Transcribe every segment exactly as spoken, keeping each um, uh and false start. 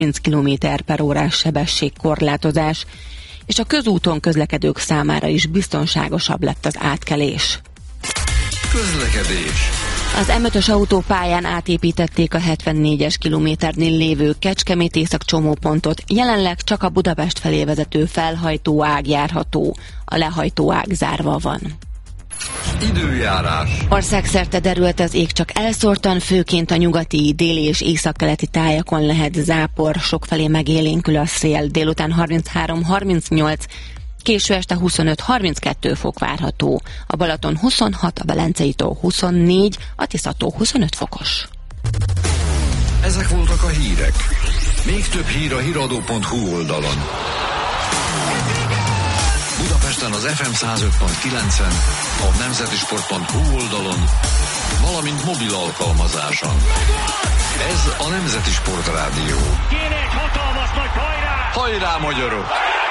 harminc kilométer per órás sebességkorlátozás, és a közúton közlekedők számára is biztonságosabb lett az átkelés. Közlekedés. Az em ötös autópályán átépítették a hetvennégyes kilométernél lévő Kecskemét-Észak csomópontot, jelenleg csak a Budapest felé vezető felhajtó ág járható, a lehajtó ág zárva van. Időjárás. Országszerte derült az ég, csak elszórtan, főként a nyugati, déli és északkeleti tájakon lehet zápor, sokfelé megélénkül a szél, délután harminchárom harmincnyolc, késő este huszonöt harminckettő fok várható, a Balaton huszonhat, a Velencei-tó huszonnégy, a Tisza-tó huszonöt fokos. Ezek voltak a hírek. Még több hír a híradó pont hu oldalon. Budapesten az ef em száz öt pont kilencen, a nemzetisport pont hu oldalon, valamint mobil alkalmazáson. Ez a Nemzeti Sport Rádió. Kéne egy hatalmas nagy hajrá! Hajrá, magyarok!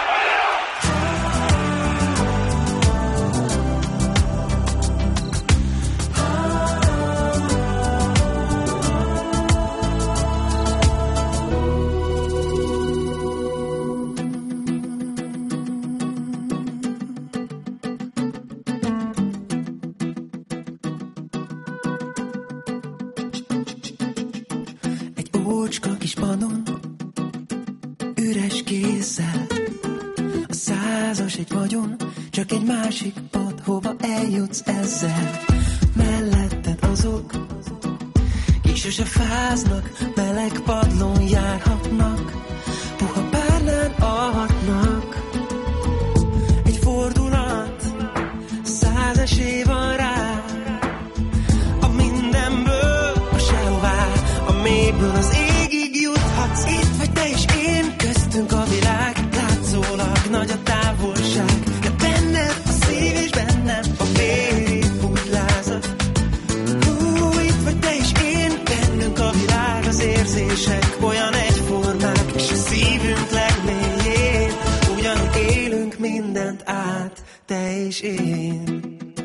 Ócska kis padon, üres kézzel, a százas egy vagyon, csak egy másik pad, hova eljutsz ezzel. Melletted azok, kik sose fáznak, meleg padlón járhatnak, puha párnán alhatnak. Egy fordulat, száz esély van rá, a mindenből a sehová, a mélyből az égig juthatsz. Itt vagy te és én, köztünk a világ, látszólag nagy a távolság, de benned a szív és bennem a vér úgy lázad. Hú, itt vagy te és én, bennünk a világ, az érzések olyan egyformák, és a szívünk legmélyén ugyanúgy élünk mindent át, te és én.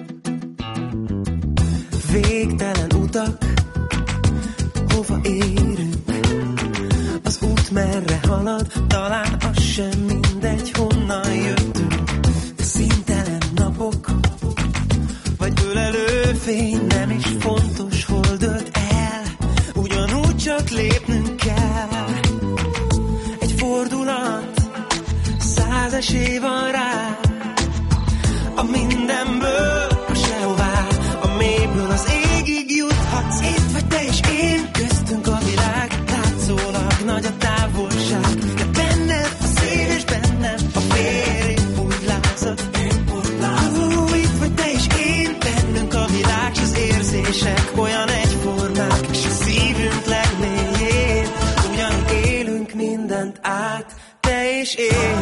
Végtelen utak, hova érünk? Az út merre halad, talán az sem mindegy, honnan jöttünk. Színtelen napok, vagy ölelő fény, nem is fontos, hol dölt el, ugyanúgy csak lépnünk kell. Egy fordulat, száz esély van rá, a mindenből a sehová, a mélyből az égig juthatsz. Itt vagy te és én, köztünk a világ, látszólag nagy a távolság, de benned a szív és bennem a vér épp úgy lázad. Hú, itt vagy te és én, bennünk a világ, s az érzések olyan egyformák, és a szívünk legmélyén ugyanúgy élünk mindent át, te és én.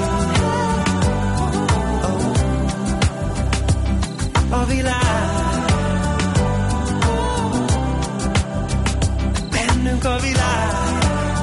A világ, bennünk a világ.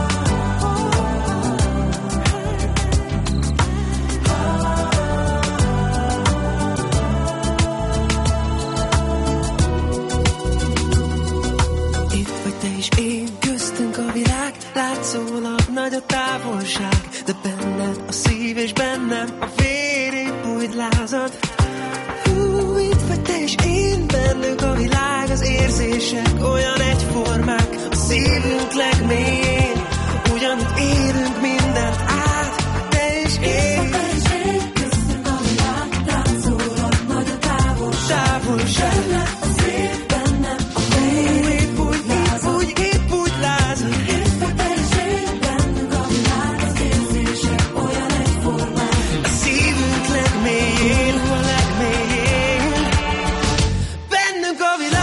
Itt vagy te és én, köztünk a világ, látszólag nagy a távolság, de benned a szív és bennem a vér épp úgy lázad. Hú, itt vagy te és én, bennünk a világ, az érzések olyan egyformák, a szívünk legmélyén ugyanúgy élünk mindent át, te és én. Köztünk a világ, látszólag nagy a távolság, távolság. A szív, bennem a vér épp úgy, épp úgy, épp úgy lázad. Itt vagy te és én, bennünk a világ, az érzések olyan egyformák, a szívünk legmélyén, a legmélyén, bennünk a világ.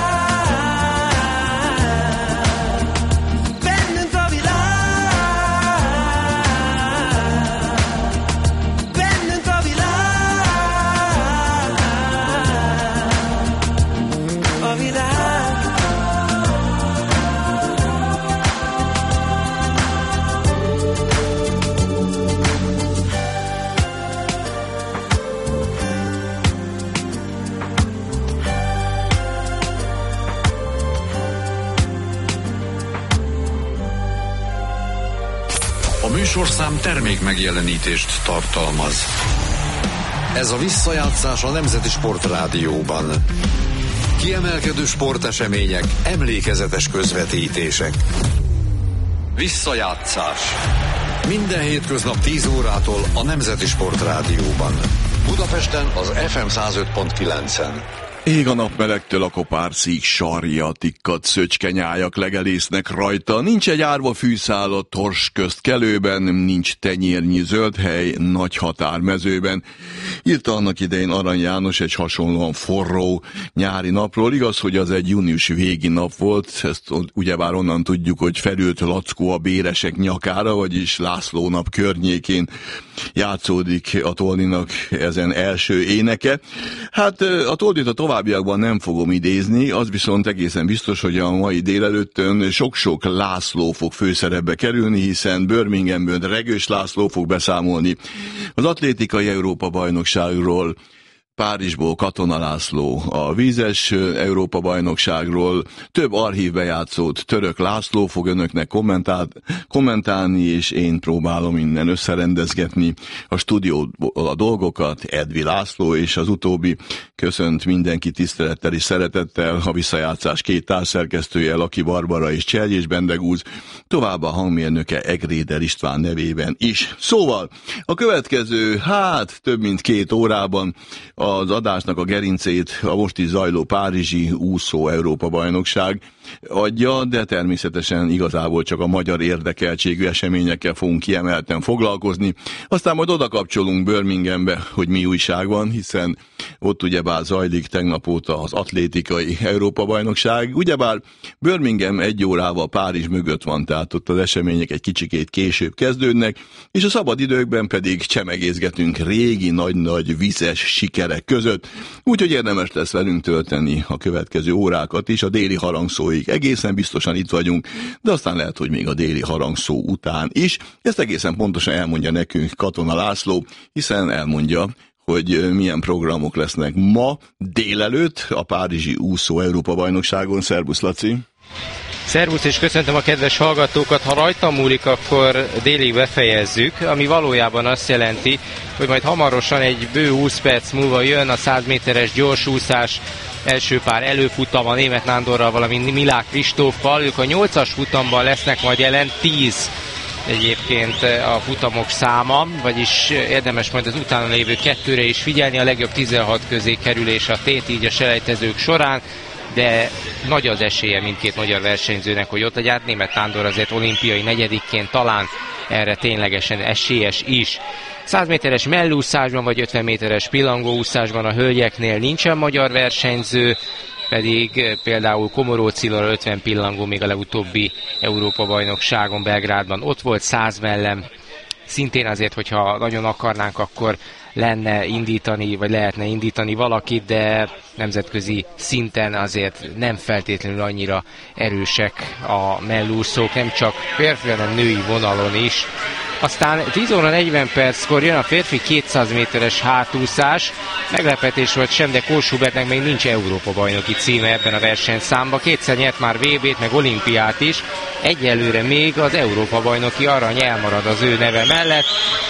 Bennünk a világ, A műsorszám termék megjelenítést tartalmaz. Ez a visszajátszás a Nemzeti Sport Rádióban. Kiemelkedő sportesemények, emlékezetes közvetítések. Visszajátszás. Minden hétköznap tíz órától a Nemzeti Sport Rádióban. Budapesten az ef em száz öt pont kilencen. Ég a napmelegtől a kopárcig, sarja, tikkat, szöcskenyájak legelésznek rajta, nincs egy árva fűszál a tors közt kelőben, nincs tenyérnyi zöld hely nagy határmezőben. Írta annak idején Arany János egy hasonlóan forró nyári napról, igaz, hogy az egy június végi nap volt, ezt ugyebár onnan tudjuk, hogy felült Lackó a béresek nyakára, vagyis László nap környékén játszódik a Toldinak ezen első éneke. Hát a Toldit a továbbiakban nem fogom idézni, az viszont egészen biztos, hogy a mai délelőttön sok-sok László fog főszerepbe kerülni, hiszen Birminghamben Regős László fog beszámolni az atlétikai Európa-bajnokságról, Párizsból Katona László a vízes Európa-bajnokságról, több archívbe játszott Török László fog önöknek kommentál, kommentálni, és én próbálom innen összerendezgetni a stúdióból a dolgokat, Edvi László, és az utóbbi köszönt mindenki tisztelettel és szeretettel, a visszajátszás két társszerkesztője, Laki Barbara és Cserjés Bendegúz, továbbá a hangmérnöke Egréder István nevében is. Szóval a következő, hát több mint két órában az adásnak a gerincét a most is zajló párizsi úszó Európa-bajnokság adja, de természetesen igazából csak a magyar érdekeltségű eseményekkel fogunk kiemelten foglalkozni. Aztán majd oda kapcsolunk Birminghambe, hogy mi újság van, hiszen ott ugyebár zajlik tegnap óta az atlétikai Európa-bajnokság. Ugyebár Birmingham egy órával Párizs mögött van, tehát ott az események egy kicsikét később kezdődnek, és a szabad időkben pedig csemegézgetünk régi nagy-nagy vizes sikerek között, úgyhogy érdemes lesz velünk tölteni a következő órákat is, a déli harangszóig egészen biztosan itt vagyunk, de aztán lehet, hogy még a déli harangszó után is. Ezt egészen pontosan elmondja nekünk Katona László, hiszen elmondja, hogy milyen programok lesznek ma délelőtt a párizsi úszó Európa-bajnokságon. Szerbusz, Laci! Szervusz, és köszöntöm a kedves hallgatókat. Ha rajtam múlik, akkor délig befejezzük, ami valójában azt jelenti, hogy majd hamarosan egy bő húsz perc múlva jön a száz méteres gyorsúszás első pár előfutama Németh Nándorral, valamint Milák Kristóffal. Ők a nyolcas futamban lesznek majd jelen, tíz egyébként a futamok száma, vagyis érdemes majd az utána lévő kettőre is figyelni, a legjobb tizenhat közé kerülés a tét így a selejtezők során, de nagy az esélye mindkét magyar versenyzőnek, hogy ott legyen. Németh Nándor azért olimpiai negyedikként talán erre ténylegesen esélyes is. száz méteres mellúszásban vagy ötven méteres pillangóúszásban a hölgyeknél nincsen magyar versenyző, pedig például Komoró Cilla ötven pillangó még a legutóbbi Európa-bajnokságon Belgrádban ott volt, száz mellem. Szintén azért, hogyha nagyon akarnánk, akkor lenne indítani, vagy lehetne indítani valakit, de nemzetközi szinten azért nem feltétlenül annyira erősek a mellúszók, nem csak férfi, hanem női vonalon is. Aztán tíz óra negyven perckor jön a férfi kétszáz méteres hátúszás. Meglepetés volt sem, de Kós Hubertnek még nincs Európa-bajnoki címe ebben a versenyszámban. Kétszer nyert már vé bét, meg olimpiát is. Egyelőre még az Európa-bajnoki arany elmarad az ő neve mellett.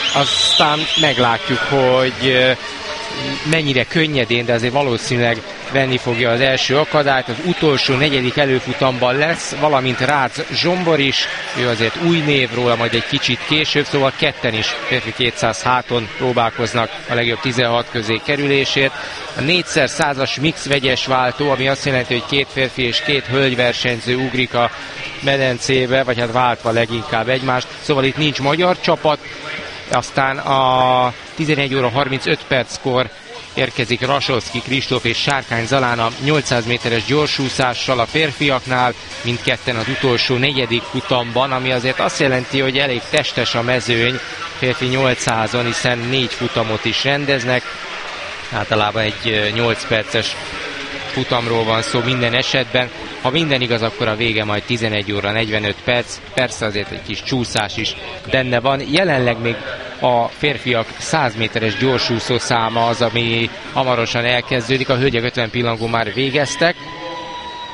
Aztán meglátjuk, hogy mennyire könnyedén, de azért valószínűleg venni fogja az első akadályt. Az utolsó negyedik előfutamban lesz, valamint Rácz Zsombor is, ő azért új név, róla majd egy kicsit később, szóval ketten is férfi kétszáz háton próbálkoznak a legjobb tizenhat közé kerülésért. A négyszer százas mix vegyes váltó, ami azt jelenti, hogy két férfi és két hölgy versenyző ugrik a medencébe, vagy hát váltva leginkább egymást, szóval itt nincs magyar csapat. Aztán a tizenegy óra harmincöt perckor érkezik Rasovszky Kristóf és Sárkány Zalán a nyolcszáz méteres gyorsúszással a férfiaknál, mindketten az utolsó negyedik futamban, ami azért azt jelenti, hogy elég testes a mezőny férfi nyolcszázon, hiszen négy futamot is rendeznek, általában egy nyolc perces futamról van szó minden esetben. Ha minden igaz, akkor a vége majd tizenegy óra negyvenöt perc, persze azért egy kis csúszás is benne van. Jelenleg még a férfiak száz méteres gyorsúszó száma az, ami hamarosan elkezdődik, a hölgyek ötven pillangó már végeztek.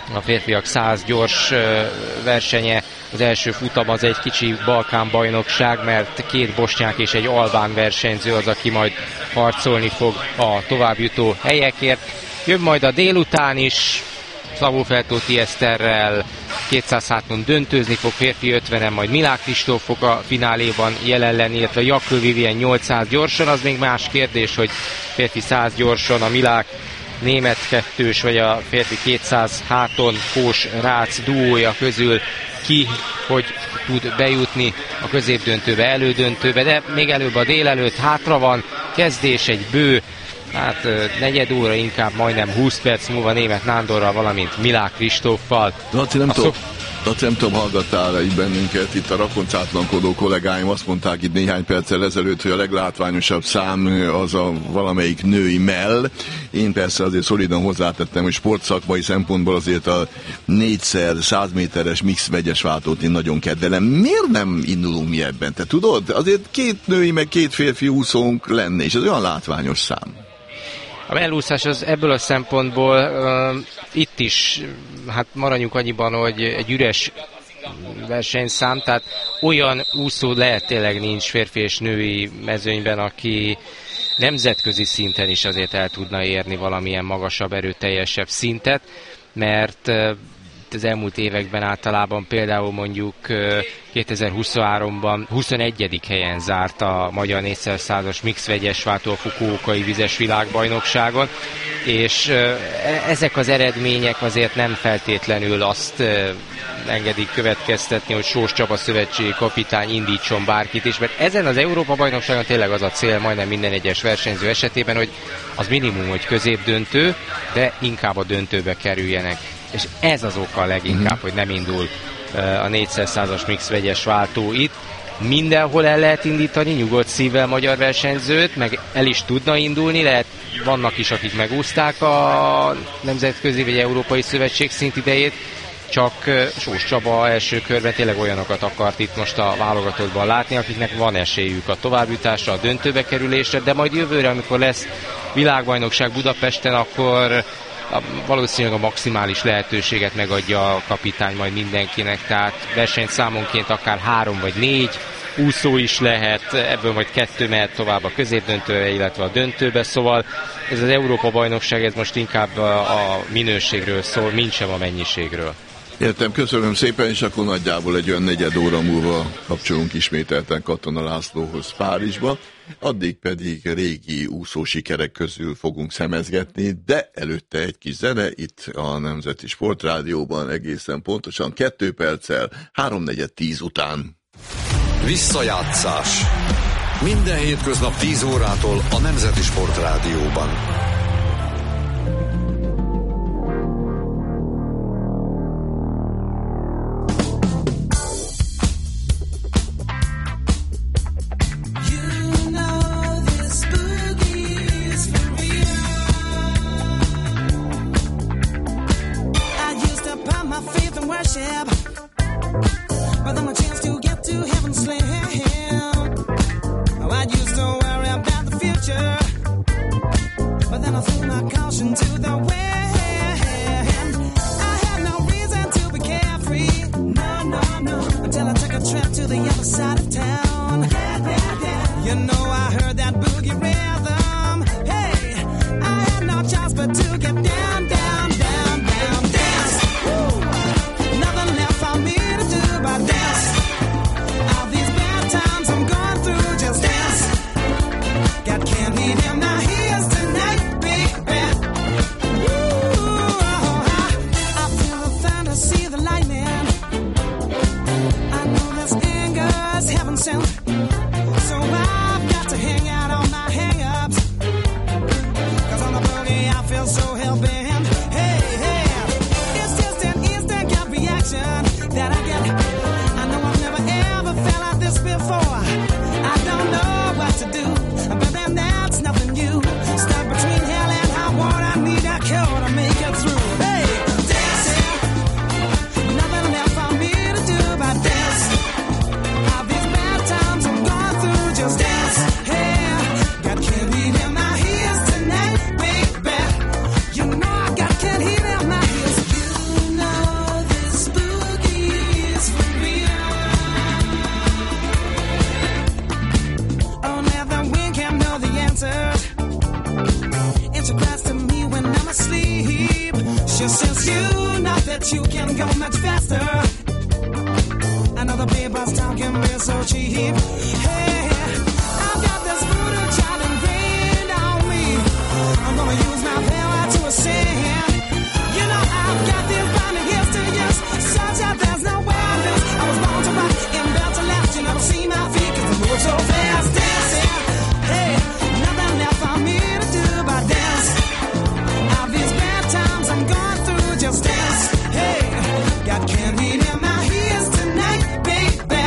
a férfiak száz gyors versenye. Az első futam az egy kicsi Balkán bajnokság, mert két bosnyák és egy albán versenyző az, aki majd harcolni fog a továbbjutó helyekért. Jön majd a délután is, Szabófeltóti Eszterrel kétszáz háton döntőzni fog, férfi ötvenen, majd Milák Kristóf fog a fináléban jelen lenni, illetve Jakl Vivien nyolcszáz gyorsan. Az még más kérdés, hogy férfi száz gyorsan a Milák német kettős, vagy a férfi kétszáz háton Kós Rác duója közül ki, hogy tud bejutni a középdöntőbe, elődöntőbe, de még előbb a délelőtt hátra van, kezdés egy bő, hát negyed óra, inkább majdnem húsz perc múlva Németh Nándorral, valamint Milák Kristóffal. Laci, nem tudom, Laci, nem tudom, hallgattál itt bennünket, itt a rakoncátlankodó kollégáim azt mondták itt néhány perccel ezelőtt, hogy a leglátványosabb szám az a valamelyik női mell. Én persze azért szolidan hozzátettem, hogy sportszakmai szempontból azért a négyszer száz méteres mix vegyes váltót én nagyon kedvelem. Miért nem indulunk mi ebben? Te tudod? Azért két női meg két férfi úszónk lenne, és ez olyan látványos szám. A mellúszás az ebből a szempontból uh, itt is, hát maradjunk annyiban, hogy egy üres versenyszám, tehát olyan úszó lehet tényleg nincs férfi és női mezőnyben, aki nemzetközi szinten is azért el tudna érni valamilyen magasabb, erőteljesebb szintet, mert uh, az elmúlt években általában például mondjuk kétezer-huszonháromban huszonegyedik helyen zárt a magyar négyszerszázas mix vegyes váltó a Fukuokai vizes világbajnokságon, és ezek az eredmények azért nem feltétlenül azt engedik következtetni, hogy Sós Csaba szövetségi kapitány indítson bárkit is, mert ezen az Európa-bajnokságon tényleg az a cél majdnem minden egyes versenyző esetében, hogy az minimum, hogy középdöntő, de inkább a döntőbe kerüljenek. És ez az oka a leginkább, hogy nem indul a négyszerszázas mix vegyes váltó itt. Mindenhol el lehet indítani nyugodt szívvel magyar versenyzőt, meg el is tudna indulni, lehet, vannak is, akik megúszták a Nemzetközi vagy Európai Szövetség szintidejét, csak Sós Csaba első körben tényleg olyanokat akart itt most a válogatottban látni, akiknek van esélyük a továbbjutásra, a döntőbe kerülésre, de majd jövőre, amikor lesz világbajnokság Budapesten, akkor a, valószínűleg a maximális lehetőséget megadja a kapitány majd mindenkinek, tehát versenyszámonként akár három vagy négy úszó is lehet, ebből majd kettő mehet tovább a középdöntőbe, illetve a döntőbe, szóval ez az Európa-bajnokság, ez most inkább a, a minőségről szól, mint sem a mennyiségről. Értem, köszönöm szépen, és akkor nagyjából egy olyan negyed óra múlva kapcsolunk ismételten Katona Lászlóhoz Párizsba, addig pedig régi úszó sikerek közül fogunk szemezgetni, de előtte egy kis zene itt a Nemzeti Sportrádióban egészen pontosan kettő perccel, háromnegyed tíz után. Visszajátszás. Minden hétköznap tíz órától a Nemzeti Sportrádióban. Nothing left for me to do but dance. All these bad times I'm gone such a blast to me when I'm asleep. She says you know that you can go much faster. Another paper's talking me so cheap. Hey, I've got this voodoo child ingrained on me. I'm gonna use my power to ascend. You know I've got these blinding gifts to use, such that there's no way I lose. I was born to rock and built to last. You never see my feet 'cause I move so fast, dancing. Hey, nothing left for me to do but dance. All these bad times I'm going through, just dance. Hey, got candy in my ears tonight, baby.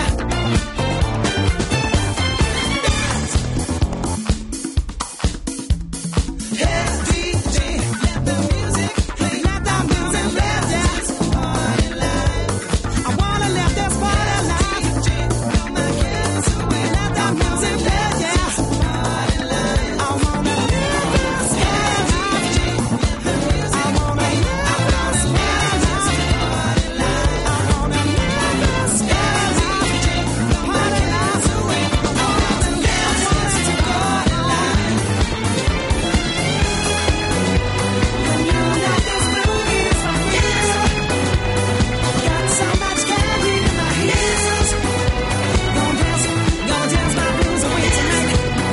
Hey, D J, let the music play, let the music play, dance. Party life. I wanna live this party life. D J, blow my cares away, let the music play, yeah. Party life. I wanna live this party life. I wanna live this party life. I wanna live this party life. Party life away. I wanna live this party life. You know this boogie is for real. Got so much candy in my ears. Gonna dance, gonna dance my blues away tonight.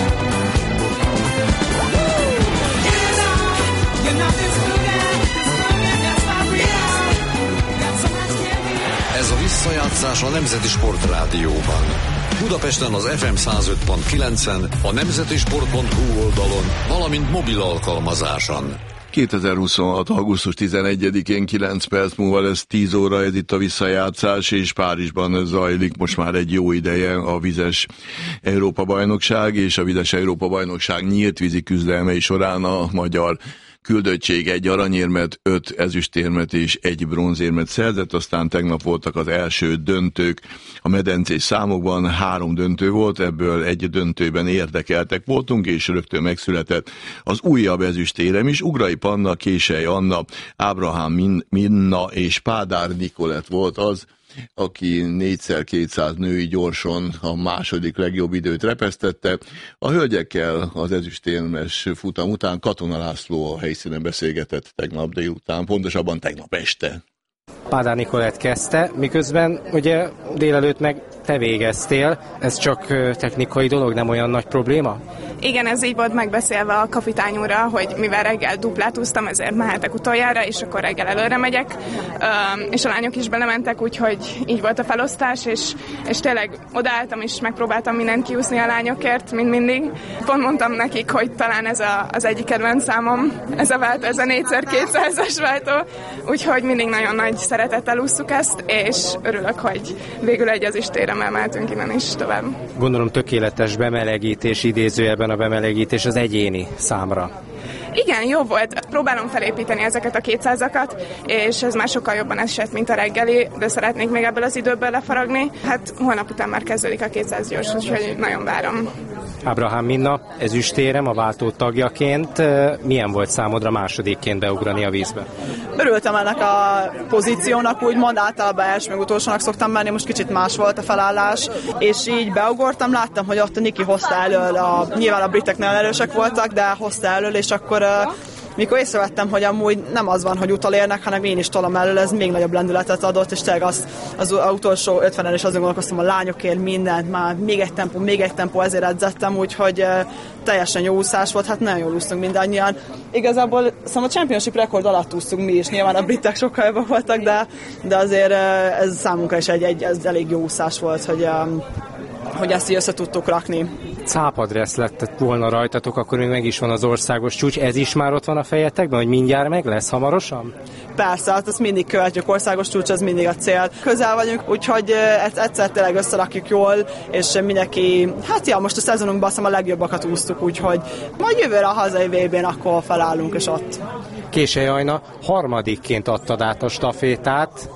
Woo! You know, you know this boogie, this boogie is for real. Got so much candy. Ez a visszajátszás a Nemzeti Sport Rádióban. Budapesten az ef em száz öt pont kilencen, a nemzeti sport pont hu oldalon, valamint mobil alkalmazáson. kétezer-huszonhat. augusztus tizenegyedikén kilenc perc múlva lesz tíz óra, ez itt a visszajátszás, és Párizsban zajlik most már egy jó ideje a vizes Európa-bajnokság, és a vizes Európa-bajnokság nyílt vízi küzdelmei során a magyar küldöttség egy aranyérmet, öt ezüstérmet és egy bronzérmet szerzett, aztán tegnap voltak az első döntők. A medencés számokban három döntő volt, ebből egy döntőben érdekeltek voltunk, és rögtön megszületett az újabb ezüstérem is. Ugrai Panna, Késely Anna, Ábrahám Minna és Pádár Nikolett volt az, aki négyszer kétszáz női gyorson a második legjobb időt repesztette. A hölgyekkel az ezüstérmes futam után Katona László a helyszínen beszélgetett tegnap délután, pontosabban tegnap este. Pádár Nikolett kezdte, miközben ugye délelőtt meg te végeztél. Ez csak technikai dolog, nem olyan nagy probléma? Igen, ez így volt megbeszélve a kapitány úrra, hogy mivel reggel duplát úsztam, ezért mehetek utoljára, és akkor reggel előre megyek, és a lányok is belementek, úgyhogy így volt a felosztás, és, és tényleg odaálltam, és megpróbáltam mindent kiúszni a lányokért, mint mindig. Pont mondtam nekik, hogy talán ez a, az egyik kedvenc számom, ez a váltó, ez a négyszer kétszázas váltó, úgyhogy mindig nagyon nagy szeretettel ússzuk ezt, és örülök, hogy végül egy ezüstéremmel mehetünk innen is tovább. Gondolom tökéletes bemelegítés, idézőjelben a bemelegítés az egyéni számra. Igen, jó volt. Próbálom felépíteni ezeket a kétszázakat, és ez már sokkal jobban esett, mint a reggeli, de szeretnék még ebből az időből lefaragni. Hát holnap után már kezdődik a kétszáz gyors, úgyhogy nagyon várom. Ábrahám Minna, ezüstérem a váltó tagjaként. Milyen volt számodra másodikként beugrani a vízbe? Örültem ennek a pozíciónak, úgymond általában első meg utolsónak szoktam menni, most kicsit más volt a felállás, és így beugortam, láttam, hogy ott a Niki hozta elől, a, nyilván a briteknél erősek voltak, de hozta elől, és akkor mikor észrevettem, hogy amúgy nem az van, hogy utolérnek, hanem én is tolom elől, ez még nagyobb lendületet adott, és tényleg az, az utolsó ötvenen is azon gondolkoztam, a lányokért mindent, már még egy tempó, még egy tempó, ezért edzettem, úgyhogy uh, teljesen jó úszás volt, hát nagyon jól úsztunk mindannyian. Igazából szóval a championship rekord alatt úsztunk mi is, nyilván a britek sokkal jobban voltak, de, de azért uh, ez számunkra is egy, egy ez elég jó úszás volt, hogy, um, hogy ezt így össze tudtuk rakni. Cápadressz lett volna rajtatok, akkor még meg is van az országos csúcs. Ez is már ott van a fejetekben, hogy mindjárt meg lesz hamarosan? Persze, hát azt mindig követjük, országos csúcs, ez mindig a cél. Közel vagyunk, úgyhogy egyszer tényleg összerakjuk jól, és mindenki, hát ja, most a szezonunkban azt hiszem a legjobbakat úsztuk, úgyhogy majd jövőre a hazai vé bén akkor felállunk, és ott. Késely Ajna, harmadikként adtad át a stafétát.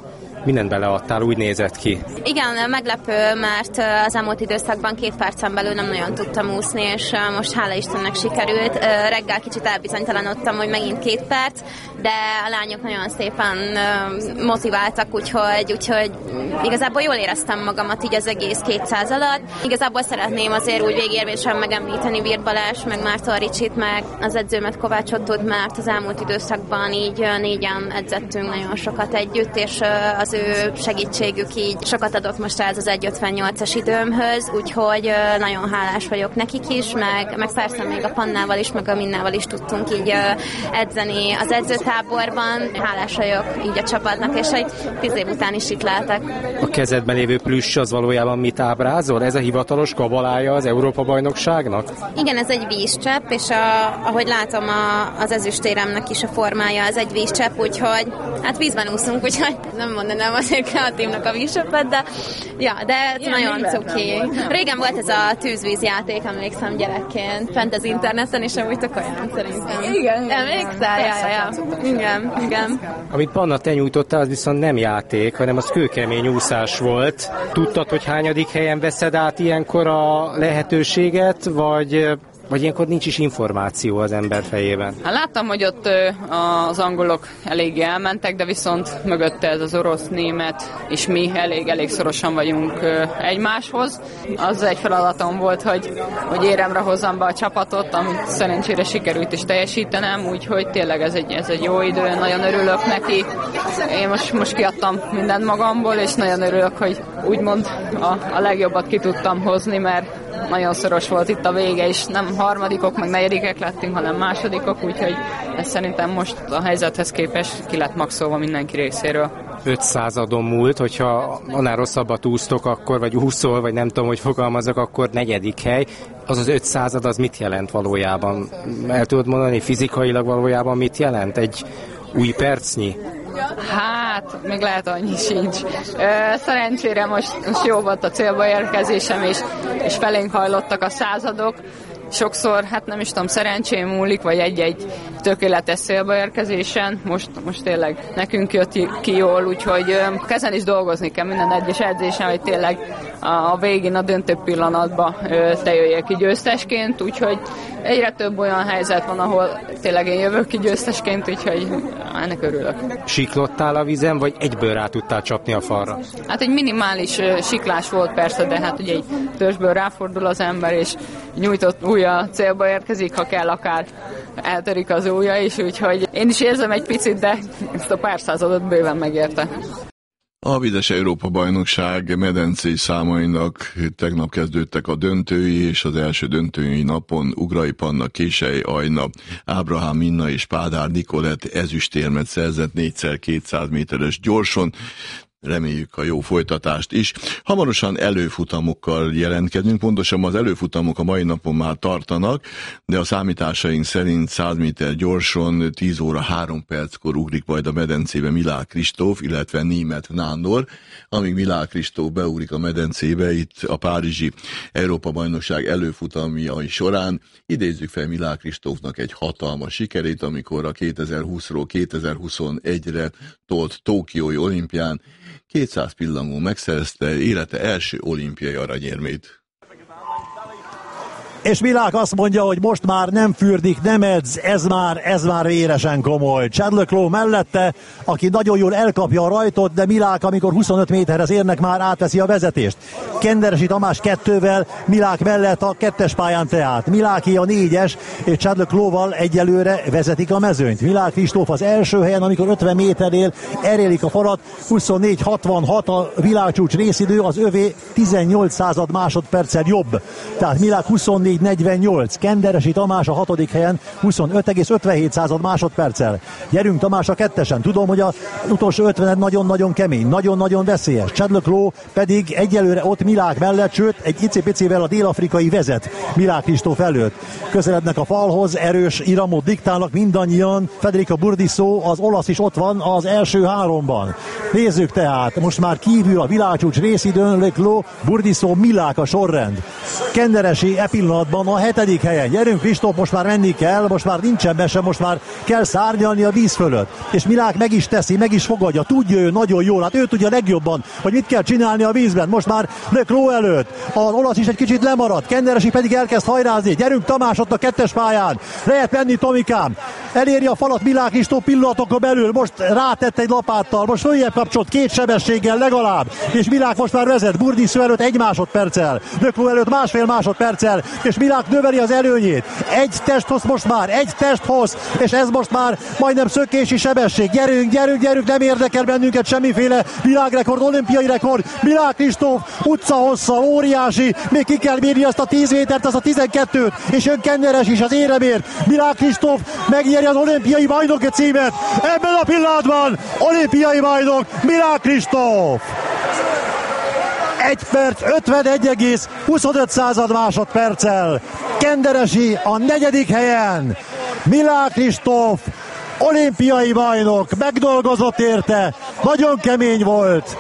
mindent beleadtál, úgy nézett ki. Igen, meglepő, mert az elmúlt időszakban két percen belül nem nagyon tudtam úszni, és most hála Istennek sikerült. Reggel kicsit elbizonytalanodtam, hogy megint két perc, de a lányok nagyon szépen motiváltak, úgyhogy, úgyhogy igazából jól éreztem magamat így az egész kétszáz alatt. Igazából szeretném azért úgy végérvényesen megemlíteni Virt Balázs, meg Márton Ricsit, meg az edzőmet Kovács Ottót, mert az elmúlt időszakban így négyen edzettünk nagyon sokat együtt, és az ő segítségük így sokat adott most ez az egy ötvennyolcas időmhöz, úgyhogy nagyon hálás vagyok nekik is, meg, meg persze még a Pannával is, meg a Minnával is tudtunk így edzeni az edzőtáborban. Hálás vagyok így a csapatnak, és egy tíz év után is itt lehetek. A kezedben lévő plüss az valójában mit ábrázol? Ez a hivatalos kabalája az Európa-bajnokságnak? Igen, ez egy vízcsepp, és a, ahogy látom a, az ezüstéremnek is a formája, ez egy vízcsepp, úgyhogy hát vízben úszunk, úgyhogy nem mondanám azért kreatívnak a vízcseppet, de ja, de ilyen nagyon cuki. Régen volt ez a tűzvízjáték, emlékszem gyerekként, fent az interneten, és amúgy tök olyan szerintem. Igen. Emlékszel? Ja, ja, ja. Igen, igen. Amit Panna, te nyújtottál, az viszont nem játék, hanem az kőkemény úszás volt. Tudtad, hogy hányadik helyen veszed át ilyenkor a lehetőséget, vagy... vagy ilyenkor nincs is információ az ember fejében? Hát láttam, hogy ott az angolok eléggé elmentek, de viszont mögötte ez az orosz, német, és mi elég-elég szorosan vagyunk egymáshoz. Az egy feladatom volt, hogy, hogy éremre hozzam be a csapatot, amit szerencsére sikerült is teljesítenem, úgyhogy tényleg ez egy, ez egy jó idő, nagyon örülök neki. Én most, most kiadtam mindent magamból, és nagyon örülök, hogy úgymond a, a legjobbat ki tudtam hozni, mert nagyon szoros volt itt a vége, és nem harmadikok, meg negyedikek lettünk, hanem másodikok, úgyhogy ez szerintem most a helyzethez képest ki lett maxolva mindenki részéről. ötszázadon múlt, hogyha annál rosszabbat úsztok, akkor, vagy úszol, vagy nem tudom, hogy fogalmazok, akkor negyedik hely. Az az ötszázad, az mit jelent valójában? El tudod mondani, fizikailag valójában mit jelent? Egy új percnyi? Hát, még lehet annyi sincs. Szerencsére most, most jó volt a célba érkezésem, és, és felénk hajlottak a századok. Sokszor, hát nem is tudom, szerencsém múlik, vagy egy-egy tökéletes célba érkezésen. Most, most tényleg nekünk jött ki jól, úgyhogy ezen is dolgozni kell minden egyes edzésen, hogy tényleg a végén, a döntő pillanatban te jöjjek ki győztesként, úgyhogy egyre több olyan helyzet van, ahol tényleg én jövök ki győztesként, úgyhogy ennek örülök. Siklottál a vízen, vagy egyből rá tudtál csapni a falra? Hát egy minimális siklás volt persze, de hát ugye egy törzsből ráfordul az ember, és nyújtott ujja célba érkezik, ha kell, akár eltörik az ujja is, úgyhogy én is érzem egy picit, de ezt a pár századot bőven megérte. A Vizes Európa-bajnokság medencei számainak tegnap kezdődtek a döntői, és az első döntői napon Ugrai Panna, Késely Ajna, Ábrahám Minna és Pádár Nikolett ezüstérmet szerzett négyszer kétszáz méteres gyorson. Reméljük a jó folytatást is. Hamarosan előfutamokkal jelentkezünk, pontosan az előfutamok a mai napon már tartanak, de a számításaink szerint száz méter gyorson tíz óra három perckor ugrik majd a medencébe Milák Kristóf, illetve Németh Nándor. Amíg Milák Kristóf beugrik a medencébe, itt a párizsi Európa-bajnokság előfutamjai során idézzük fel Milák Kristófnak egy hatalmas sikerét, amikor a kétezer-húszról kétezer-huszonegyre tolt Tokiói olimpián kétszáz pillangón megszerezte élete első olimpiai aranyérmét. És Milák azt mondja, hogy most már nem fürdik, nem edz, ez már, ez már véresen komoly. Chad le Clos mellette, aki nagyon jól elkapja a rajtot, de Milák, amikor huszonöt méterhez érnek, már átveszi a vezetést. Kenderesi Tamás kettővel, Milák mellett a kettes pályán tehát. Miláki a négyes, és Chad le Closval egyelőre vezetik a mezőnyt. Milák Kristóf az első helyen, amikor ötven méternél erélik a falat, huszonnégy hatvanhat a világcsúcs részidő, az övé tizennyolc század másodperccel jobb. Tehát Milák huszonnégy negyvennyolc, Kenderesi Tamás a hatodik helyen huszonöt egész ötvenhét század másodperccel. Gyerünk Tamás a kettesen. Tudom, hogy az utolsó ötvened nagyon-nagyon kemény, nagyon-nagyon veszélyes. Chad le Clos pedig egyelőre ott Milák mellett, sőt egy icipicivel a dél-afrikai vezet Milák Kristóf előtt. Közelednek a falhoz, erős iramot diktálnak mindannyian. Federica Burdisso, az olasz is ott van az első háromban. Nézzük tehát, most már kívül a világcsúcs részidőn, le Clos, Burdisso, Milák a sorrend. Kenderesi e pillanatban a hetedik helyen. Gyerünk Kristóf, most már menni kell, most már nincsen mese, most már kell szárnyalni a víz fölött. És Milák meg is teszi, meg is fogadja, tudja ő nagyon jól, hát ő tudja legjobban, hogy mit kell csinálni a vízben. Most már Le Clos előtt, az olasz is egy kicsit lemaradt, Kenderesi pedig elkezd hajrázni. Gyerünk Tamás ott a kettes pályán, lehet menni Tomikám, eléri a falat Milák Kristóf pillanatokon belül, most rátett egy lapáttal, most följebb kapcsolt két sebességgel legalább, és Milák most már vezet, Burdiszó előtt egy másodperccel, Le Clos előtt másfél másodperccel, és Milák növeli az előnyét. Egy testhoz most már, egy testhoz, és ez most már majdnem szökési sebesség. Gyerünk, gyerünk, gyerünk, nem érdekel bennünket semmiféle világrekord, olimpiai rekord. Milák Kristóf utca hossza, óriási, még ki kell bírni azt a tíz métert, azt a tizenkettőt, és jön Kenderes is az éremért. Milák Kristóf megnyeri az olimpiai bajnoki címet. Ebben a pillanatban olimpiai bajnok Milák Kristóf. egy perc ötvenegy egész huszonöt század másodperccel. Kenderesi a negyedik helyen. Milák Kristóf olimpiai bajnok, megdolgozott érte, nagyon kemény volt.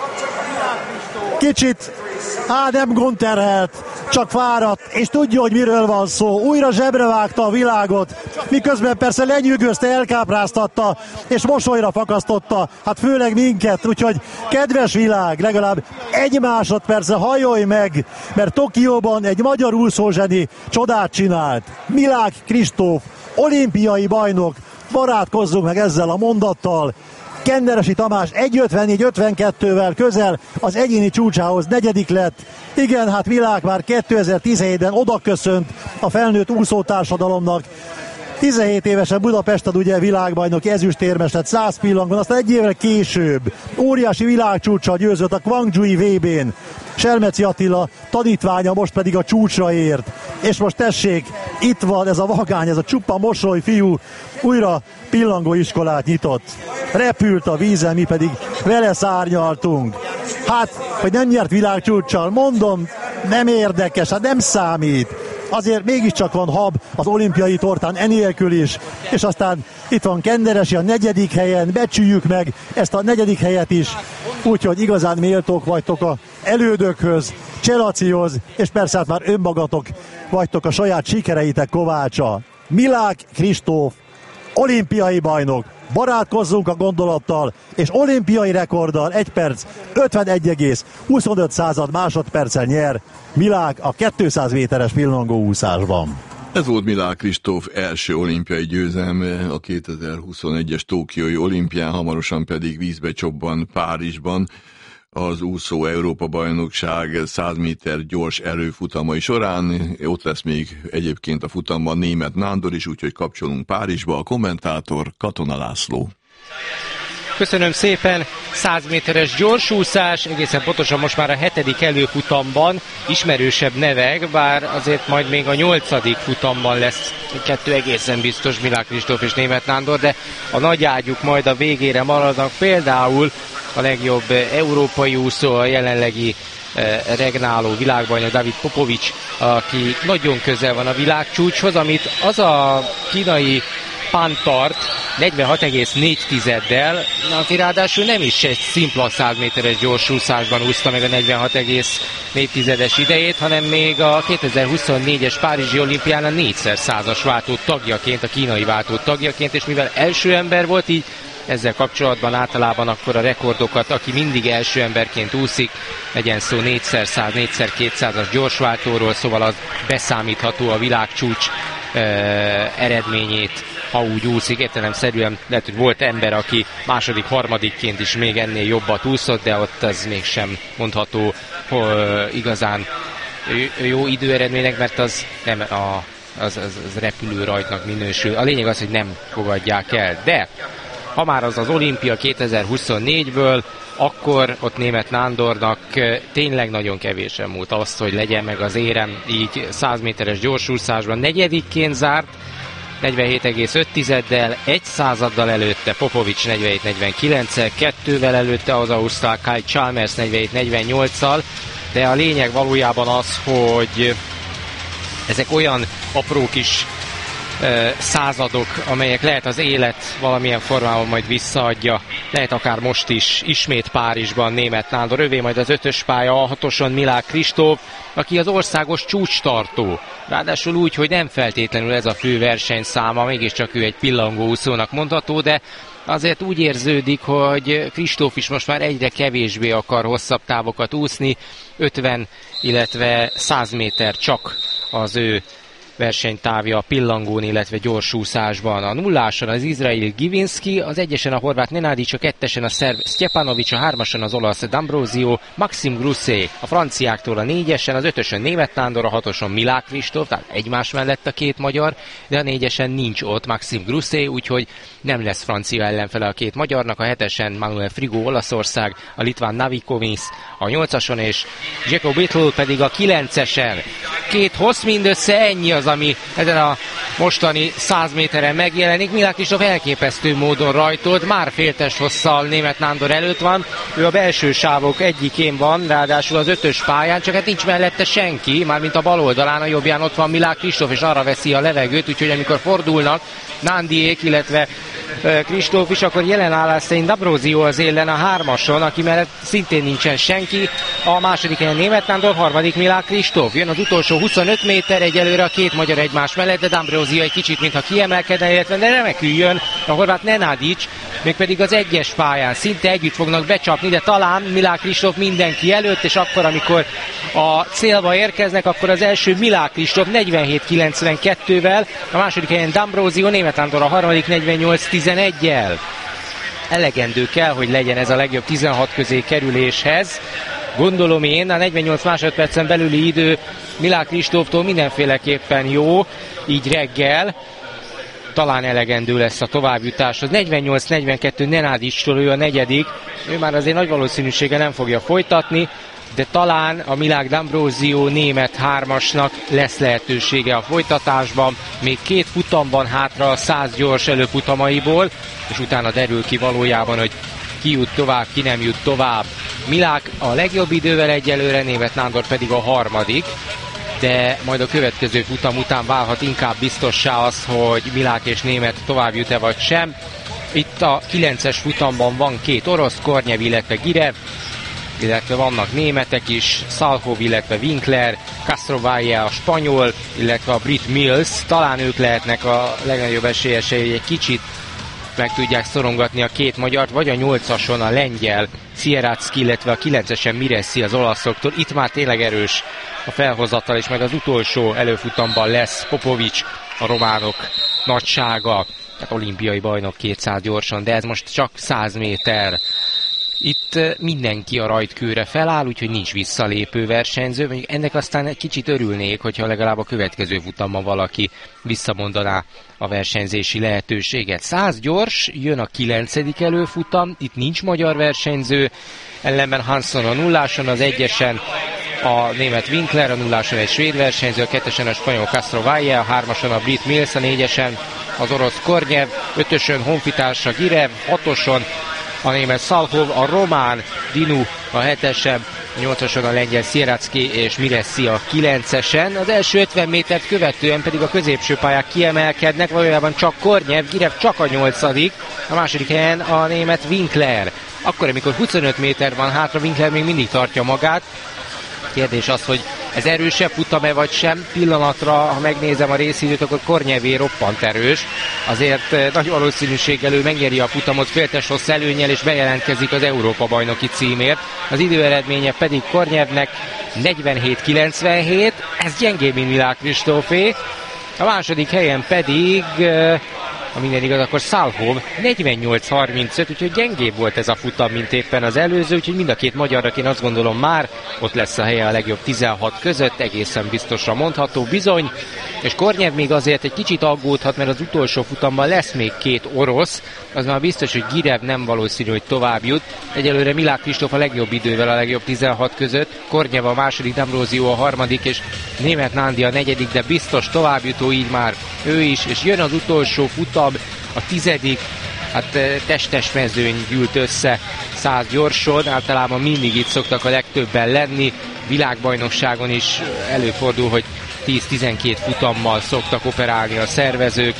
Kicsit á, nem gondterhelt, csak fáradt, és tudja, hogy miről van szó. Újra zsebre vágta a világot, miközben persze lenyűgözte, elkápráztatta, és mosolyra fakasztotta, hát főleg minket, úgyhogy kedves világ, legalább egy másodperce hajolj meg, mert Tokióban egy magyar úszózseni csodát csinált. Milák Kristóf, olimpiai bajnok, barátkozzunk meg ezzel a mondattal. Kenderesi Tamás egy ötvennégy ötvenkettővel közel az egyéni csúcsához negyedik lett. Igen, hát Milák már kétezer-tizenhétben odaköszönt a felnőtt úszótársadalomnak. tizenhét évesen Budapesten ugye világbajnoki ezüstérmes lett száz pillangban, aztán egy évre később óriási világcsúccsal győzött a Gwangju-i vé bén. Selmeci Attila tanítványa most pedig a csúcsra ért. És most tessék, itt van ez a vagány, ez a csupa mosoly fiú, újra pillangóiskolát nyitott. Repült a vízen, mi pedig vele szárnyaltunk. Hát, hogy nem nyert világcsúccsal, mondom, nem érdekes, hát nem számít. Azért mégiscsak van hab az olimpiai tortán enélkül is, és aztán itt van Kenderesi a negyedik helyen, becsüljük meg ezt a negyedik helyet is, úgyhogy igazán méltók vagytok a elődökhöz, Cselacihoz, és persze hát már önmagatok vagytok a saját sikereitek kovácsa. Milák Kristóf, olimpiai bajnok, barátkozzunk a gondolattal, és olimpiai rekorddal egy perc ötvenegy egész huszonöt század másodperccel nyer Milák a kétszáz méteres pillangóúszásban. Ez volt Milák Kristóf első olimpiai győzelme a kétezer-huszonegyes Tokiói olimpián, hamarosan pedig vízbe csobban Párizsban az úszó Európa-bajnokság száz méter gyors erőfutamai során. Ott lesz még egyébként a futamban Németh Nándor is, úgyhogy kapcsolunk Párizsba. A kommentátor Katona László. Köszönöm szépen, száz méteres gyorsúszás, egészen pontosan most már a hetedik előfutamban, ismerősebb nevek, bár azért majd még a nyolcadik futamban lesz kettő egészen biztos, Milák Kristóf és Németh Nándor, de a nagy ágyuk majd a végére maradnak, például a legjobb európai úszó, a jelenlegi eh, regnáló világbajnok David Popovics, aki nagyon közel van a világcsúcshoz, amit az a kínai Pantart negyvenhat egész négy tizeddel, aki ráadásul nem is egy szimpla száz méteres gyorsúszásban úszta meg a negyvenhat egész négy tizedes idejét, hanem még a kétezer-huszonnégyes Párizsi olimpián a négyszer százas váltó tagjaként, a kínai váltó tagjaként, és mivel első ember volt, így ezzel kapcsolatban általában akkor a rekordokat, aki mindig első emberként úszik, legyen szó négyszer száz, négyszer kétszázas gyorsváltóról, szóval az beszámítható a világcsúcs eh, eredményét, ha úgy úszik. Értelemszerűen lehet, hogy volt ember, aki második, harmadikként is még ennél jobbat úszott, de ott az mégsem mondható hogy igazán jó időeredménynek, mert az nem a, az, az, az repülő rajtnak minősül. A lényeg az, hogy nem fogadják el. De ha már az az olimpia kétezer-huszonnégyből, akkor ott Németh Nándornak tényleg nagyon kevésen múlt azt, hogy legyen meg az érem, így száz méteres gyorsúszásban negyedikként zárt, negyvenhét egész öt tizeddel, egy századdal előtte Popovics negyvenhét negyvenkilenccel, kettővel előtte az ausztrál Kyle Chalmers negyvenhét negyvennyolccal, de a lényeg valójában az, hogy ezek olyan apró kis uh, századok, amelyek lehet az élet valamilyen formában majd visszaadja lehet akár most is, ismét Párizsban Németh Nándor, övé majd az ötös pálya, a hatoson Milák Kristóf, aki az országos csúcstartó. Ráadásul úgy, hogy nem feltétlenül ez a fő versenyszáma, mégiscsak ő egy pillangó úszónak mondható, de azért úgy érződik, hogy Kristóf is most már egyre kevésbé akar hosszabb távokat úszni, ötven, illetve száz méter csak az ő versenytávja a pillangón, illetve gyorsúszásban. A nulláson az izraeli Givinski, az egyesen a horvát Nenadic, a kettesen a szerb Stjepanovic, a hármason az olasz D'Ambrosio, Maxim Grousset a franciáktól, a négyesen, az ötösön Németh Nándor, a hatoson Milák Kristóf, tehát egymás mellett a két magyar, de a négyesen nincs ott Maxim Grousset, úgyhogy nem lesz francia ellenfele a két magyarnak, a hetesen Manuel Frigo Olaszország, a litván Navikovics a nyolcason, és Jacob Bittl pedig a kilencesen. Két hossz, mindössze ennyi az, ami ezen a mostani száz méteren megjelenik. Milák Kristóf elképesztő módon rajtolt, már féltes hosszal Németh Nándor előtt van, ő a belső sávok egyikén van, ráadásul az ötös pályán, csak hát nincs mellette senki, mármint a bal oldalán, a jobbján ott van Milák Kristóf, és arra veszi a levegőt, úgyhogy amikor fordulnak Nándiék, illetve Kristóf is, akkor jelen állás szerint D'Ambrosio az élen a hármason, aki mellett szintén nincsen senki. A második helyen Németh Nándor, harmadik Milák Kristóf. Jön az utolsó huszonöt méter, egyelőre a két magyar egymás mellett, de D'Ambrosio egy kicsit mintha kiemelkedne, illetve de remekül jön a horvát Nenadic, mégpedig az egyes pályán. Szinte együtt fognak becsapni, de talán Milák Kristóf mindenki előtt, és akkor, amikor a célba érkeznek, akkor az első Milák Kristóf negyvenhét kilencvenkettővel, a második helyen D'Ambrosio, Németh Nándor a harmadik negyvennyolc tizeneggyel. Elegendő kell, hogy legyen ez a legjobb tizenhat közé kerüléshez. Gondolom én, a negyvennyolc másodpercen belüli idő Milák Kristóftól mindenféleképpen jó, így reggel. Talán elegendő lesz a továbbjutáshoz. negyvennyolc negyvenkettő Nenadictól, ő a negyedik. Ő már azért nagy valószínűséggel nem fogja folytatni, de talán a Milák D'Ambrosio Németh hármasnak lesz lehetősége a folytatásban. Még két futamban hátra a száz gyors előfutamaiból, és utána derül ki valójában, hogy ki jut tovább, ki nem jut tovább. Milák a legjobb idővel egyelőre, Németh Nándor pedig a harmadik, de majd a következő futam után válhat inkább biztossá az, hogy Milák és Németh tovább jut-e vagy sem. Itt a kilences futamban van két orosz, Kornyev, illetve Girev, illetve vannak németek is, Salhov, illetve Winkler, Castrovalle a spanyol, illetve a brit Mills, talán ők lehetnek a legnagyobb esélyesei, hogy egy kicsit meg tudják szorongatni a két magyart, vagy a nyolcason a lengyel Sieradzki, illetve a kilencesen Miressi az olaszoktól. Itt már tényleg erős a felhozatal, és meg az utolsó előfutamban lesz Popovics, a románok nagysága, tehát olimpiai bajnok kétszáz gyorsan, de ez most csak száz méter. Itt mindenki a rajtkőre feláll, úgyhogy nincs visszalépő versenyző. Mondjuk ennek aztán egy kicsit örülnék, hogyha legalább a következő futamban valaki visszamondaná a versenyzési lehetőséget. száz gyors, jön a kilencedik előfutam, itt nincs magyar versenyző, ellenben Hansson a nulláson, az egyesen a német Winkler, a nulláson egy svéd versenyző, a kettesen a spanyol Castrovalle, a hármason a brit Mills, a négyesen az orosz Kornyev, ötösön honfitársa Girev, hatoson a német Salhov, a román Dinu a hetesen, a nyolcason a lengyel Sieradzki és Miressi a kilencesen. Az első ötven métert követően pedig a középső pályák kiemelkednek, valójában csak Kornyev, Girev csak a nyolcadik, a második helyen a német Winkler. Akkor, amikor huszonöt méter van hátra, Winkler még mindig tartja magát. Kérdés az, hogy ez erősebb futam-e vagy sem. Pillanatra, ha megnézem a részidőt, akkor Kornyevé roppant erős. Azért nagy valószínűséggel ő megnyeri a futamot féltes hossz előnnyel, és bejelentkezik az Európa-bajnoki címért. Az időeredménye pedig Kornyevnek negyvenhét kilencvenhét, ez gyengébb, mint Milák Kristófé. A második helyen pedig, ha minden igaz, akkor Salhov negyvennyolc harmincöt, úgyhogy gyengébb volt ez a futam, mint éppen az előző, úgyhogy mind a két magyarnak én azt gondolom már ott lesz a helye a legjobb tizenhat között, egészen biztosra mondható bizony, és Kornyev még azért egy kicsit aggódhat, mert az utolsó futamban lesz még két orosz, az már biztos, hogy Girev nem valószínű, hogy tovább jut. Egyelőre Milák Kristóf a legjobb idővel a legjobb tizenhat között, Kornyev a második, D'Ambrosio a harmadik, és Németh Nándi a negyedik, de biztos továbbjutó így már ő is, és jön az utolsó futam, a tizedik, hát testes mezőny gyűlt össze száz gyorson, általában mindig itt szoktak a legtöbben lenni, világbajnokságon is előfordul, hogy tíz-tizenkét futammal szoktak operálni a szervezők.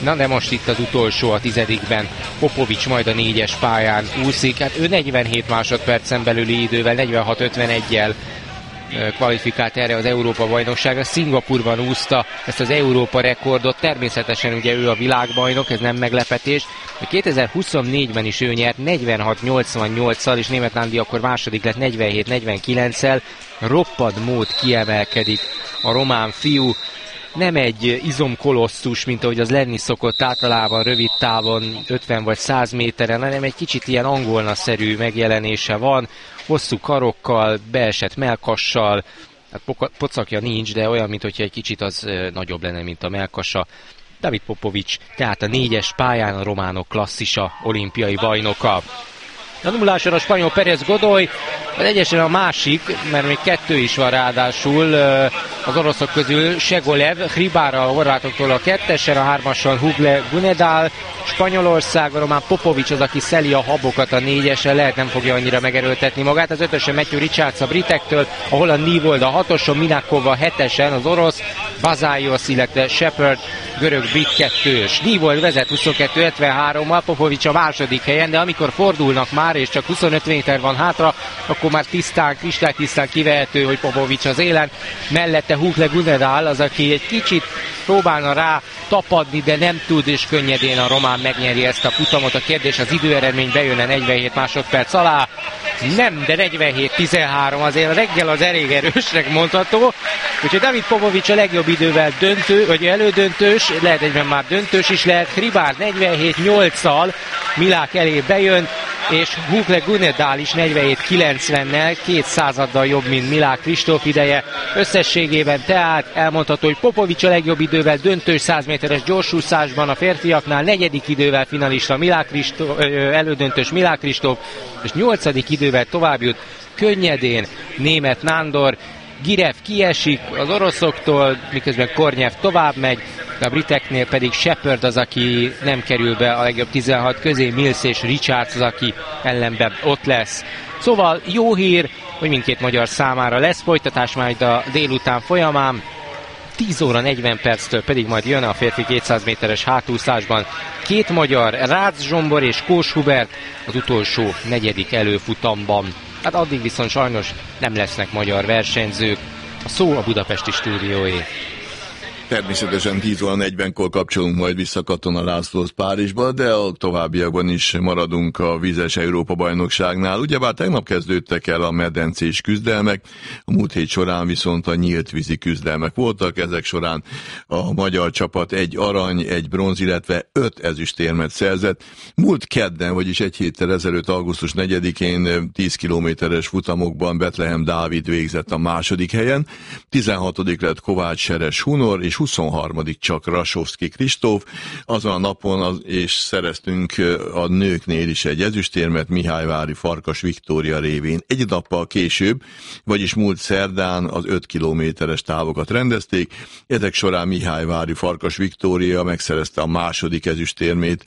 Na de most itt az utolsó a tizedikben. Popovics majd a négyes pályán úszik. Hát ő negyvenhét másodpercen belüli idővel, negyvenhat ötveneggyel kvalifikált erre az Európa-bajnokságra. Szingapurban úszta ezt az Európa rekordot, természetesen ugye ő a világbajnok, ez nem meglepetés. kétezer-huszonnégyben is ő nyert negyvenhat nyolcvannyolccal, és Németh Nándi akkor második lett negyvenhét negyvenkilenccel. Roppad mód kiemelkedik a román fiú. Nem egy izomkolosszus, mint ahogy az lenni szokott általában rövid távon, ötven vagy száz méteren, hanem egy kicsit ilyen angolna-szerű megjelenése van, hosszú karokkal, beesett mellkassal, hát pocakja nincs, de olyan, mint hogyha egy kicsit az nagyobb lenne, mint a mellkasa. David Popovics, tehát a négyes pályán a románok klasszisa, olimpiai bajnoka. A nulláson a spanyol Pérez Godoy, az egyesen a másik, mert még kettő is van ráadásul az oroszok közül, Segolev, Hribára a horvátoktól a kettesen, a hármason Hugle Gunedal, Spanyolország, a román Popovics az, aki szeli a habokat a négyesen, lehet nem fogja annyira megerőltetni magát, az ötösen Matthew Richards a britektől, a holland Newbold a hatoson, Minakov a hetesen, az orosz, Bazaios, illetve Shepard, görög-brit kettős. Newbold vezet huszonkettő hetvenhárommal, Popovics a második helyen, de amikor fordulnak már, és csak huszonöt méter van hátra, akkor már tisztán, kristálytisztán kivehető, hogy Popovics az élen. Mellette Hugle Gunedal az, aki egy kicsit próbálna rá tapadni, de nem tud, és könnyedén a román megnyeri ezt a futamot. A kérdés, az időeredmény bejönne negyvenhét másodperc alá. Nem, de negyvenhét tizenhárom, azért reggel az elég erősnek mondható. Úgyhogy David Popovics a legjobb idővel döntő, vagy elődöntős, lehet egyben már döntős is lehet. Hribár negyvenhét nyolccal Milák elé bejön, és Hugle Gunedal is negyvenhét kilencvennel, két századdal jobb, mint Milák Kristóf ideje. Összességében tehát elmondható, hogy Popovics a legjobb idővel döntős száz méteres gyorsúszásban, a férfiaknál negyedik idővel finalista Milák Kristóf, elődöntős Milák Kristóf, és nyolcadik idővel tovább jut könnyedén Németh Nándor. Girev kiesik az oroszoktól, miközben Kornyev tovább megy, de a briteknél pedig Shepard az, aki nem kerül be a legjobb tizenhat közé, Mills és Richards az, aki ellenben ott lesz. Szóval jó hír, hogy mindkét magyar számára lesz folytatás majd a délután folyamán. tíz óra negyven perctől pedig majd jön a férfi kétszáz méteres hátúszásban két magyar, Rácz Zsombor és Kós Hubert az utolsó negyedik előfutamban. Hát addig viszont sajnos nem lesznek magyar versenyzők. A szó a budapesti stúdióé. Természetesen tíz óra negyvenkor kapcsolunk majd vissza Katona Lászlóhoz Párizsba, de a továbbiakban is maradunk a vízes Európa-bajnokságnál. Ugyebár tegnap kezdődtek el a medencés küzdelmek, a múlt hét során viszont a nyílt vízi küzdelmek voltak, ezek során a magyar csapat egy arany, egy bronz, illetve öt ezüstérmet szerzett. Múlt kedden, vagyis egy héttel ezelőtt, augusztus negyedikén tíz kilométeres futamokban Betlehem Dávid végzett a második helyen, tizenhatodik lett Kovács Seres Hunor, és huszonharmadik csak Rasovszky Kristóf. Azon a napon az, és szereztünk a nőknél is egy ezüstérmet Mihályvári Farkas Viktória révén. Egy nappal később, vagyis múlt szerdán az öt kilométeres távokat rendezték. Ezek során Mihályvári Farkas Viktória megszerezte a második ezüstérmét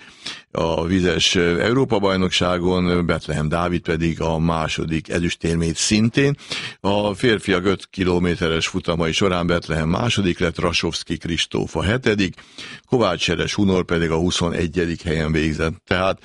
a vizes Európa-bajnokságon, Betlehem Dávid pedig a második ezüstérmét szintén. A férfiak öt kilométeres futamai során Betlehem második lett, Rasovszky Kristóf a hetedik, Kovács Seres Hunor pedig a huszonegyedik helyen végzett. Tehát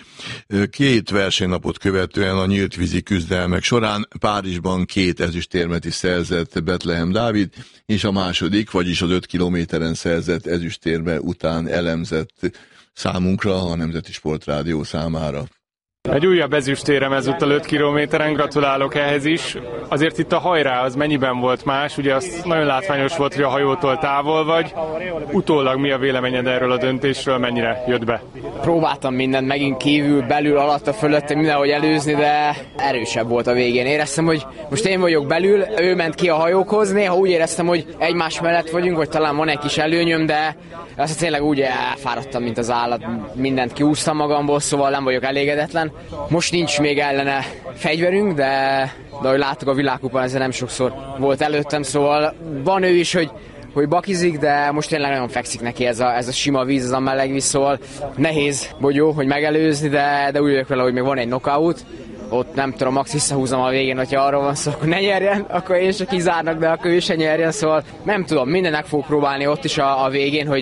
két versenynapot követően a nyílt vízi küzdelmek során Párizsban két ezüstérmet is szerzett Betlehem Dávid, és a második, vagyis az öt kilométeren szerzett ezüstérme után elemzett számunkra, a Nemzeti Sportrádió számára. Egy újabb ezüstérem ezúttal öt kilométeren, gratulálok ehhez is. Azért itt a hajrá az mennyiben volt más? Ugye az nagyon látványos volt, hogy a hajótól távol vagy. Utólag mi a véleményed erről a döntésről, mennyire jött be? Próbáltam mindent, megint kívül, belül, alatta, fölötte mindenhogy előzni, de erősebb volt a végén. Éreztem, hogy most én vagyok belül, ő ment ki a hajókhoz, néha úgy éreztem, hogy egymás mellett vagyunk, vagy talán van egy kis előnyöm, de azt tényleg úgy elfáradtam, mint az állat, mindent kiúztam magamból, szóval nem vagyok elégedetlen. Most nincs még ellene fegyverünk, de, de ahogy láttuk a világkupán, ez nem sokszor volt előttem, szóval van ő is, hogy, hogy bakizik, de most tényleg nagyon fekszik neki ez a, ez a sima víz, ez a meleg víz, szóval nehéz bogyó, hogy megelőzni, de, de úgy vagyok vele, hogy még van egy knockout, ott nem tudom, max visszahúzom a végén, hogyha arról van szó, akkor ne nyerjen, akkor én se kizárnak, de akkor ő se nyerjen, szóval nem tudom, mindennek fogok próbálni ott is a, a végén, hogy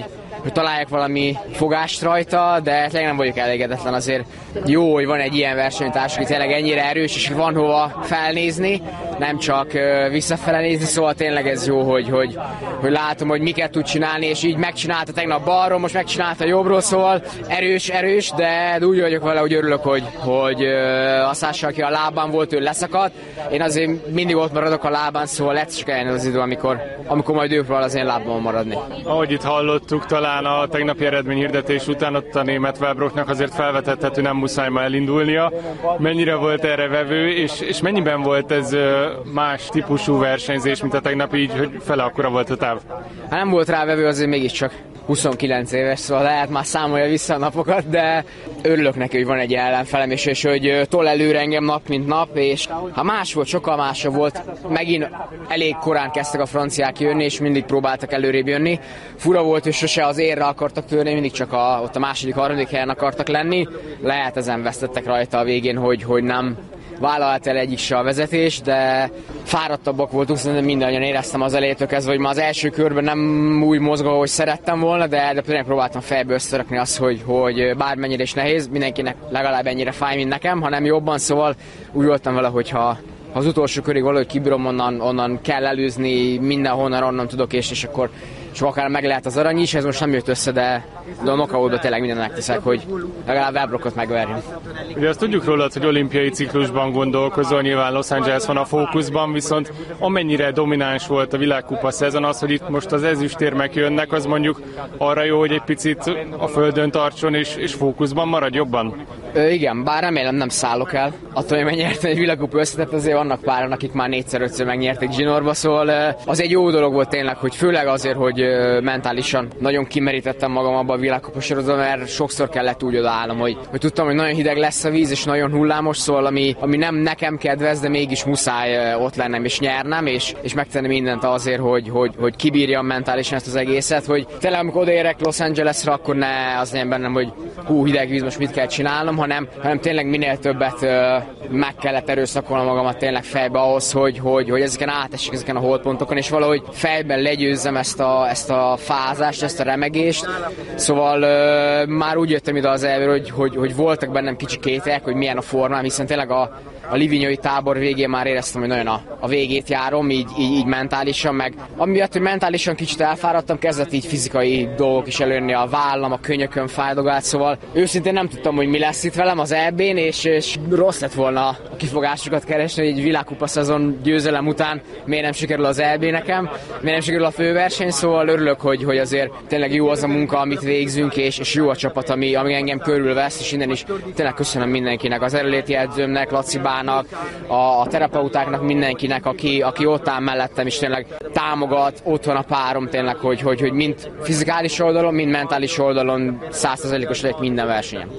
hogy találják valami fogást rajta, de tényleg nem vagyok elégedetlen. Azért jó, hogy van egy ilyen versenytárs, aki tényleg ennyire erős, és van hova felnézni, nem csak visszafele nézni, szóval tényleg ez jó, hogy, hogy, hogy látom, hogy miket tud csinálni, és így megcsinálta tegnap balról, most megcsinálta jobbról, szóval erős, erős, de úgy vagyok vele, hogy örülök, hogy, hogy azt lássa, aki a lábán volt, ő leszakadt. Én azért mindig ott maradok a lábán, szóval egyszer csak eljön az idő, amikor, amikor majd ők az én lábban maradni. Ahogy itt hallottuk, talán a tegnapi eredményhirdetés után ott a német Wellbrocknak azért felvetethető, nem muszáj ma elindulnia. Mennyire volt erre vevő, és, és mennyiben volt ez más típusú versenyzés, mint a tegnapi, így, hogy fele akkora volt a táv? Hát nem volt rá vevő, azért mégiscsak huszonkilenc éves, szóval lehet már számolja vissza a napokat, de örülök neki, hogy van egy ellenfelem, és, és hogy tol előre engem nap, mint nap, és ha más volt, sokkal másabb volt, megint elég korán kezdtek a franciák jönni, és mindig próbáltak előrébb jönni. Fura volt, hogy sose az érre akartak törni, mindig csak a, ott a második, harmadik helyen akartak lenni. Lehet ezen vesztettek rajta a végén, hogy, hogy nem vállalt el egyik se a vezetés, de fáradtabbak voltunk, szerintem mindannyian éreztem az elejétől kezdve, hogy ma az első körben nem úgy mozgó, ahogy szerettem volna, de, de például próbáltam fejbe összerakni azt, hogy, hogy bármennyire is nehéz, mindenkinek legalább ennyire fáj, mint nekem, hanem jobban, szóval úgy voltam vele, hogyha ha az utolsó körig valahogy kibírom, onnan, onnan kell előzni, mindenhonnan onnan tudok, és, és akkor és akár meg lehet az arany is, ez most nem jött össze, de, de a knockoutba tényleg mindent megteszek, hogy legalább Wellbrockot megverjem. Ugye azt tudjuk rólad, hogy olimpiai ciklusban gondolkozol, nyilván Los Angeles van a fókuszban, viszont amennyire domináns volt a világkupa szezon, az, hogy itt most az ezüstérmek jönnek, az mondjuk arra jó, hogy egy picit a földön tartson és, és fókuszban marad jobban? Ö, igen, bár remélem nem szállok el. Attól, hogy megnyertem egy világkupa összetett, azért vannak páran, akik már négyszer-ötször megnyerték zsinórba, szóval az egy jó dolog volt tényleg, hogy főleg azért, hogy mentálisan nagyon kimerítettem magam abba a világkupa sorozatban, mert sokszor kellett úgy odaállnom, hogy, hogy tudtam, hogy nagyon hideg lesz a víz, és nagyon hullámos, szóval ami, ami nem nekem kedvez, de mégis muszáj ott lennem és nyernem, és, és megtenni mindent azért, hogy, hogy, hogy kibírjam mentálisan ezt az egészet, hogy tényleg amikor odaérek Los Angelesre, akkor ne az legyen bennem, hogy hú, hideg víz, most mit kell csinálnom, hanem, hanem tényleg minél többet uh, meg kellett erőszakolnom magamat tényleg fejbe ahhoz, hogy, hogy, hogy ezeken átesik ezeken a holdpontokon, és valahogy fejben legyőzzem ezt a, ezt a fázást, ezt a remegést. Szóval uh, már úgy jöttem ide az elvére, hogy, hogy, hogy voltak bennem kicsi kételyek, hogy milyen a formám, hiszen tényleg a, a livinyai tábor végén már éreztem, hogy nagyon a, a végét járom, így, így, így mentálisan, meg amiatt, hogy mentálisan kicsit elfáradtam, kezdett így fizikai dolgok is előjönni, a vállam, a könyökön fájdogált, szóval őszintén nem tudtam, hogy mi lesz itt velem az é bén, és, és rossz lett volna a kifogásokat keresni, hogy egy világkupa szezon győzelem után miért nem sikerül az é bé nekem, miért nem sikerül a főverseny, szóval örülök, hogy, hogy azért tényleg jó az a munka, amit végzünk, és, és jó a csapat, ami, ami engem körülvesz, és innen is tényleg köszönöm mindenkinek, az erőléti edzőmnek, Laci Bának, a, a terapeutáknak, mindenkinek, aki, aki ott áll mellettem, és tényleg támogat, ott van a párom tényleg, hogy, hogy, hogy mind fizikális oldalon, mind mentális oldalon száz százalékos lett minden versenyen.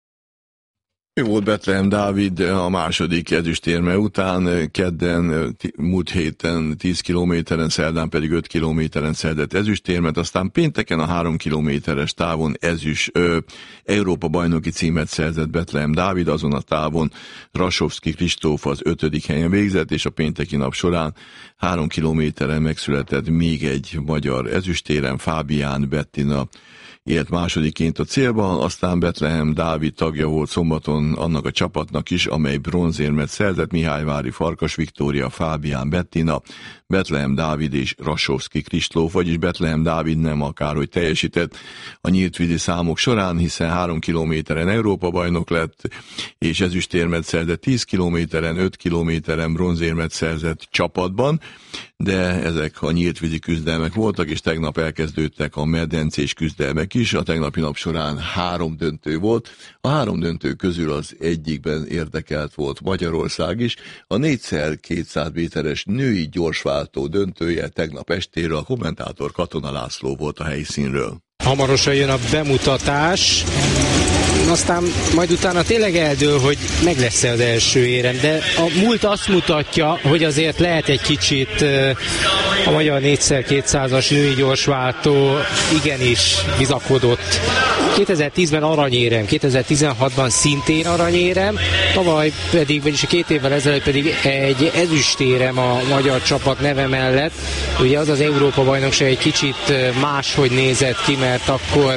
Ő volt Bethlehem Dávid a második ezüstérme után, kedden, múlt héten tíz kilométeren, szerdán pedig öt kilométeren szedett ezüstérmet, aztán pénteken a három kilométeres távon ezüst ö, Európa bajnoki címet szerzett Bethlehem Dávid, azon a távon Rasovszky Kristóf az ötödik helyen végzett, és a pénteki nap során három kilométeren megszületett még egy magyar ezüstérem, Fábián Bettina élt másodiként a célban, aztán Bethlehem Dávid tagja volt szombaton annak a csapatnak is, amely bronzérmet szerzett, Mihályvári Farkas Viktória, Fábián Bettina, Bethlehem Dávid és Rasovszky Kristóf, vagyis Bethlehem Dávid nem akárhogy teljesített a nyíltvízi számok során, hiszen három kilométeren Európa bajnok lett, és ezüstérmet szerzett tíz kilométeren, öt kilométeren bronzérmet szerzett csapatban, de ezek a nyíltvízi küzdelmek voltak, és tegnap elkezdődtek a medencés küzdelmek is. A tegnapi nap során három döntő volt. A három döntő közül az egyikben érdekelt volt Magyarország is. A négyszer kétszáz méteres női gyorsváltó döntője tegnap estére a kommentátor Katona László volt a helyszínről. Hamarosan jön a bemutatás, aztán majd utána tényleg eldől, hogy meg lesz-e az első érem, de a múlt azt mutatja, hogy azért lehet egy kicsit a magyar négyszer kétszázas női gyorsváltó igenis bizakodott kétezer-tízben aranyérem, kétezer-tizenhatban szintén aranyérem, tavaly pedig, vagyis két évvel ezelőtt pedig egy ezüstérem a magyar csapat neve mellett. Ugye az az Európa-bajnokság egy kicsit máshogy nézett ki, mert akkor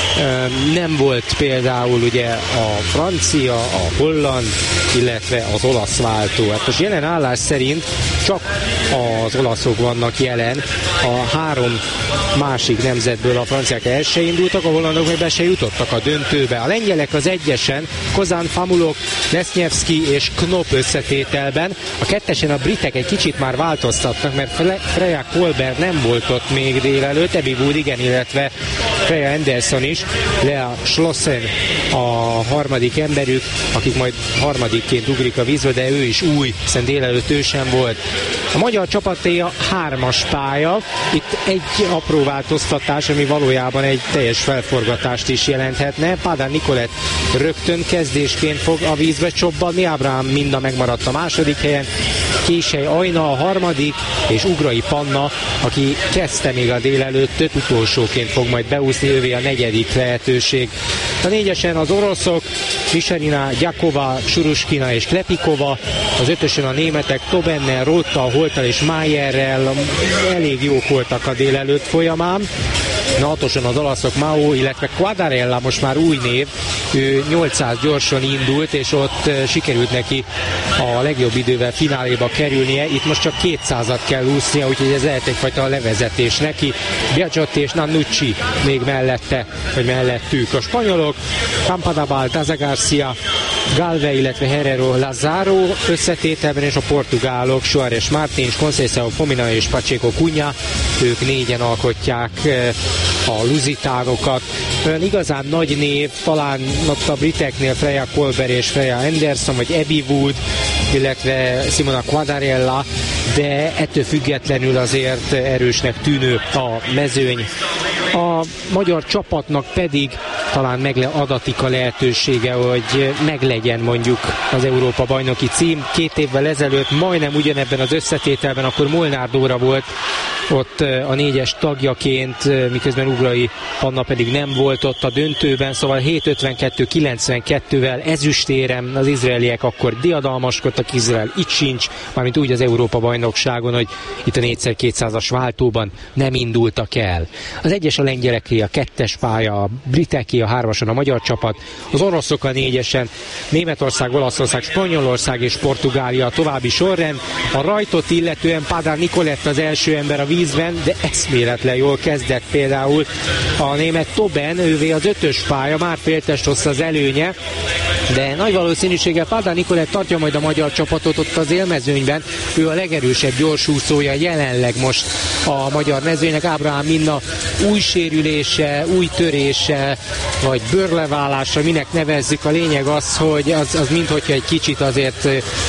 nem volt például ugye a francia, a holland, illetve az olasz váltó. Hát most jelen állás szerint csak az olaszok vannak jelen, a három másik nemzetből a franciák el se indultak, a hollandok meg be se jutottak a döntőbe. A lengyelek az egyesen, Kozán, Famulok, Lesnyevski és Knop összetételben. A kettesen a britek egy kicsit már változtatnak, mert Freya Kolber nem volt ott még délelőtt, Abby Wood igen, illetve Freya Anderson is, Lea Schlossen a harmadik emberük, akik majd harmadikként ugrik a vízbe, de ő is új, hiszen délelőtt ő sem volt. A magyar csapaté a hármas pálya, itt egy apró változtatás, ami valójában egy teljes felforgatást is jelenthetne. Pádár Nikolett rögtön kezdésként fog a vízbe csobbanni, Ábrahám Minna megmaradt a második helyen, Késely Ajna a harmadik, és Ugrai Panna, aki kezdte még a délelőttöt, utolsóként fog majd beúszni, ővé a negyedik lehetőség. A négyesen az oroszok, Misarina, Gyakova, Suruskina és Klepikova, az ötösen a németek Tobennel, Rotta, Holtal és Mayerrel elég jók voltak a délelőtt folyamán. Na, hatosan az olaszok Mao, illetve Quadarella, most már új név, ő nyolcszáz gyorsan indult, és ott sikerült neki a legjobb idővel fináléba kerülnie. Itt most csak kétszázat kell úsznia, úgyhogy ez lehet egyfajta levezetés neki. Biagiotti és Nannucci még mellette, vagy mellettük. A spanyolok, Campadabal, Daza Garcia, Galve, illetve Herrero Lazaro összetételben, és a portugálok Suárez Martins, Conceição Fomina és Pacheco Cunha, ők négyen alkotják a luzitánokat. Olyan igazán nagy név, talán ott a briteknél Freya Kolber és Freya Anderson, vagy Abby Wood, illetve Simona Quadarella, de ettől függetlenül azért erősnek tűnő a mezőny. A magyar csapatnak pedig talán megadatik a lehetősége, hogy meglegyen mondjuk az Európa-bajnoki cím. Két évvel ezelőtt majdnem ugyanebben az összetételben, akkor Molnár Dóra volt ott a négyes tagjaként, miközben Ugrai Panna pedig nem volt ott a döntőben, szóval hét ötvenkettő kilencvenkettővel ezüstérem, az izraeliek akkor diadalmaskodtak, Izrael itt sincs, mármint úgy az Európa-bajnokságon, hogy itt a négyszer kétszázas váltóban nem indultak el. Az egyes a lengyeleké, a kettes pálya, a briteké, a hármason a magyar csapat, az oroszok a négyesen, Németország, Olaszország, Spanyolország és Portugália a további sorrend. A rajtot illetően Pádár Nikolett az első ember a vízben, de eszméletlen jól kezdett például a német Toben, ővé az ötös pálya, már féltest rossz az előnye, de nagy valószínűséggel Pádár Nikolett tartja majd a magyar csapatot ott az élmezőnyben, ő a legerősebb gyorsúszója jelenleg most a magyar mezőnynek. Ábrahám Minna új sérülése, új törése, vagy bőrleválása, minek nevezzük, a lényeg az, hogy az, az minthogyha egy kicsit azért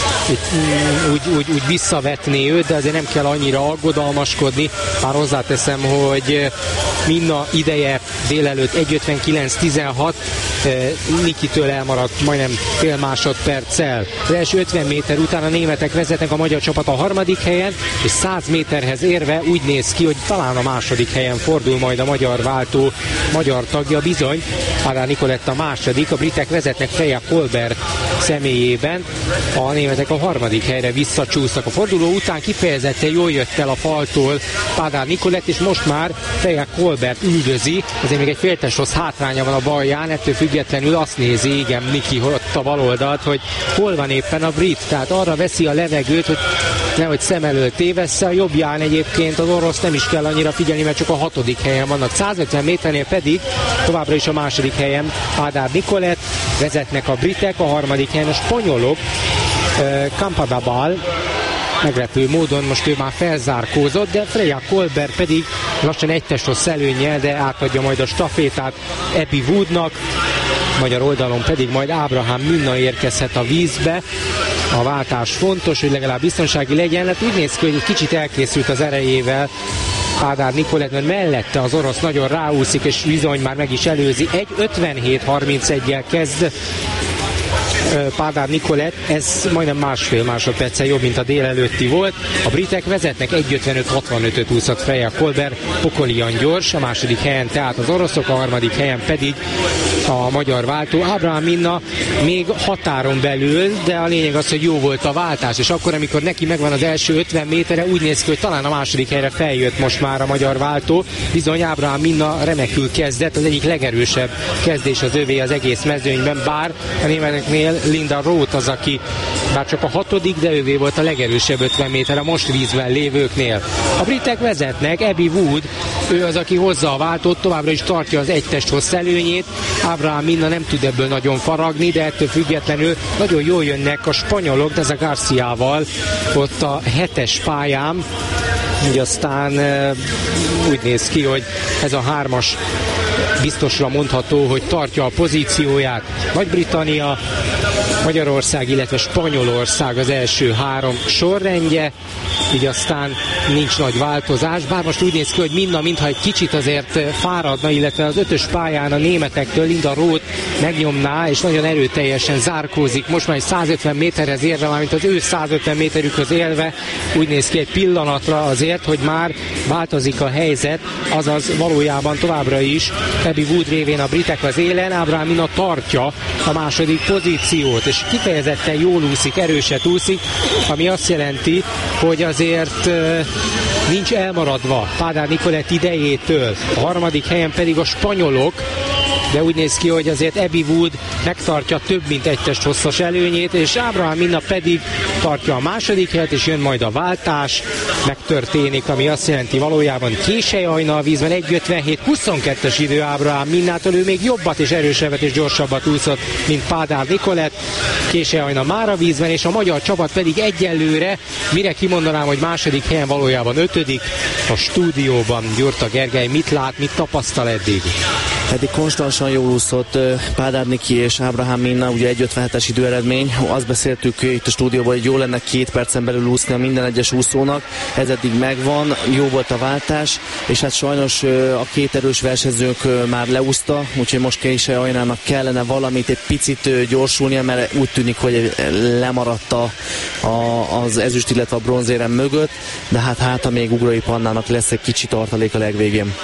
úgy, úgy, úgy visszavetné őt, de azért nem kell annyira aggodalmaskodni. Már hozzáteszem, hogy Minna ideje délelőtt egy ötvenkilenc tizenhat, Nikitől elmaradt majdnem fél másodperccel. Az első ötven méter után a németek vezetnek, a magyar csapat a harmadik helyen, és száz méterhez érve úgy néz ki, hogy talán a második helyen fordul majd a magyar váltó, magyar tagja bizony. Pádár Nikolett a második, a britek vezetnek Freya Kolber személyében, a németek a harmadik helyre visszacsúsztak. A forduló után kifejezetten jól jött el a faltól Pádár Nikolett, és most már Freya Kolbert üldözi, azért még egy féltes rossz hátránya van a balján, ettől függetlenül azt nézi, igen, Niki ott a baloldalt, hogy hol van éppen a brit, tehát arra veszi a levegőt, hogy nehogy szem elől tévessze. A jobbján egyébként az orosz nem is kell annyira figyelni, mert csak a hatodik helyen vannak. száz ötven méternél pedig továbbra is a második helyen Pádár Nikolett, vezetnek a britek, a harmadik helyen a spanyolok, Campadabal, meglepő módon most ő már felzárkózott, de Freya Kolber pedig lassan egy testos előnnyel, de átadja majd a stafétát Abby Woodnak, magyar oldalon pedig majd Ábrahám Minna érkezhet a vízbe. A váltás fontos, hogy legalább biztonsági legyen, hát úgy néz ki, hogy egy kicsit elkészült az erejével Pádár Nikolett, mert mellette az orosz nagyon ráúszik, és bizony már meg is előzi. egy ötvenhét harmincegyel kezd Pádár Nikolett, ez majdnem másfél másodperccel jobb, mint a délelőtti volt. A britek vezetnek egy ötvenöt hatvanötöt úszott Freya Kolber, pokolian gyors, a második helyen tehát az oroszok, a harmadik helyen pedig a magyar váltó. Abraham Minna még határon belül, de a lényeg az, hogy jó volt a váltás, és akkor, amikor neki megvan az első ötven méterre, úgy néz ki, hogy talán a második helyre feljött most már a magyar váltó. Bizony Abraham Minna remekül kezdett, az egyik legerősebb kezdés az övé az egész mezőnyben, bár a németeknél Linda Roth az, aki bár csak a hatodik, de övé volt a legerősebb ötven méter a most vízben lévőknél. A britek vezetnek, Abby Wood, ő az, aki hozza a váltót, továbbra is tartja az egy testhossz előnyét. Abraham Minna nem tud ebből nagyon faragni, de ettől függetlenül nagyon jól jönnek a spanyolok, de ez a Garciával ott a hetes pályán. Így aztán úgy néz ki, hogy ez a hármas biztosra mondható, hogy tartja a pozícióját. Nagy-Britannia, Magyarország, illetve Spanyolország az első három sorrendje, így aztán nincs nagy változás, bár most úgy néz ki, hogy Minna mintha egy kicsit azért fáradna, illetve az ötös pályán a németektől Linda Roth megnyomná, és nagyon erőteljesen zárkózik. Most már egy százötven méterhez érve, mármint az ő százötven méterükhöz élve, úgy néz ki egy pillanatra azért, hogy már változik a helyzet, azaz valójában továbbra is Abby Wood révén a britek az élen, Abraham Minna tartja a második pozíciót, és kifejezetten jól úszik, erőset úszik, ami azt jelenti, hogy azért uh, nincs elmaradva Pádár Nikolett idejétől. A harmadik helyen pedig a spanyolok, de úgy néz ki, hogy azért Abby Wood megtartja több mint egy testhosszas előnyét, és Abraham Minna pedig tartja a második helyet, és jön majd a váltás, megtörténik, ami azt jelenti valójában Késely Ajna a vízben, egy ötvenhét huszonkettes idő Abraham Minnától, ő még jobbat és erősebbet és gyorsabbat úszott, mint Pádár Nikolett. Késely Ajna már a vízben, és a magyar csapat pedig egyelőre, mire kimondanám, hogy második helyen valójában ötödik, a stúdióban Gyurta Gergely mit lát, mit tapasztal eddig? Eddig konstansan jól úszott Pádár Niki és Abraham Minna, ugye egy ötvenhetes időeredmény. Azt beszéltük itt a stúdióban, hogy jó lenne két percen belül úszni a minden egyes úszónak. Ez eddig megvan, jó volt a váltás, és hát sajnos a két erős versenyzőnk már leúszta, úgyhogy most Késely Ajnának kellene valamit egy picit gyorsulnia, mert úgy tűnik, hogy lemaradt a, a, az ezüst, illetve a bronzérem mögött, de hát hát, még Ugrai Pannának lesz egy kicsi tartalék a legvégén.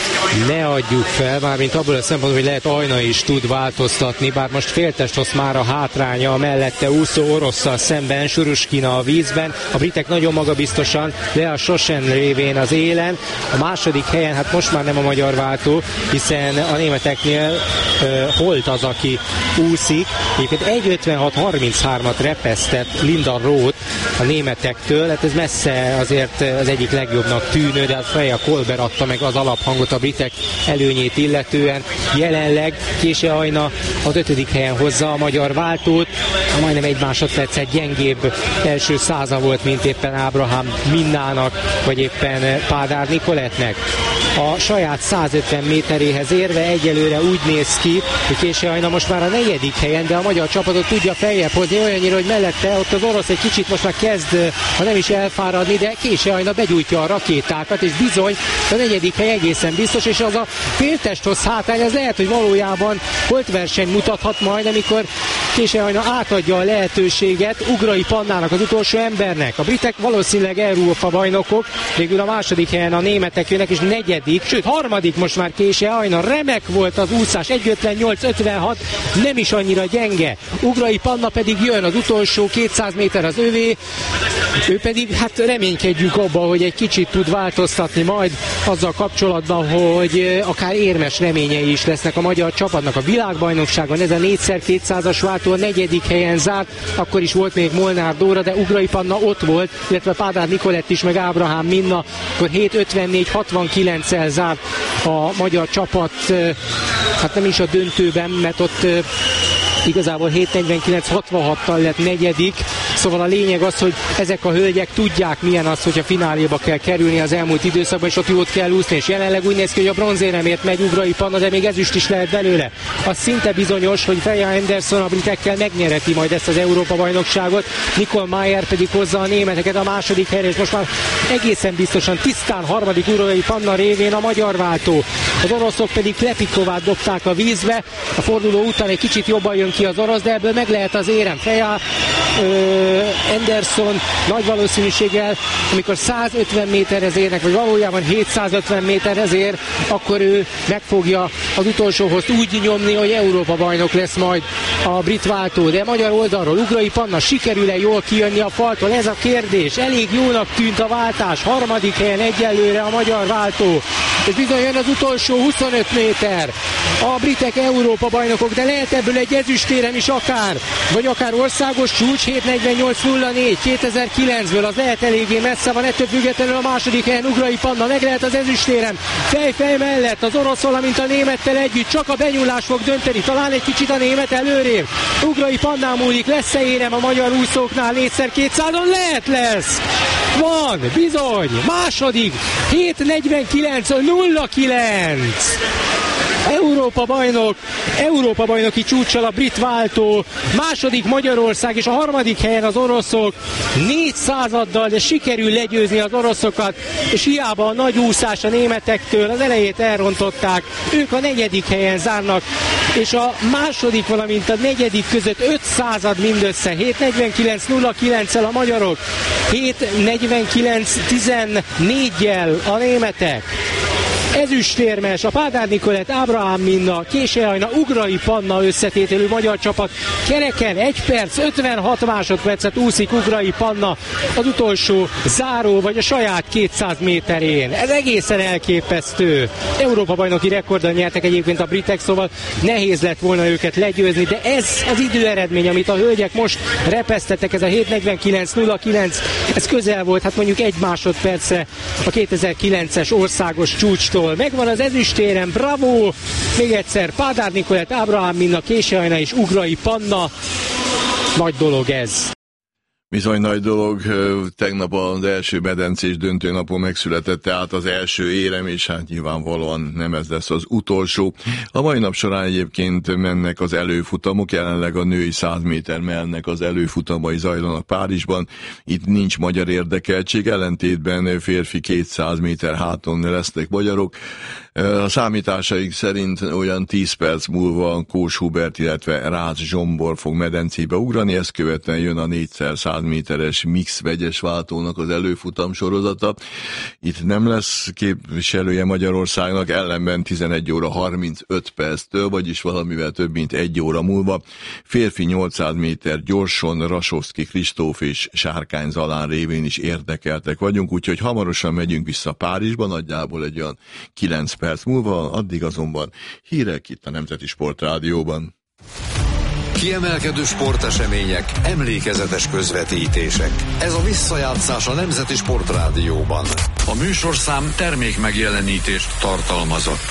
Ne adjuk fel, mármint abból a szempontból, hogy lehet Ajna is tud változtatni, bár most féltesthoz már a hátránya a mellette úszó orosszal szemben, Suruskina a vízben, a britek nagyon magabiztosan, de a Sosen révén az élen, a második helyen, hát most már nem a magyar váltó, hiszen a németeknél uh, Holt az, aki úszik, egyébként egy ötvenhat harminchárom repesztett Linda Roth a németektől, hát ez messze azért az egyik legjobbnak tűnő, de hát Freya Kolber adta meg az alaphangot a britek előnyét illetően. Jelenleg Késely Ajna az ötödik helyen hozza a magyar váltót, majdnem egy másodperccel gyengébb első száza volt, mint éppen Abraham Minnának, vagy éppen Pádár Nikolettnek. A saját százötven méteréhez érve egyelőre úgy néz ki, hogy Késely Ajna most már a negyedik helyen, de a magyar csapatot tudja feljebb hozni olyannyira, hogy mellette ott az orosz egy kicsit most már kezd, ha nem is elfáradni, de Késely Ajna begyújtja a rakétákat, és bizony a negyedik hely egészen biztos, és az a féltesthoz hátrány, ez lehet, hogy valójában holtverseny mutathat majd, amikor Késely Ajna átadja a lehetőséget Ugrai Pannának, az utolsó embernek. A britek valószínűleg Európa bajnokok, végül a második helyen a németek jönnek, és negyedik, sőt harmadik most már Késely Ajna. Remek volt az úszás, egy ötvennyolc ötvenhat, nem is annyira gyenge. Ugrai Panna pedig jön, az utolsó kétszáz méter az övé, ő pedig hát reménykedjük abban, hogy egy kicsit tud változtatni majd azzal kapcsolatban, hogy akár érmes reményei is lesznek a magyar csapatnak. A világbajnokságon ez a négyszer kétszázas váltó a negyedik helyen zárt, akkor is volt még Molnár Dóra, de Ugrai Panna ott volt, illetve Pádár Nikolett is, meg Abraham Minna, akkor hét ötvennégy hatvankilenccel zárt a magyar csapat, hát nem is a döntőben, mert ott igazából hét negyvenkilenc hatvanhattal lett negyedik, szóval a lényeg az, hogy ezek a hölgyek tudják, milyen az, hogy a fináléba kell kerülni az elmúlt időszakban, és ott jót kell úszni, és jelenleg úgy néz ki, hogy a bronzéremért megy Ugrai Panna, de még ezüst is lehet belőle. Az szinte bizonyos, hogy Freya Anderson a britekkel megnyereti majd ezt az Európa-bajnokságot, Nicole Mayer pedig hozza a németeket a második helyre, és most már egészen biztosan tisztán harmadik Ugrai Panna révén a magyar váltó. az oroszok pedig Klepikovát dobták a vízbe, a forduló után egy kicsit jobban jön ki az orosz, de ebből meg lehet az érem. Freya Anderson nagy valószínűséggel, amikor százötven méterhez érnek, vagy valójában hétszázötven méterhez ér, akkor ő meg fogja az utolsóhoz úgy nyomni, hogy Európa bajnok lesz majd a brit váltó. De magyar oldalról Ugrai Panna sikerül-e jól kijönni a faltól? Ez a kérdés. Elég jónak tűnt a váltás. Harmadik helyen egyelőre a magyar váltó. És bizony jön az utolsó huszonöt méter. A britek Európa bajnokok, de lehet ebből egy ezüstérem is akár, vagy akár országos csúcs. Hét negyvennyolc nulla négy kétezer-kilencből az lehet eléggé messze van, ettől függetlenül a második helyen Ugrai Panna, meg lehet az ezüstérem. Fej-fej mellett az orosz, valamint a némettel együtt, csak a benyúlás fog dönteni, talán egy kicsit a német előrébb. Ugrai Pannán múlik, lesz-e érem a magyar úszóknál négyszer kétszázon? Lehet, lesz! Van, bizony, második, hét negyvenkilenc nulla kilenc. Európa bajnok, Európa bajnoki csúccsal a brit váltó, második Magyarország, és a harmadik helyen az oroszok négy századdal, de sikerül legyőzni az oroszokat, és hiába a nagy úszás a németektől, az elejét elrontották, ők a negyedik helyen zárnak, és a második, valamint a negyedik között öt század mindössze, hét negyvenkilenc nulla kilenccel a magyarok, hét negyvenkilenc tizennégyel a németek. Ezüstérmes, a Pádár Nikolett, Ábrahám Minna, Késely Ajna, Ugrai Panna összetételű magyar csapat. Kereken egy perc, ötvenhat másodpercet úszik Ugrai Panna az utolsó záró, vagy a saját kétszáz méterén. Ez egészen elképesztő. Európa bajnoki rekorddal nyertek egyébként a britek, szóval nehéz lett volna őket legyőzni, de ez az időeredmény, amit a hölgyek most repesztettek, ez a hét negyvenkilenc nulla kilenc, ez közel volt, hát mondjuk egy másodpercre a kétezer-kilences országos csúcstól. Megvan az ezüstérem, bravo! Még egyszer Pádár Nikolett, Ábrahám Minna, Késely Ajna és Ugrai Panna. Nagy dolog ez. Bizony nagy dolog, tegnap az első medencés döntőnapon megszületett tehát az első érem, és hát nyilvánvalóan nem ez lesz az utolsó. A mai nap során egyébként mennek az előfutamok, jelenleg a női száz méter mellnek az előfutamai zajlanak Párizsban. Itt nincs magyar érdekeltség, ellentétben férfi kétszáz méter háton lesznek magyarok. A számításaik szerint olyan tíz perc múlva Kós Hubert, illetve Rácz Zsombor fog medencébe ugrani, ezt követően jön a négyszer száz méteres mix vegyes váltónak az előfutam sorozata. Itt nem lesz képviselője Magyarországnak, ellenben tizenegy óra harmincöt perctől, vagyis valamivel több mint egy óra múlva férfi nyolcszáz méter gyorson Rasovszki Kristóf és Sárkány Zalán révén is érdekeltek vagyunk, úgyhogy hamarosan megyünk vissza Párizsba, nagyjából egy olyan kilenc perc múlva, addig azonban hírek itt a Nemzeti Sportrádióban. Kiemelkedő sportesemények, emlékezetes közvetítések. Ez a visszajátszás a Nemzeti Sportrádióban. A műsorszám termék megjelenítést tartalmazott.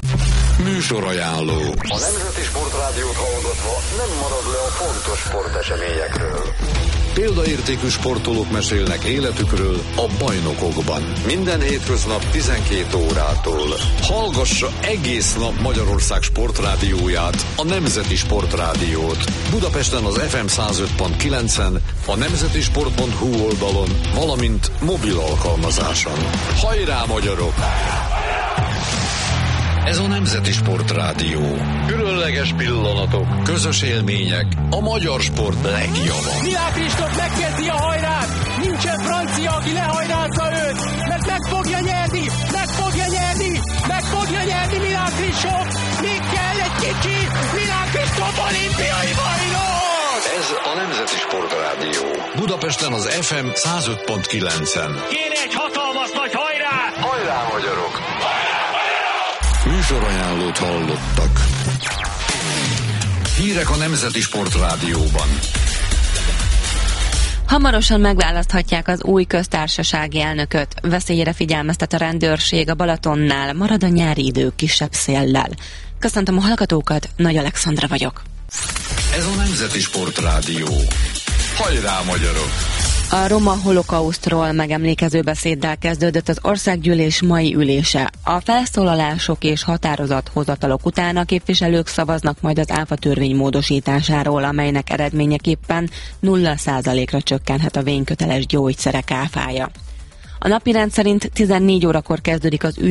Műsorajánló. A Nemzeti Sportrádiót hallgatva nem marad le a fontos sporteseményekről. Példaértékű sportolók mesélnek életükről a bajnokokban. Minden hétköznap tizenkét órától. Hallgassa egész nap Magyarország sportrádióját, a Nemzeti Sportrádiót. Budapesten az ef em száz öt pont kilencen, a nemzetisport pont hu oldalon, valamint mobil alkalmazáson. Hajrá magyarok! Ez a Nemzeti Sportrádió. Különleges pillanatok, közös élmények, a magyar sport legjava. Milák Kristóf megkezdi a hajrát! Nincsen francia, aki lehajrázza őt! Mert meg fogja nyerni! Meg fogja nyerni! Meg fogja nyerni Milák Kristóf! Még kell egy kicsi! Milák Kristóf olimpiai bajnok! Ez a Nemzeti Sportrádió. Budapesten az ef em száz öt pont kilencen. Kéne egy hatalmas nagy hajrát! Hajrá magyarok! Műsorajánlót hallottak. Hírek a Nemzeti Sportrádióban. Hamarosan megválaszthatják az új köztársasági elnököt. Veszélyre figyelmeztet a rendőrség a Balatonnál, marad a nyári idő kisebb széllel. Köszöntöm a hallgatókat, Nagy Alexandra vagyok. Ez a Nemzeti Sportrádió. Hajrá magyarok! A roma holokausztról megemlékező beszéddel kezdődött az országgyűlés mai ülése. A felszólalások és határozathozatalok után a képviselők szavaznak majd az áfa törvény módosításáról, amelynek eredményeképpen nulla százalékra csökkenhet a vényköteles gyógyszerek áfája. A napirend szerint tizennégy órakor kezdődik az új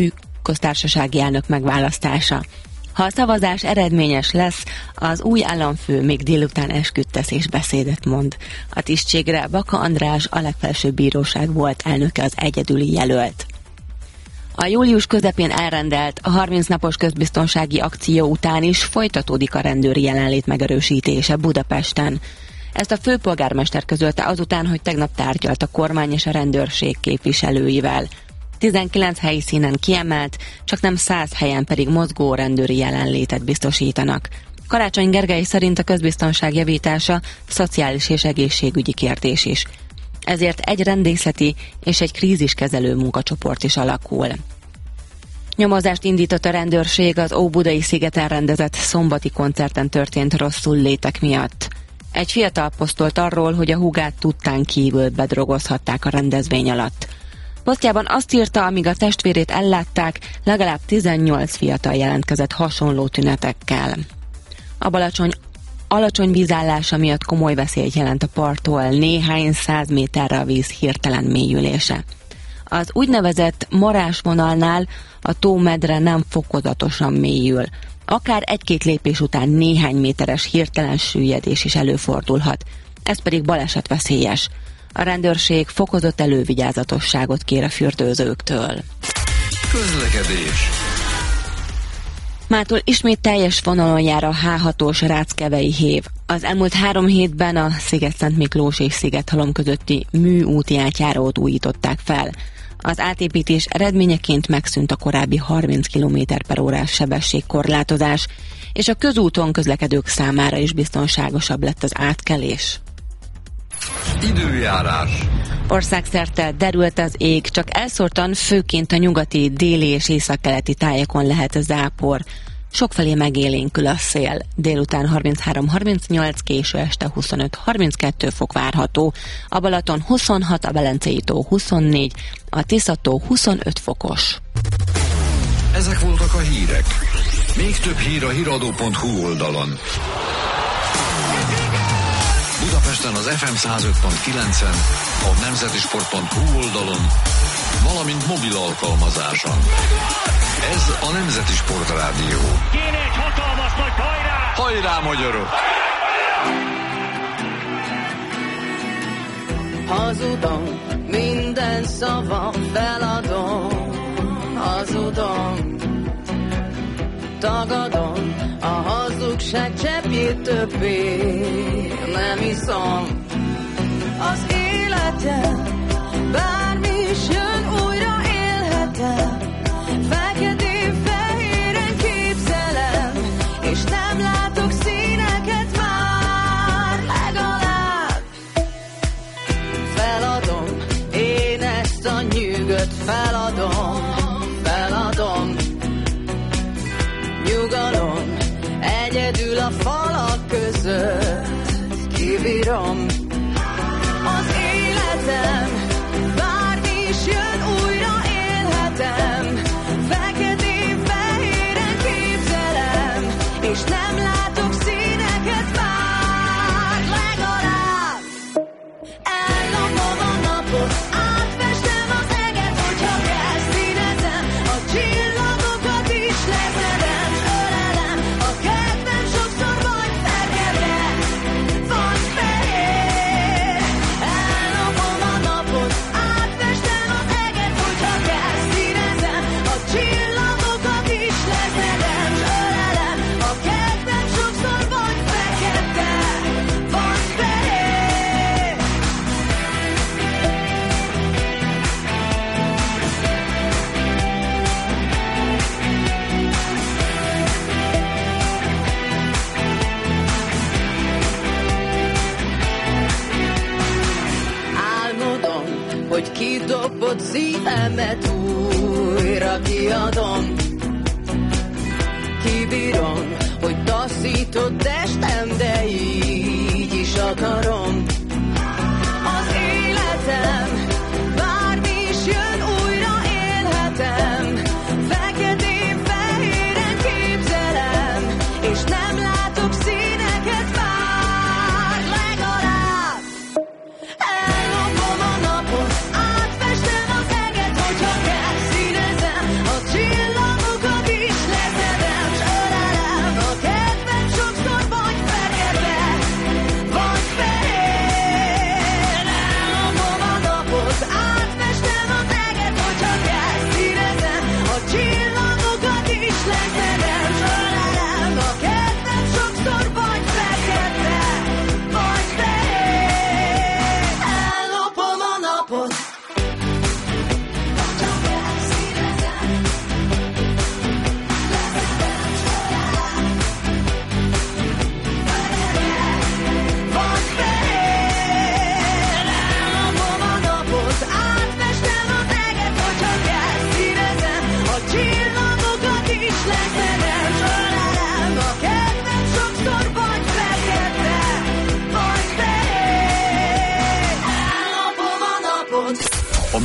köztársasági elnök megválasztása. Ha a szavazás eredményes lesz, az új államfő még délután esküdtesz és beszédet mond. A tisztségre Baka András, a legfelsőbb bíróság volt elnöke az egyedüli jelölt. A július közepén elrendelt, a harminc napos közbiztonsági akció után is folytatódik a rendőri jelenlét megerősítése Budapesten. Ezt a főpolgármester közölte azután, hogy tegnap tárgyalt a kormány és a rendőrség képviselőivel. tizenkilenc helyszínen kiemelt, csak nem száz helyen pedig mozgó rendőri jelenlétet biztosítanak. Karácsony Gergely szerint a közbiztonság javítása szociális és egészségügyi kérdés is. Ezért egy rendészeti és egy kríziskezelő munkacsoport is alakul. Nyomozást indított a rendőrség az Óbudai szigeten rendezett szombati koncerten történt rosszul létek miatt. Egy fiatal posztolt arról, hogy a húgát tudtán kívül bedrogozhatták a rendezvény alatt. Posztjában azt írta, amíg a testvérét ellátták, legalább tizennyolc fiatal jelentkezett hasonló tünetekkel. A Balacsony alacsony vízállása miatt komoly veszélyt jelent a parttól, néhány száz méterre a víz hirtelen mélyülése. Az úgynevezett marásvonalnál a tómedre nem fokozatosan mélyül. Akár egy-két lépés után néhány méteres hirtelen süllyedés is előfordulhat. Ez pedig balesetveszélyes. A rendőrség fokozott elővigyázatosságot kér a fürdőzőktől. Közlekedés. Mától ismét teljes vonalon jár a há hatos Ráckevei hév. Az elmúlt három hétben a Sziget-Szent Miklós és Szigethalom közötti műúti átjárót újították fel. Az átépítés eredményeként megszűnt a korábbi harminc kilométer per órás sebességkorlátozás, és a közúton közlekedők számára is biztonságosabb lett az átkelés. Időjárás. Országszerte derült az ég, csak elszórtan főként a nyugati, déli és északkeleti tájakon lehet zápor. Sokfelé megélénkül a szél. Délután harminchárom harmincnyolc, késő este huszonöt harminckettő fok várható. A Balaton huszonhat, a Velencei tó huszonnégy, a Tisza-tó huszonöt fokos. Ezek voltak a hírek. Még több hír a híradó pont hu oldalon. Budapesten az ef em száz öt pont kilencen, a nemzetisport pont hu oldalon, valamint mobil alkalmazáson. Ez a Nemzeti Sport Rádió. Kéne egy hatalmas nagy hajrá! Hajrá, magyarok! Hazudom, minden szava feladom. Hazudom, tagadom, a hazugság cseppjét többé nem iszom. Az életem bármi is jön, újra élhetem. Feketén-fehéren képzelem, és nem látok színeket már. Legalább feladom, én ezt a nyűgöt feladom. Feladom, nyugalom, egyedül a falak között kibírom. Az életem bármi is jön, újra élhetem. Feketén-fehéren képzelem, és nem látok színeket már. Legalább ellopom a napot, átfestem az eget, hogyha kell színezem. A csillagokat is leszedem, ölelem. A kedvem sokszor vagy fekete, vagy fehér. Ellopom a napot, átfestem az eget, hogyha kell színezem. A csillagokat is leszedem, ölelem. A kedvem sokszor vagy fekete, vagy fehér. Álmodom, hogy kidobott szívemet újra kiadom. Kibírom, hogy taszított testem, de így is akarom. Az életem bármi is jön, újra élhetem. Feketén-fehéren képzelem, és nem látok színeket már. Legalább ellopom a napot, átfestem az eget, hogyha kell színezem. A csillag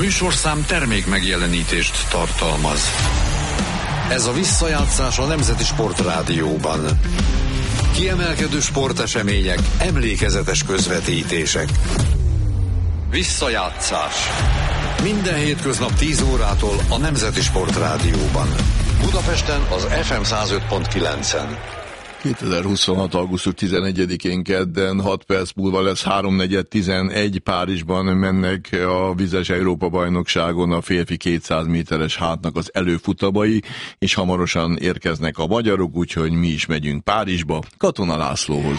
műsorszám termék megjelenítést tartalmaz. Ez a visszajátszás a Nemzeti Sportrádióban. Kiemelkedő sportesemények, emlékezetes közvetítések. Visszajátszás. Minden hétköznap tíz órától a Nemzeti Sportrádióban. Budapesten az ef em száz öt pont kilencen. kétezer-huszonhat. augusztus tizenegyedikén kedden hat perc múlva lesz háromnegyed tizenegy, Párizsban mennek a vizes Európa-bajnokságon a férfi kétszáz méteres hátnak az előfutamai, és hamarosan érkeznek a magyarok, úgyhogy mi is megyünk Párizsba, Katona Lászlóhoz.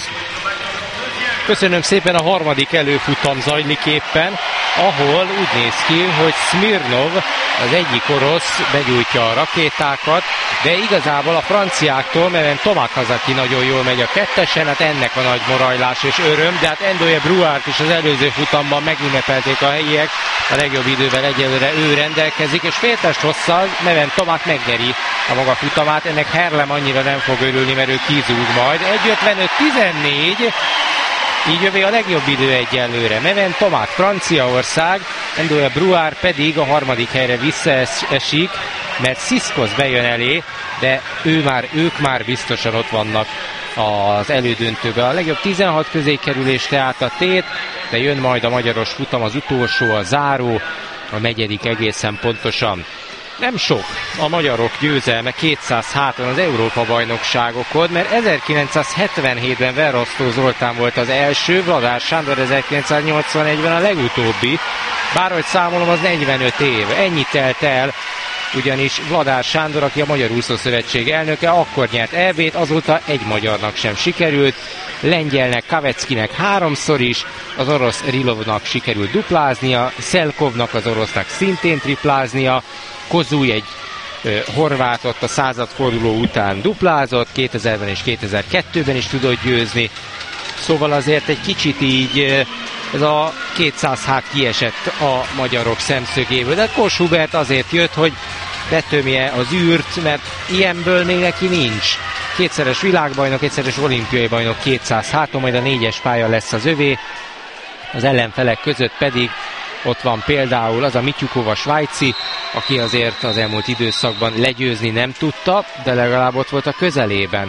Köszönöm szépen, a harmadik előfutam zajlik éppen, ahol úgy néz ki, hogy Smirnov, az egyik orosz begyújtja a rakétákat, de igazából a franciáktól, mert Tomáš Kazaki nagyon jól megy a kettesen, hát ennek a nagy morajlás és öröm, de hát Endoje Bruart is az előző futamban megünnepelték a helyiek, a legjobb idővel egyelőre ő rendelkezik, és féltest hosszal Neven Tomáš megnyeri a maga futamát, ennek Herlem annyira nem fog örülni, mert ő kizúg majd. egy ötvenöt tizennégy, így jövé a legjobb idő egyelőre. Neven Tomáš Franciaország, Endoje Bruart pedig a harmadik helyre visszaesik, mert Sziszkosz bejön elé, de ő már, ők már biztosan ott vannak az elődöntőben. A legjobb tizenhat közé kerülés tehát a tét, de jön majd a magyaros futam, az utolsó, a záró, a negyedik egészen pontosan. Nem sok a magyarok győzelme kétszáz háton az Európa-bajnokságokon, mert ezerkilencszázhetvenhétben Verrasztó Zoltán volt az első, Vladár Sándor ezerkilencszáznyolcvanegyben a legutóbbi, bár hogy számolom, az negyvenöt év. Ennyi telt el, ugyanis Vladár Sándor, aki a Magyar Úszószövetség elnöke, akkor nyert é bét, azóta egy magyarnak sem sikerült, lengyelnek, Kaveckinek háromszor is, az orosz Rilovnak sikerült dupláznia, Szelkovnak, az orosznak szintén tripláznia, Kozúj egy ö, horvát ott a századforduló után duplázott, kétezerben és kétezer-kettőben is tudott győzni. Szóval azért egy kicsit így ö, ez a kétszáz hát kiesett a magyarok szemszögéből. De Kós Hubert azért jött, hogy betömje az űrt, mert ilyenből még neki nincs. Kétszeres világbajnok, egyszeres olimpiai bajnok kétszáz háton, majd a négyes pálya lesz az övé. Az ellenfelek között pedig ott van például az a Mityukov, a svájci, aki azért az elmúlt időszakban legyőzni nem tudta, de legalább ott volt a közelében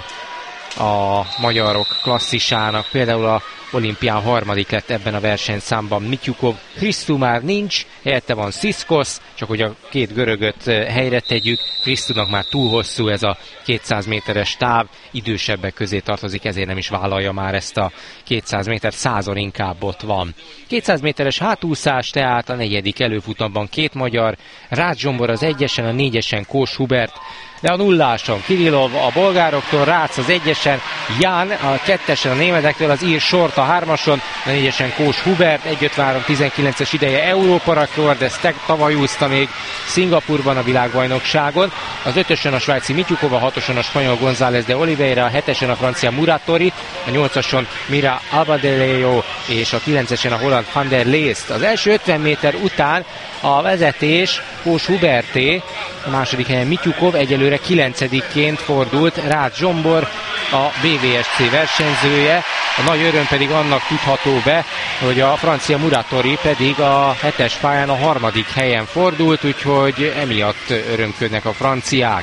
a magyarok klasszisának. Például a olimpián harmadik lett ebben a versenyszámban Mityukov. Krisztú már nincs, helyette van Sziszkosz, csak hogy a két görögöt helyre tegyük. Krisztúnak már túl hosszú ez a kétszáz méteres táv, idősebbek közé tartozik, ezért nem is vállalja már ezt a kétszáz méter, százon inkább ott van. kétszáz méteres hátúszás, tehát a negyedik előfutamban két magyar, Rácz Zsombor az egyesen, a négyesen Kós Hubert, de a nulláson Kirillov a bolgároktól, Rácz az egyesen, Ján a kettesen a németektől, az ír Sort a hármason, a négyesen Kós Hubert, egy ötvenhárom tizenkilences ideje Európa rekord, ezt tavaly úszta még Szingapurban a világbajnokságon, az ötösen a svájci Mityukov, a hatoson a spanyol González de Oliveira, a hetesen a francia Muratori, a nyolcason Mira Abadelejo és a kilencesen a holland Van der Leest. Az első ötven méter után a vezetés Kós Huberté, a második helyen Mityukov, egyelőre kilencedikként fordult Rácz Zsombor, a bé vé es cé versenyzője. A nagy öröm pedig annak tudható be, hogy a francia Muratori pedig a hetes pályán a harmadik helyen fordult, úgyhogy emiatt örömködnek a franciák.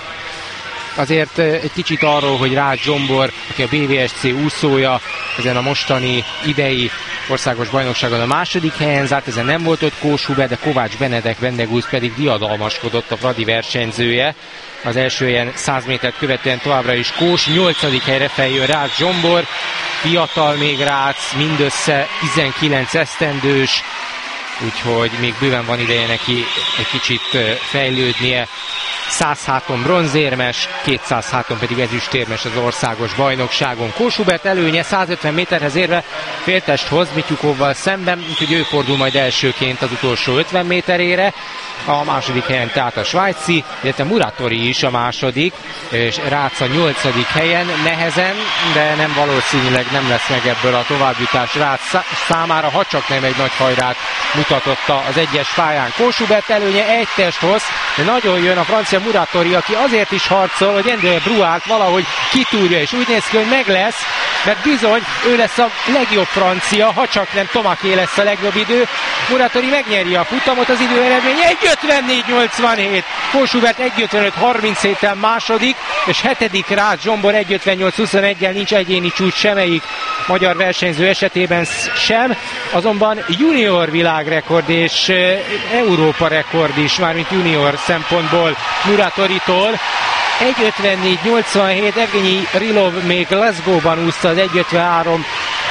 Azért egy kicsit arról, hogy Rácz Zsombor, aki a bé vé es cé úszója, ezen a mostani idei országos bajnokságon a második helyen zárt, ezen nem volt ott Kós Hubert, de Kovács Benedek vendegúsz pedig diadalmaskodott, a Fradi versenyzője. Az első ilyen száz métert követően továbbra is Kós, nyolcadik helyre feljön Rácz Zsombor, fiatal még Rácz, mindössze tizenkilenc esztendős, úgyhogy még bőven van ideje neki egy kicsit fejlődnie. száz háton bronzérmes, kétszáz háton pedig ezüstérmes az országos bajnokságon. Kós Hubert előnye száz ötven méterhez érve féltest hoz Mityukovval szemben, úgyhogy ő fordul majd elsőként az utolsó ötven méterére. A második helyen tehát a svájci, illetve Muratori is a második, és Rácz a nyolcadik helyen, nehezen, de nem valószínűleg nem lesz meg ebből a továbbjutás Rácz számára, ha csak nem egy nagy hajrát mutatotta az egyes pályán. Kós Hubert előnye egy testhoz, de nagyon jön a francia Muratori, aki azért is harcol, hogy Endoje Bruart valahogy kitúrja, és úgy néz ki, hogy meg lesz, mert bizony ő lesz a legjobb francia, ha csak nem Tomaké lesz a legjobb idő. Muratori megnyeri a futamot, az időeredmény egy ötvennégy nyolcvanhét, Kós Hubert egy ötvenöt harminchéttel második, és hetedik Rácz Zsombor egy ötvennyolc huszoneggel, nincs egyéni csúcs semmelyik magyar versenyző esetében sem, azonban junior világrekord és e, Európa rekord is, mármint junior szempontból Muratoritól. egy ötvennégy nyolcvanhét, Evgenyi Rilov még Glasgow-ban úszta az egy ötvenhárom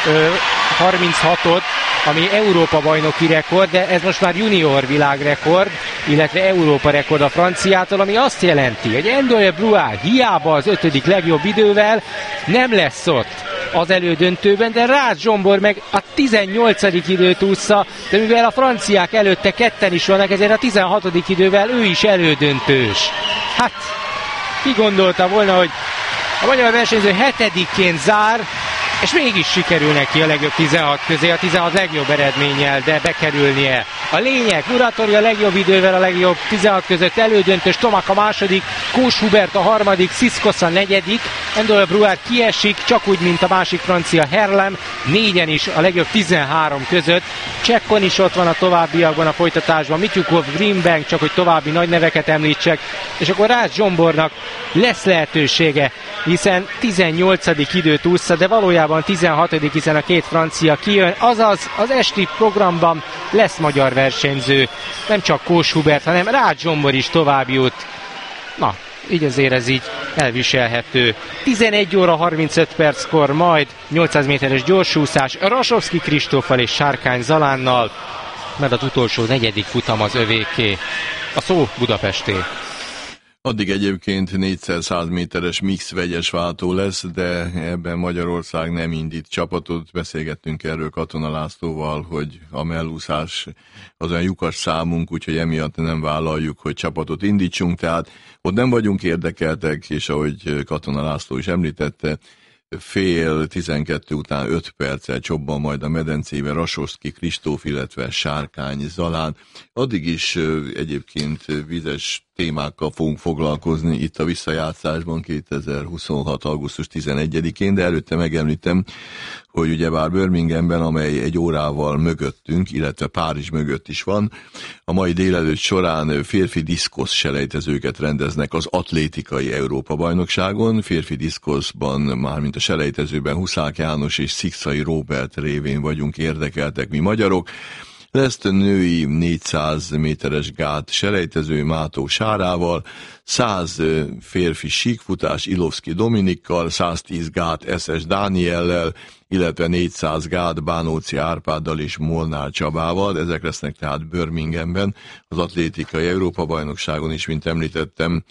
harminchatot, ami Európa bajnoki rekord, de ez most már junior világrekord, illetve Európa rekord a franciától, ami azt jelenti, hogy Endoye Bruard hiába az ötödik legjobb idővel nem lesz ott az elődöntőben, de Rácz Zsombor meg a tizennyolcadik időt ússza, de mivel a franciák előtte ketten is vannak, ezért a tizenhatodik idővel ő is elődöntős. Hát, ki gondolta volna, hogy a magyar versenyző hetedikként zár, és mégis sikerül neki a legjobb tizenhat közé, a tizenhat legjobb eredménnyel, de bekerülnie. A lényeg, Muratori a legjobb idővel, a legjobb tizenhat között elődöntős, Tomak a második, Kós Hubert a harmadik, Siskos a negyedik, Endoye Bruard kiesik, csak úgy, mint a másik francia Herlem, négyen is a legjobb tizenhárom között. Csekkon is ott van a továbbiakban a folytatásban, Mityukov, Greenbank, csak hogy további nagy neveket említsek, és akkor Rácz Zsombornak lesz lehetősége, hiszen tizennyolcadik időt ússza, de valójában tizenhatodik, hiszen a két francia kijön, azaz az esti programban lesz magyar versenyző, nem csak Kós Hubert, hanem Rácz Zsombor is tovább jut. Na, így azért ez így elviselhető. tizenegy óra harmincöt perckor majd nyolcszáz méteres gyorsúszás Rasovszky Kristóffal és Sárkány Zalánnal, mert az utolsó negyedik futam az övéké. A szó Budapesté. Addig egyébként négyszáz méteres mix vegyes váltó lesz, de ebben Magyarország nem indít csapatot. Beszélgettünk erről Katona Lászlóval, hogy a mellúszás az olyan lyukas számunk, úgyhogy emiatt nem vállaljuk, hogy csapatot indítsunk, tehát ott nem vagyunk érdekeltek, és ahogy Katona László is említette, fél tizenkettő után öt perccel csobban majd a medencébe Rasovszky Kristóf, illetve Sárkány Zalán. Addig is egyébként vízes témákkal fogunk foglalkozni itt a visszajátszásban kétezer-huszonhat. augusztus tizenegyedikén, de előtte megemlítem, hogy ugyebár Birminghamben, amely egy órával mögöttünk, illetve Párizs mögött is van, a mai délelőtt során férfi diszkosz selejtezőket rendeznek az atlétikai Európa-bajnokságon. Férfi diszkoszban, mármint a selejtezőben Huszák János és Szikszai Róbert révén vagyunk érdekeltek mi magyarok. Lesz női négyszáz méteres gát selejtező Mátó Sárával, száz férfi síkfutás Ilovszki Dominikkal, száztíz gát Eszes Dániellel, illetve négyszáz gát Bánóci Árpáddal és Molnár Csabával. Ezek lesznek tehát Birminghamben, az atlétikai Európa-bajnokságon is, mint említettem.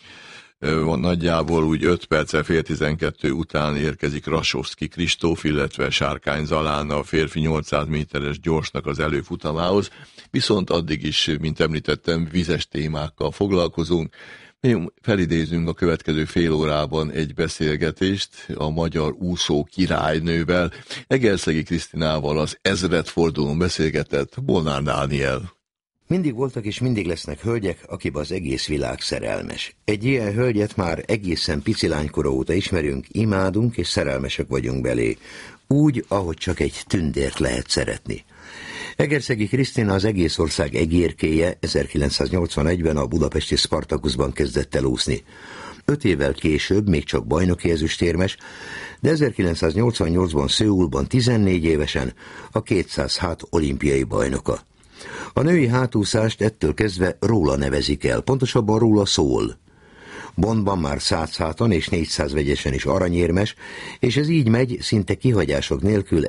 Nagyjából úgy öt perccel fél tizenkettő után érkezik Rasovszky Kristóf, illetve Sárkány Zalán a férfi nyolcszáz méteres gyorsnak az előfutamához. Viszont addig is, mint említettem, vizes témákkal foglalkozunk. Mi felidézünk a következő fél órában egy beszélgetést a magyar úszó királynővel. Egerszegi Krisztinával az ezredfordulón beszélgetett Molnár Dániel. Mindig voltak és mindig lesznek hölgyek, akiben az egész világ szerelmes. Egy ilyen hölgyet már egészen pici lánykora óta ismerünk, imádunk és szerelmesek vagyunk belé. Úgy, ahogy csak egy tündért lehet szeretni. Egerszegi Krisztina az egész ország egérkéje, ezerkilencszáznyolcvanegyben a budapesti Spartakuszban kezdett el úszni. Öt évvel később még csak bajnoki ezüstérmes, de ezerkilencszáznyolcvannyolcban Szöulban tizennégy évesen a kétszáz hát olimpiai bajnoka. A női hátúszást ettől kezdve róla nevezik el, pontosabban róla szól. Bondban már száz háton és négyszáz vegyesen is aranyérmes, és ez így megy szinte kihagyások nélkül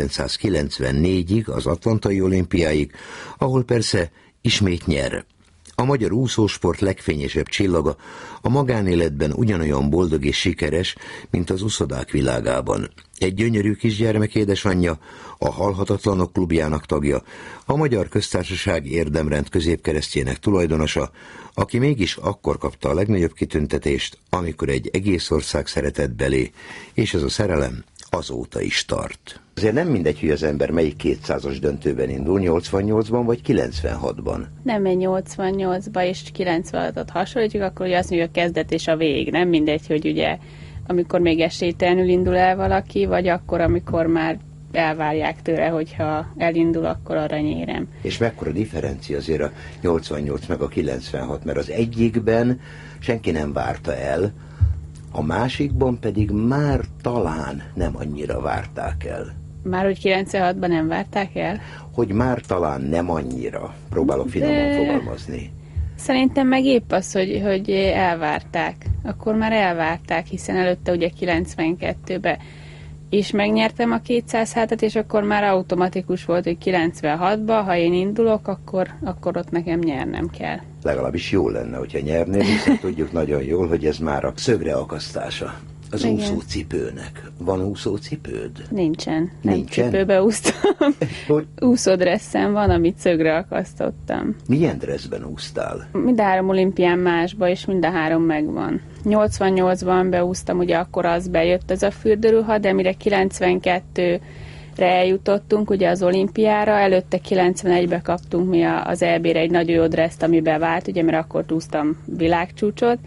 ezerkilencszázkilencvennégyig, az Atlantai olimpiáig, ahol persze ismét nyer. A magyar úszósport legfényesebb csillaga, a magánéletben ugyanolyan boldog és sikeres, mint az uszodák világában. Egy gyönyörű kisgyermek édesanyja, a Halhatatlanok klubjának tagja, a Magyar Köztársaság érdemrend középkeresztjének tulajdonosa, aki mégis akkor kapta a legnagyobb kitüntetést, amikor egy egész ország szeretett belé, és ez a szerelem azóta is tart. Azért nem mindegy, hogy az ember melyik kétszázas döntőben indul, nyolcvannyolcban vagy kilencvenhatban. Nem egy nyolcvannyolcba és kilencvenhatot hasonlítjuk, akkor ugye azt mondjuk a kezdet és a vég. Nem mindegy, hogy ugye amikor még esélytelenül indul el valaki, vagy akkor, amikor már elvárják tőle, hogyha elindul, akkor aranyérem. És mekkora differencia azért a nyolcvannyolc meg a kilencvenhat, mert az egyikben senki nem várta el, a másikban pedig már talán nem annyira várták el. Már hogy kilencvenhatban nem várták el? Hogy már talán nem annyira. Próbálok finoman De... fogalmazni. Szerintem meg épp az, hogy, hogy elvárták. Akkor már elvárták, hiszen előtte ugye kilencvenkettőben és megnyertem a kétszáz hátat, és akkor már automatikus volt, hogy kilencvenhatban, ha én indulok, akkor, akkor ott nekem nyernem kell. Legalábbis jó lenne, hogyha nyernél, hiszen tudjuk nagyon jól, hogy ez már a szögre akasztása az Igen. úszócipőnek. Van úszócipőd? Nincsen. Nem Nincsen? Cipőbe úsztam. Úszódresszem van, amit szögre akasztottam. Milyen dresszben úsztál? Mind a három olimpián másba, és mind a három megvan. nyolcvannyolcban beúsztam, ugye akkor az bejött ez a fürdőruha, de mire kilencvenkettőre eljutottunk ugye az olimpiára, előtte kilencvenegyben kaptunk mi az é bé-re egy nagyon jó dresszt, ami bevált, ugye, mert akkor úsztam világcsúcsot,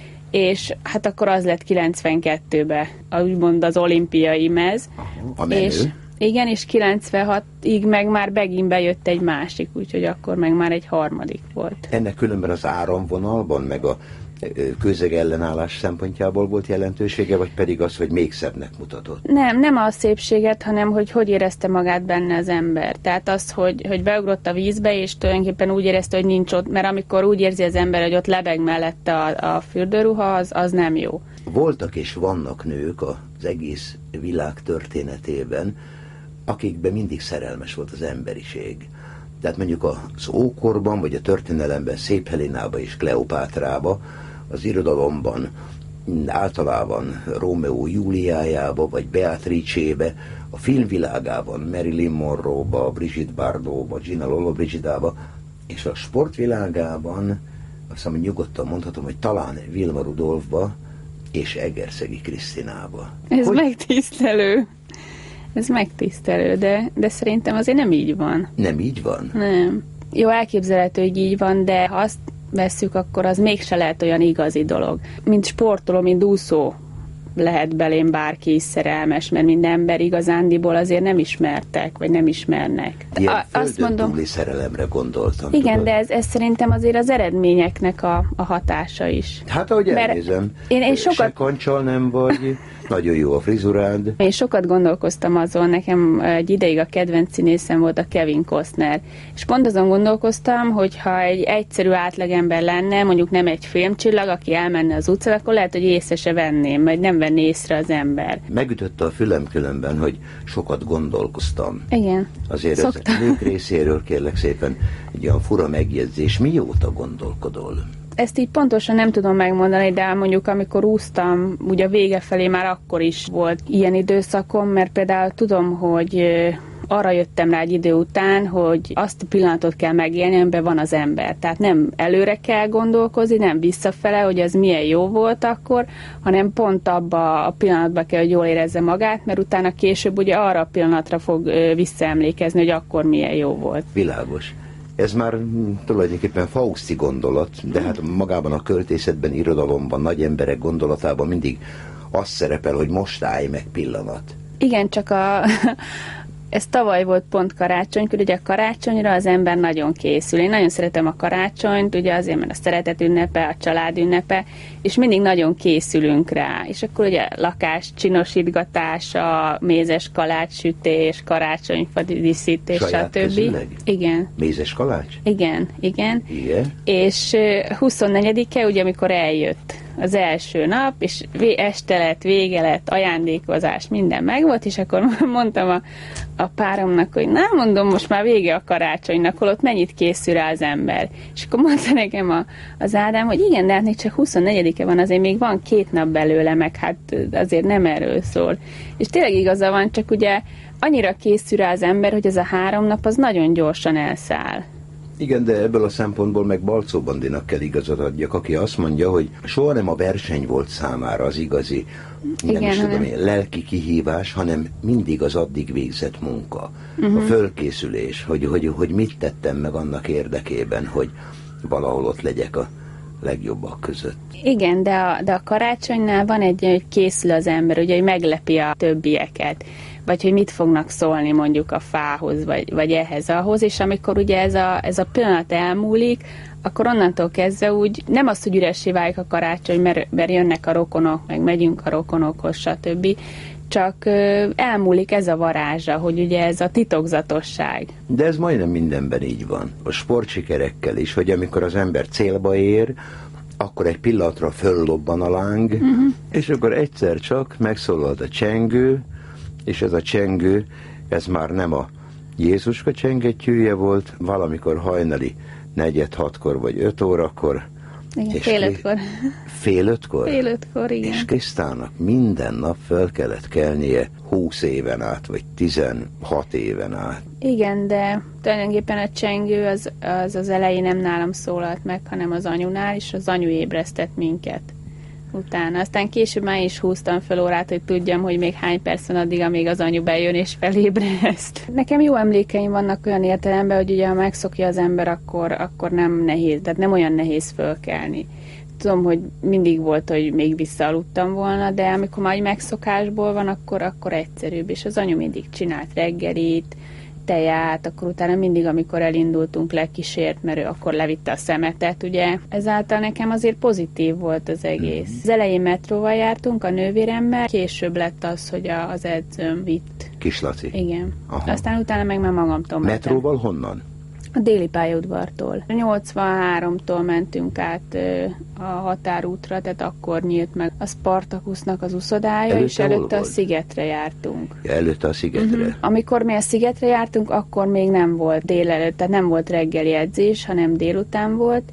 és hát akkor az lett kilencvenkettőben, úgymond az olimpiai mez. A menő. És igen, és kilencvenhatig meg már megint bejött egy másik, úgyhogy akkor meg már egy harmadik volt. Ennek különben az áramvonalban, meg a közeg ellenállás szempontjából volt jelentősége, vagy pedig az, hogy még szebbnek mutatott? Nem, nem a szépséget, hanem hogy hogy érezte magát benne az ember. Tehát az, hogy, hogy beugrott a vízbe, és tulajdonképpen úgy érezte, hogy nincs ott, mert amikor úgy érzi az ember, hogy ott lebeg mellette a, a fürdőruha, az, az nem jó. Voltak és vannak nők az egész világ történetében, akikben mindig szerelmes volt az emberiség. Tehát mondjuk az ókorban, vagy a történelemben Szép Helénába és Kleopátrába, az irodalomban általában Rómeó Júliájába, vagy Beatrice-be, a filmvilágában Marilyn Monroe-ba, Brigitte Bardot-ba, Gina Lollobrigidába, és a sportvilágában, azt hiszem, nyugodtan mondhatom, hogy talán Vilma Rudolfba és Egerszegi Krisztinába. Ez hogy... megtisztelő. Ez megtisztelő, de, de szerintem azért nem így van. Nem így van? Nem. Jó, elképzelhető, hogy így van, de ha azt vesszük, akkor az mégse lehet olyan igazi dolog. Mint sportoló, mint úszó lehet belém bárki is szerelmes, mert minden ember igazándiból azért nem ismertek, vagy nem ismernek. Ilyen a, azt mondom, túli szerelemre gondoltam. Igen, tudod? de ez, ez szerintem azért az eredményeknek a, a hatása is. Hát ahogy elnézem, én, én sokat... se kancsal nem vagy, nagyon jó a frizurád. Én sokat gondolkoztam azon, nekem egy ideig a kedvenc színészem volt a Kevin Costner, és pont azon gondolkoztam, hogy ha egy egyszerű átlagember lenne, mondjuk nem egy filmcsillag, aki elmenne az utcán, akkor lehet, hogy észre se venném, vagy nem venné észre az ember. Megütötte a fülem különben, hogy sokat gondolkoztam. Igen. Azért Szoktam. Az nők részéről kérlek szépen egy olyan fura megjegyzés. Mióta gondolkodol? Ezt így pontosan nem tudom megmondani, de mondjuk amikor úsztam, ugye a vége felé már akkor is volt ilyen időszakom, mert például tudom, hogy arra jöttem rá egy idő után, hogy azt a pillanatot kell megélni, amiben van az ember. Tehát nem előre kell gondolkozni, nem visszafele, hogy az milyen jó volt akkor, hanem pont abba a pillanatban kell, hogy jól érezze magát, mert utána később ugye arra a pillanatra fog visszaemlékezni, hogy akkor milyen jó volt. Világos. Ez már tulajdonképpen fauszti gondolat, de hát magában a költészetben, irodalomban, nagy emberek gondolatában mindig az szerepel, hogy most állj meg pillanat. Igen, csak a... Ez tavaly volt pont karácsonykor, ugye a karácsonyra az ember nagyon készül. Én nagyon szeretem a karácsonyt, ugye azért, mert a szeretet ünnepe, a család ünnepe, és mindig nagyon készülünk rá. És akkor ugye lakás csinosítgatása, mézes kalácssütés, karácsonyfa díszítés, stb. Igen. Mézes kalács? Igen, igen. Igen. És huszonnegyedike, ugye amikor eljött az első nap, és este lett, vége lett, ajándékozás, minden megvolt, és akkor mondtam a, a páromnak, hogy nem mondom, most már vége a karácsonynak, holott mennyit készül rá az ember. És akkor mondta nekem a, az Ádám, hogy igen, de hát még csak huszonnegyedike van, azért még van két nap belőle, meg hát azért nem erről szól. És tényleg igaza van, csak ugye annyira készül rá az ember, hogy ez a három nap az nagyon gyorsan elszáll. Igen, de ebből a szempontból meg Balczó Bandinak kell igazat adjak, aki azt mondja, hogy soha nem a verseny volt számára az igazi, nem Igen, is tudom én, lelki kihívás, hanem mindig az addig végzett munka, uh-huh. a fölkészülés, hogy, hogy, hogy mit tettem meg annak érdekében, hogy valahol ott legyek a legjobbak között. Igen, de a, de a karácsonynál van egy, hogy készül az ember, ugye, hogy meglepi a többieket, vagy hogy mit fognak szólni mondjuk a fához, vagy, vagy ehhez, ahhoz, és amikor ugye ez a, ez a pillanat elmúlik, akkor onnantól kezdve úgy nem az, hogy üressé válik a karácsony, mert, mert jönnek a rokonok, meg megyünk a rokonokhoz, stb., csak elmúlik ez a varázsa, hogy ugye ez a titokzatosság. De ez majdnem mindenben így van. A sportsikerekkel is, hogy amikor az ember célba ér, akkor egy pillanatra föllobban a láng, uh-huh. és akkor egyszer csak megszólalt a csengő, és ez a csengő, ez már nem a Jézuska csengettyűje volt, valamikor hajnali negyed hatkor vagy öt órakor. Igen, fél ötkor. Fél ötkor? Fél ötkor, igen. És Krisztának minden nap fel kellett kelnie húsz éven át, vagy tizenhat éven át. Igen, de tulajdonképpen a csengő az, az az elején nem nálam szólalt meg, hanem az anyunál, és az anyu ébresztett minket utána. Aztán később már is húztam fel órát, hogy tudjam, hogy még hány perc van addig, amíg az anyu bejön és felébreszt. Nekem jó emlékeim vannak olyan értelemben, hogy ugye ha megszokja az ember, akkor, akkor nem nehéz, tehát nem olyan nehéz fölkelni. Tudom, hogy mindig volt, hogy még visszaaludtam volna, de amikor már megszokásból van, akkor, akkor egyszerűbb, és az anyu mindig csinált reggelit, teját, akkor utána mindig, amikor elindultunk, lekísért, mert ő akkor levitte a szemetet, ugye. Ezáltal nekem azért pozitív volt az egész. Mm. Az elején metróval jártunk a nővéremmel, később lett az, hogy a, az edzőm vitt. Kis Laci? Igen. Aha. Aztán utána meg már magamtól mentem. Metróval honnan? A déli pályaudvartól. nyolcvanháromtól mentünk át a határútra, tehát akkor nyílt meg a Spartakusznak az uszodája, előtte és előtte a Szigetre jártunk. Ja, előtte a Szigetre. Uh-huh. Amikor mi a Szigetre jártunk, akkor még nem volt délelőtt, tehát nem volt reggeli edzés, hanem délután volt,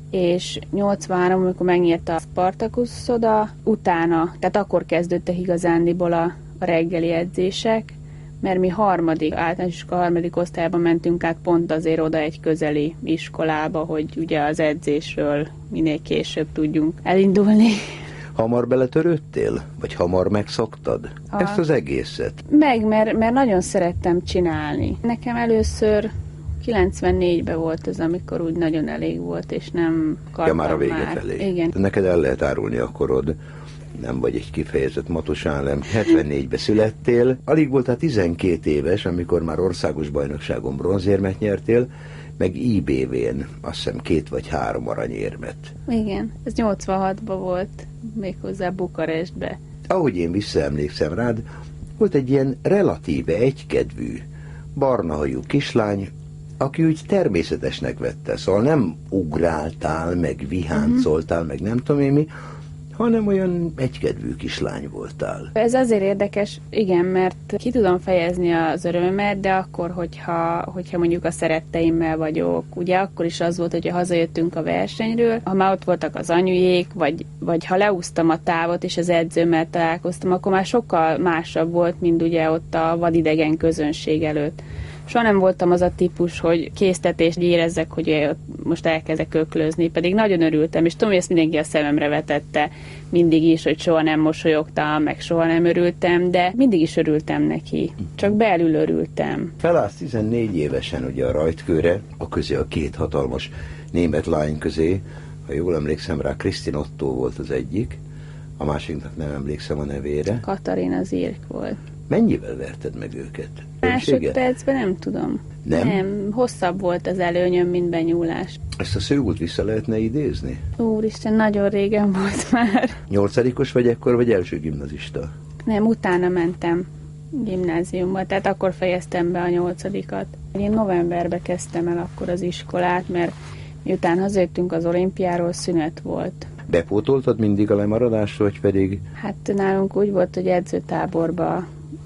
és nyolcvanhárom, amikor megnyílt a Spartakusz uszoda, utána, tehát akkor kezdődtek igazándiból a, a reggeli edzések, mert mi harmadik, általános iskola harmadik osztályban mentünk át pont azért oda egy közeli iskolába, hogy ugye az edzésről minél később tudjunk elindulni. Hamar beletörődtél? Vagy hamar megszoktad a... ezt az egészet? Meg, mert, mert nagyon szerettem csinálni. Nekem először kilencvennégyben volt az, amikor úgy nagyon elég volt, és nem akartam ja, már a vége már. felé. Igen. Neked el lehet árulni a korod. Nem vagy egy kifejezett matosálem. hetvennégyben születtél. Alig voltál tizenkét éves, amikor már országos bajnokságon bronzérmet nyertél, meg I B V-n azt hiszem két vagy három aranyérmet. Igen, ez nyolcvanhatban volt, méghozzá Bukarestbe. Ahogy én visszaemlékszem rád, volt egy ilyen relatíve egykedvű, barnahajú kislány, aki úgy természetesnek vette, szóval nem ugráltál, meg viháncoltál, uh-huh. meg nem tudom én mi, hanem olyan egykedvű kislány voltál. Ez azért érdekes, igen, mert ki tudom fejezni az örömömet, de akkor, hogyha, hogyha mondjuk a szeretteimmel vagyok, ugye akkor is az volt, hogyha hazajöttünk a versenyről, ha már ott voltak az anyujék, vagy, vagy ha leúztam a távot, és az edzőmmel találkoztam, akkor már sokkal másabb volt, mint ugye ott a vadidegen közönség előtt. Soha nem voltam az a típus, hogy késztetést érezzek, hogy most elkezdek öklözni, pedig nagyon örültem, és tudom, hogy ezt mindenki a szememre vetette mindig is, hogy soha nem mosolyogtam, meg soha nem örültem, de mindig is örültem neki, csak belül örültem. Felállsz tizennégy évesen ugye a rajtkőre, a közé a két hatalmas német lány közé, ha jól emlékszem rá, Kristin Otto volt az egyik, a másiknak nem emlékszem a nevére. Katarina Zirk volt. Mennyivel verted meg őket? Másodpercben nem tudom. Nem? Nem, hosszabb volt az előnyöm, mint benyúlás. Ezt a szőult vissza lehetne idézni? Úristen, nagyon régen volt már. Nyolcadikos vagy ekkor, vagy első gimnazista? Nem, utána mentem gimnáziumba, tehát akkor fejeztem be a nyolcadikat. Én novemberben kezdtem el akkor az iskolát, mert miután hazajöttünk az olimpiáról, szünet volt. Bepótoltad mindig a lemaradást, vagy pedig? Hát nálunk úgy volt, hogy edzőtáborba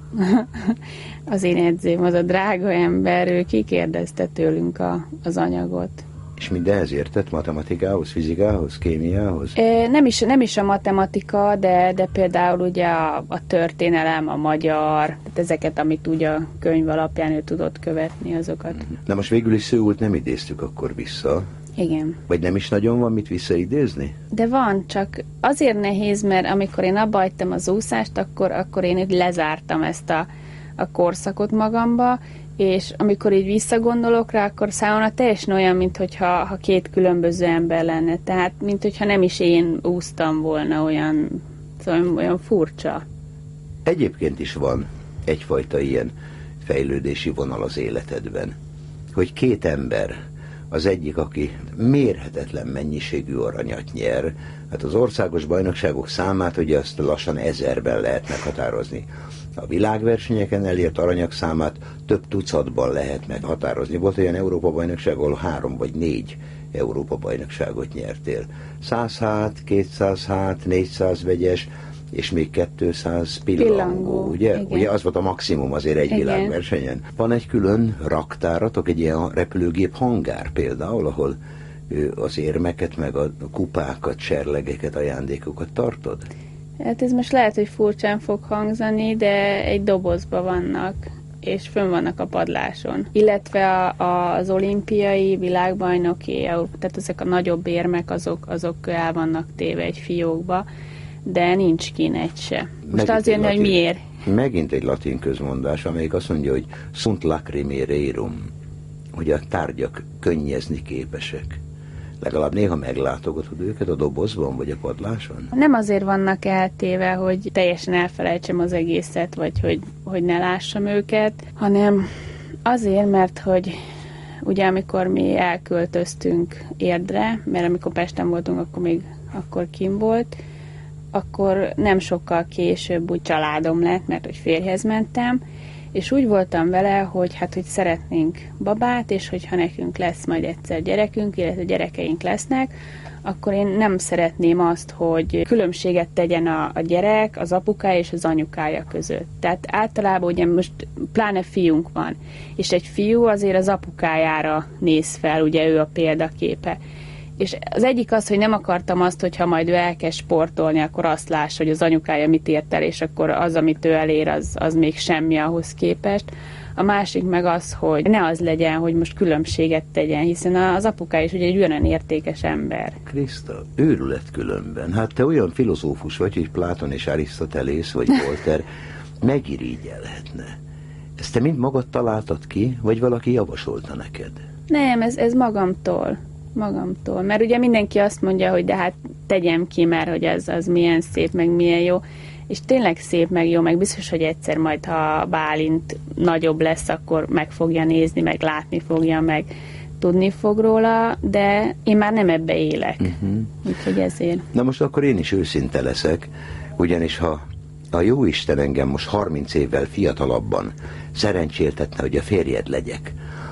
az én edzőm, az a drága ember, ő kikérdezte tőlünk a, az anyagot. És mindenhez értett? Matematikához, fizikához, kémiához? E, nem, is, nem is a matematika, de, de például ugye a, a történelem, a magyar, tehát ezeket, amit ugye a könyv alapján ő tudott követni, azokat. Na most végül is Szőult nem idéztük akkor vissza. Igen. Vagy nem is nagyon van mit visszaidézni? De van, csak azért nehéz, mert amikor én abba hagytam az úszást, akkor, akkor én lezártam ezt a, a korszakot magamba, és amikor így visszagondolok rá, akkor számomra teljesen olyan, mintha ha két különböző ember lenne. Tehát, mintha nem is én úsztam volna, olyan, szóval olyan furcsa. Egyébként is van egyfajta ilyen fejlődési vonal az életedben, hogy két ember, az egyik, aki mérhetetlen mennyiségű aranyat nyer, hát az országos bajnokságok számát ugye azt lassan ezerben lehet meghatározni. A világversenyeken elért aranyak számát több tucatban lehet meghatározni. Volt olyan Európa-bajnokság, ahol három vagy négy Európa-bajnokságot nyertél. száz hát, kétszáz hát, négyszáz vegyes, és még kétszáz pillangó, pillangó ugye? Igen. Ugye az volt a maximum azért egy igen. világversenyen. Van egy külön raktáratok, egy ilyen repülőgép hangár például, ahol az érmeket, meg a kupákat, serlegeket, ajándékokat tartod? Hát ez most lehet, hogy furcsán fog hangzani, de egy dobozban vannak, és fönn vannak a padláson. Illetve a, a, az olimpiai, világbajnoki, tehát ezek a nagyobb érmek, azok, azok el vannak téve egy fiókba, de nincs kín egy se. Most megint azért, hogy miért? Megint egy latin közmondás, amelyik azt mondja, hogy sunt lacrimae rerum, hogy a tárgyak könnyezni képesek. Legalább néha meglátogatod őket a dobozban, vagy a padláson? Nem azért vannak eltéve, hogy teljesen elfelejtsem az egészet, vagy hogy, hogy ne lássam őket, hanem azért, mert hogy ugye amikor mi elköltöztünk Érdre, mert amikor Pesten voltunk, akkor még akkor kim volt, akkor nem sokkal később úgy családom lett, mert hogy férjhez mentem, és úgy voltam vele, hogy hát, hogy szeretnénk babát, és hogyha nekünk lesz majd egyszer gyerekünk, illetve gyerekeink lesznek, akkor én nem szeretném azt, hogy különbséget tegyen a, a gyerek, az apukája és az anyukája között. Tehát általában ugye most pláne fiunk van, és egy fiú azért az apukájára néz fel, ugye ő a példaképe. És az egyik az, hogy nem akartam azt, hogyha majd ő elkezd sportolni, akkor azt lássa, hogy az anyukája mit ért el, és akkor az, amit ő elér, az, az még semmi ahhoz képest. A másik meg az, hogy ne az legyen, hogy most különbséget tegyen, hiszen az apukája is ugye egy olyan értékes ember. Kriszta, őrület különben. Hát te olyan filozófus vagy, hogy Pláton és Arisztotelész vagy Voltaire megirigyelhetne. Ezt te mind magad találtad ki, vagy valaki javasolta neked? Nem, ez, ez magamtól. magamtól. Mert ugye mindenki azt mondja, hogy de hát tegyem ki, mert hogy ez az milyen szép, meg milyen jó. És tényleg szép, meg jó, meg biztos, hogy egyszer majd, ha Bálint nagyobb lesz, akkor meg fogja nézni, meg látni fogja, meg tudni fog róla, de én már nem ebbe élek. Uh-huh. Úgyhogy ezért. Na most akkor én is őszinte leszek, ugyanis ha a jóisten engem most harminc évvel fiatalabban szerencséltetne, hogy a férjed legyek,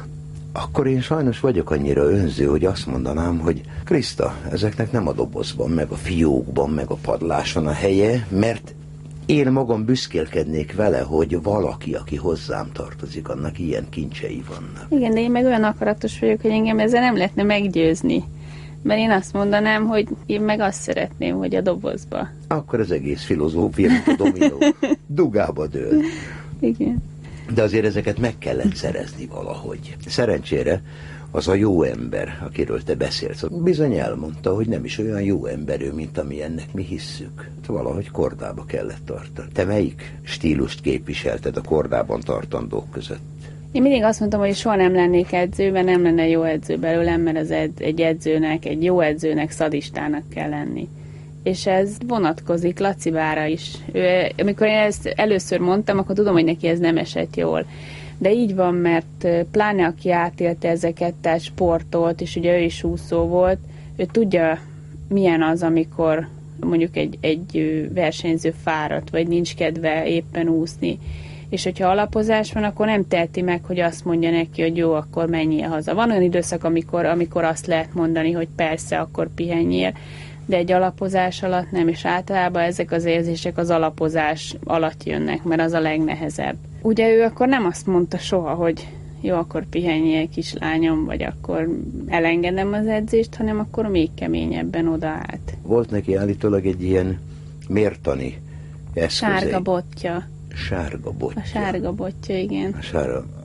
akkor én sajnos vagyok annyira önző, hogy azt mondanám, hogy Kriszta, ezeknek nem a dobozban, meg a fiókban, meg a padláson a helye, mert én magam büszkélkednék vele, hogy valaki, aki hozzám tartozik, annak ilyen kincsei vannak. Igen, de én meg olyan akaratos vagyok, hogy engem ezzel nem lehetne meggyőzni. Mert én azt mondanám, hogy én meg azt szeretném, hogy a dobozba. Akkor az egész filozófia, mint a dominó, dugába dől. Igen. De azért ezeket meg kellett szerezni valahogy. Szerencsére az a jó ember, akiről te beszélsz, bizony elmondta, hogy nem is olyan jó ember ő, mint amilyennek mi hisszük. Valahogy kordába kellett tartani. Te melyik stílust képviselted a kordában tartandók között? Én mindig azt mondtam, hogy soha nem lennék edző, mert nem lenne jó edző belőlem, mert az ed- egy edzőnek, egy jó edzőnek szadistának kell lenni. És ez vonatkozik Lacibára is. Ő, amikor én ezt először mondtam, akkor tudom, hogy neki ez nem esett jól. De így van, mert pláne aki átélte ezeket, tehát sportolt, és ugye ő is úszó volt, ő tudja, milyen az, amikor mondjuk egy, egy versenyző fáradt, vagy nincs kedve éppen úszni. És hogyha alapozás van, akkor nem teheti meg, hogy azt mondja neki, hogy jó, akkor menjél haza. Van olyan időszak, amikor, amikor azt lehet mondani, hogy persze, akkor pihenjél, de egy alapozás alatt nem, és általában ezek az érzések az alapozás alatt jönnek, mert az a legnehezebb. Ugye ő akkor nem azt mondta soha, hogy jó, akkor pihenjél, kislányom, vagy akkor elengedem az edzést, hanem akkor még keményebben odaállt. Volt neki állítólag egy ilyen mértani eszköze. Sárga botja. Sárga botja. A sárga botja, igen. A sárga.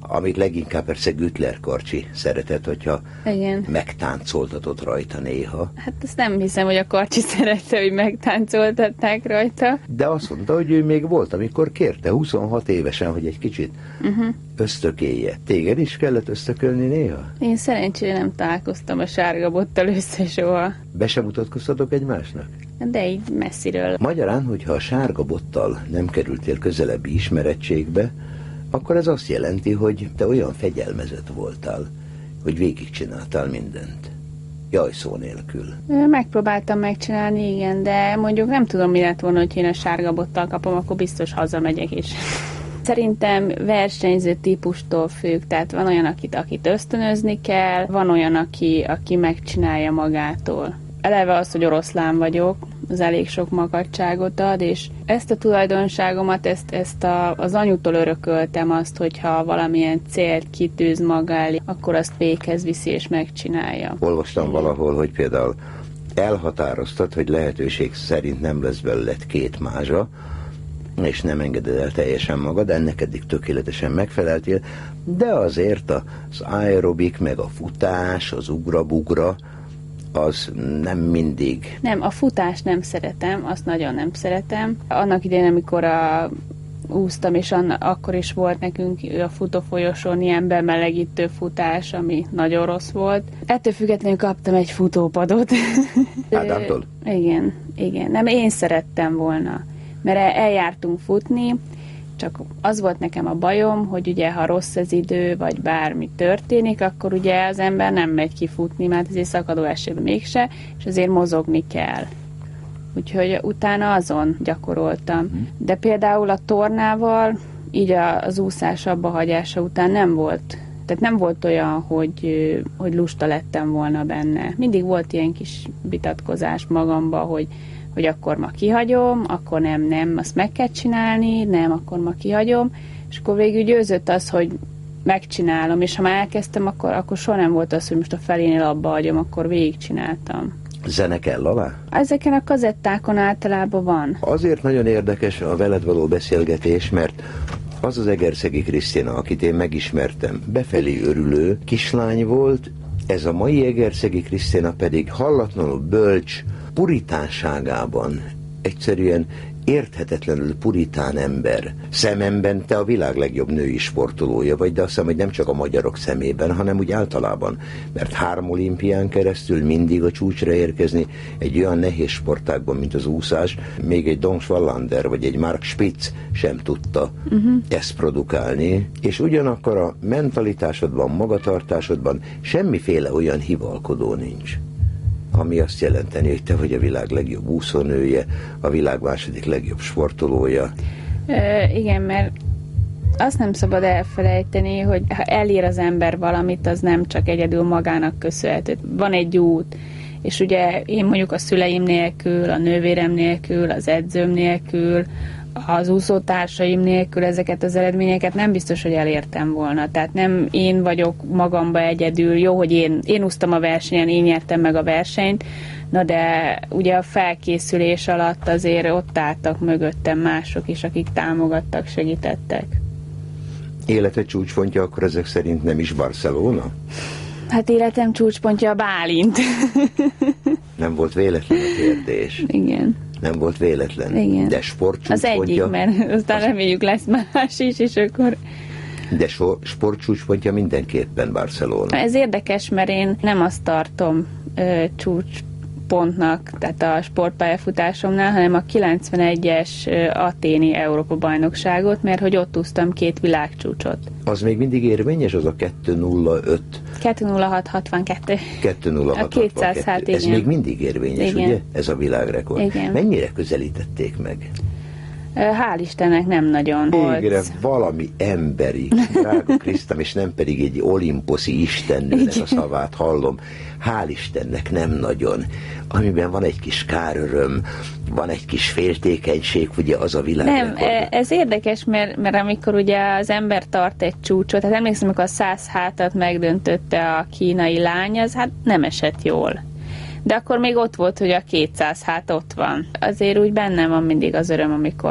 amit leginkább persze Güttler Karcsi szeretett, hogyha Igen. megtáncoltatott rajta néha. Hát ezt nem hiszem, hogy a Karcsi szerette, hogy megtáncoltatták rajta. De azt mondta, hogy ő még volt, amikor kérte huszonhat évesen, hogy egy kicsit Uh-huh. ösztökélje. Téged is kellett ösztökölni néha? Én szerencsére nem találkoztam a sárga bottal össze soha. Be sem mutatkoztatok egymásnak? De így messziről. Magyarán, hogyha a sárga bottal nem kerültél közelebbi ismerettségbe, akkor ez azt jelenti, hogy te olyan fegyelmezett voltál, hogy végigcsináltál mindent. Jaj, szó nélkül. Megpróbáltam megcsinálni, igen, de mondjuk nem tudom, mi lett volna, hogy én a sárga bottal kapom, akkor biztos hazamegyek is. Szerintem versenyző típustól függ, tehát van olyan, akit, akit ösztönözni kell, van olyan, aki, aki megcsinálja magától. Eleve az, hogy oroszlán vagyok, az elég sok makacságot ad, és ezt a tulajdonságomat, ezt, ezt a, az anyutól örököltem azt, hogyha valamilyen célt kitűz maga elé, akkor azt véghez viszi és megcsinálja. Olvastam valahol, hogy például elhatároztad, hogy lehetőség szerint nem lesz belőled két mázsa, és nem engeded el teljesen magad, ennek eddig tökéletesen megfeleltél, de azért az aerobik, meg a futás, az ugra-bugra, az nem mindig. Nem, a futást nem szeretem, azt nagyon nem szeretem. Annak idején, amikor a úsztam, és anna, akkor is volt nekünk a futófolyosón ilyen bemelegítő futás, ami nagyon rossz volt. Ettől függetlenül kaptam egy futópadot. Ádámtól? Igen, igen. Nem, én szerettem volna, mert eljártunk futni, csak az volt nekem a bajom, hogy ugye ha rossz az idő, vagy bármi történik, akkor ugye az ember nem megy kifutni, mert azért szakadó esőben mégse, és azért mozogni kell. Úgyhogy utána azon gyakoroltam. De például a tornával, így az úszás abba hagyása után nem volt. Tehát nem volt olyan, hogy, hogy lusta lettem volna benne. Mindig volt ilyen kis vitatkozás magamba, hogy hogy akkor ma kihagyom, akkor nem, nem, azt meg kell csinálni, nem, akkor ma kihagyom, és akkor végül győzött az, hogy megcsinálom, és ha már elkezdtem, akkor, akkor soha nem volt az, hogy most a felénél abba hagyom, akkor végigcsináltam. Zene kell alá? Ezeken a kazettákon általában van. Azért nagyon érdekes a veled való beszélgetés, mert az az Egerszegi Krisztina, akit én megismertem, befelé örülő kislány volt, ez a mai Egerszegi Krisztina pedig hallatlanul bölcs, puritánságában egyszerűen érthetetlenül puritán ember. Szememben te a világ legjobb női sportolója vagy, de azt hiszem, hogy nem csak a magyarok szemében, hanem úgy általában. Mert három olimpián keresztül mindig a csúcsra érkezni egy olyan nehéz sportágban, mint az úszás, még egy Don Schwallander vagy egy Mark Spitz sem tudta uh-huh. ezt produkálni, és ugyanakkor a mentalitásodban, magatartásodban semmiféle olyan hivalkodó nincs, ami azt jelenteni, hogy te vagy a világ legjobb úszónője, a világ második legjobb sportolója. Ö, igen, mert azt nem szabad elfelejteni, hogy ha elér az ember valamit, az nem csak egyedül magának köszönhető. Van egy út, és ugye én mondjuk a szüleim nélkül, a nővérem nélkül, az edzőm nélkül, az úszótársaim nélkül ezeket az eredményeket nem biztos, hogy elértem volna. Tehát nem én vagyok magamba egyedül. Jó, hogy én, én úsztam a versenyen, én nyertem meg a versenyt, na de ugye a felkészülés alatt azért ott álltak mögöttem mások is, akik támogattak, segítettek. Életed csúcspontja akkor ezek szerint nem is Barcelona? Hát életem csúcspontja a Bálint. Nem volt véletlen a kérdés. Igen. Nem volt véletlen. Igen. De sportcsúcspontja... Az egyik, mert aztán reméljük lesz más is, és akkor... De so, sportcsúcspontja mindenképpen Barcelona. Ez érdekes, mert én nem azt tartom ö, csúcspontnak, tehát a sportpályafutásomnál, hanem a kilencvenegyes ö, athéni Európa-bajnokságot, mert hogy ott úsztam két világcsúcsot. Az még mindig érvényes, az a kettő nulla öt? kettő nulla hat hatvankettő. kettő nulla hat hatvankettő. A kétszázhat, Ez igen. még mindig érvényes, igen. ugye? Ez a világrekord. Igen. Mennyire közelítették meg? Hál' Istennek nem nagyon volt. Végre valami emberi, drága Krisztám, és nem pedig egy olimposzi istennőnek a szavát hallom. Hál' Istennek nem nagyon. Amiben van egy kis káröröm, van egy kis féltékenység, ugye az a világrekord. Nem, ez érdekes, mert, mert amikor ugye az ember tart egy csúcsot, hát emlékszem, amikor a száz hátat megdöntötte a kínai lány, az hát nem esett jól. De akkor még ott volt, hogy a kétszáz hát ott van. Azért úgy bennem van mindig az öröm, amikor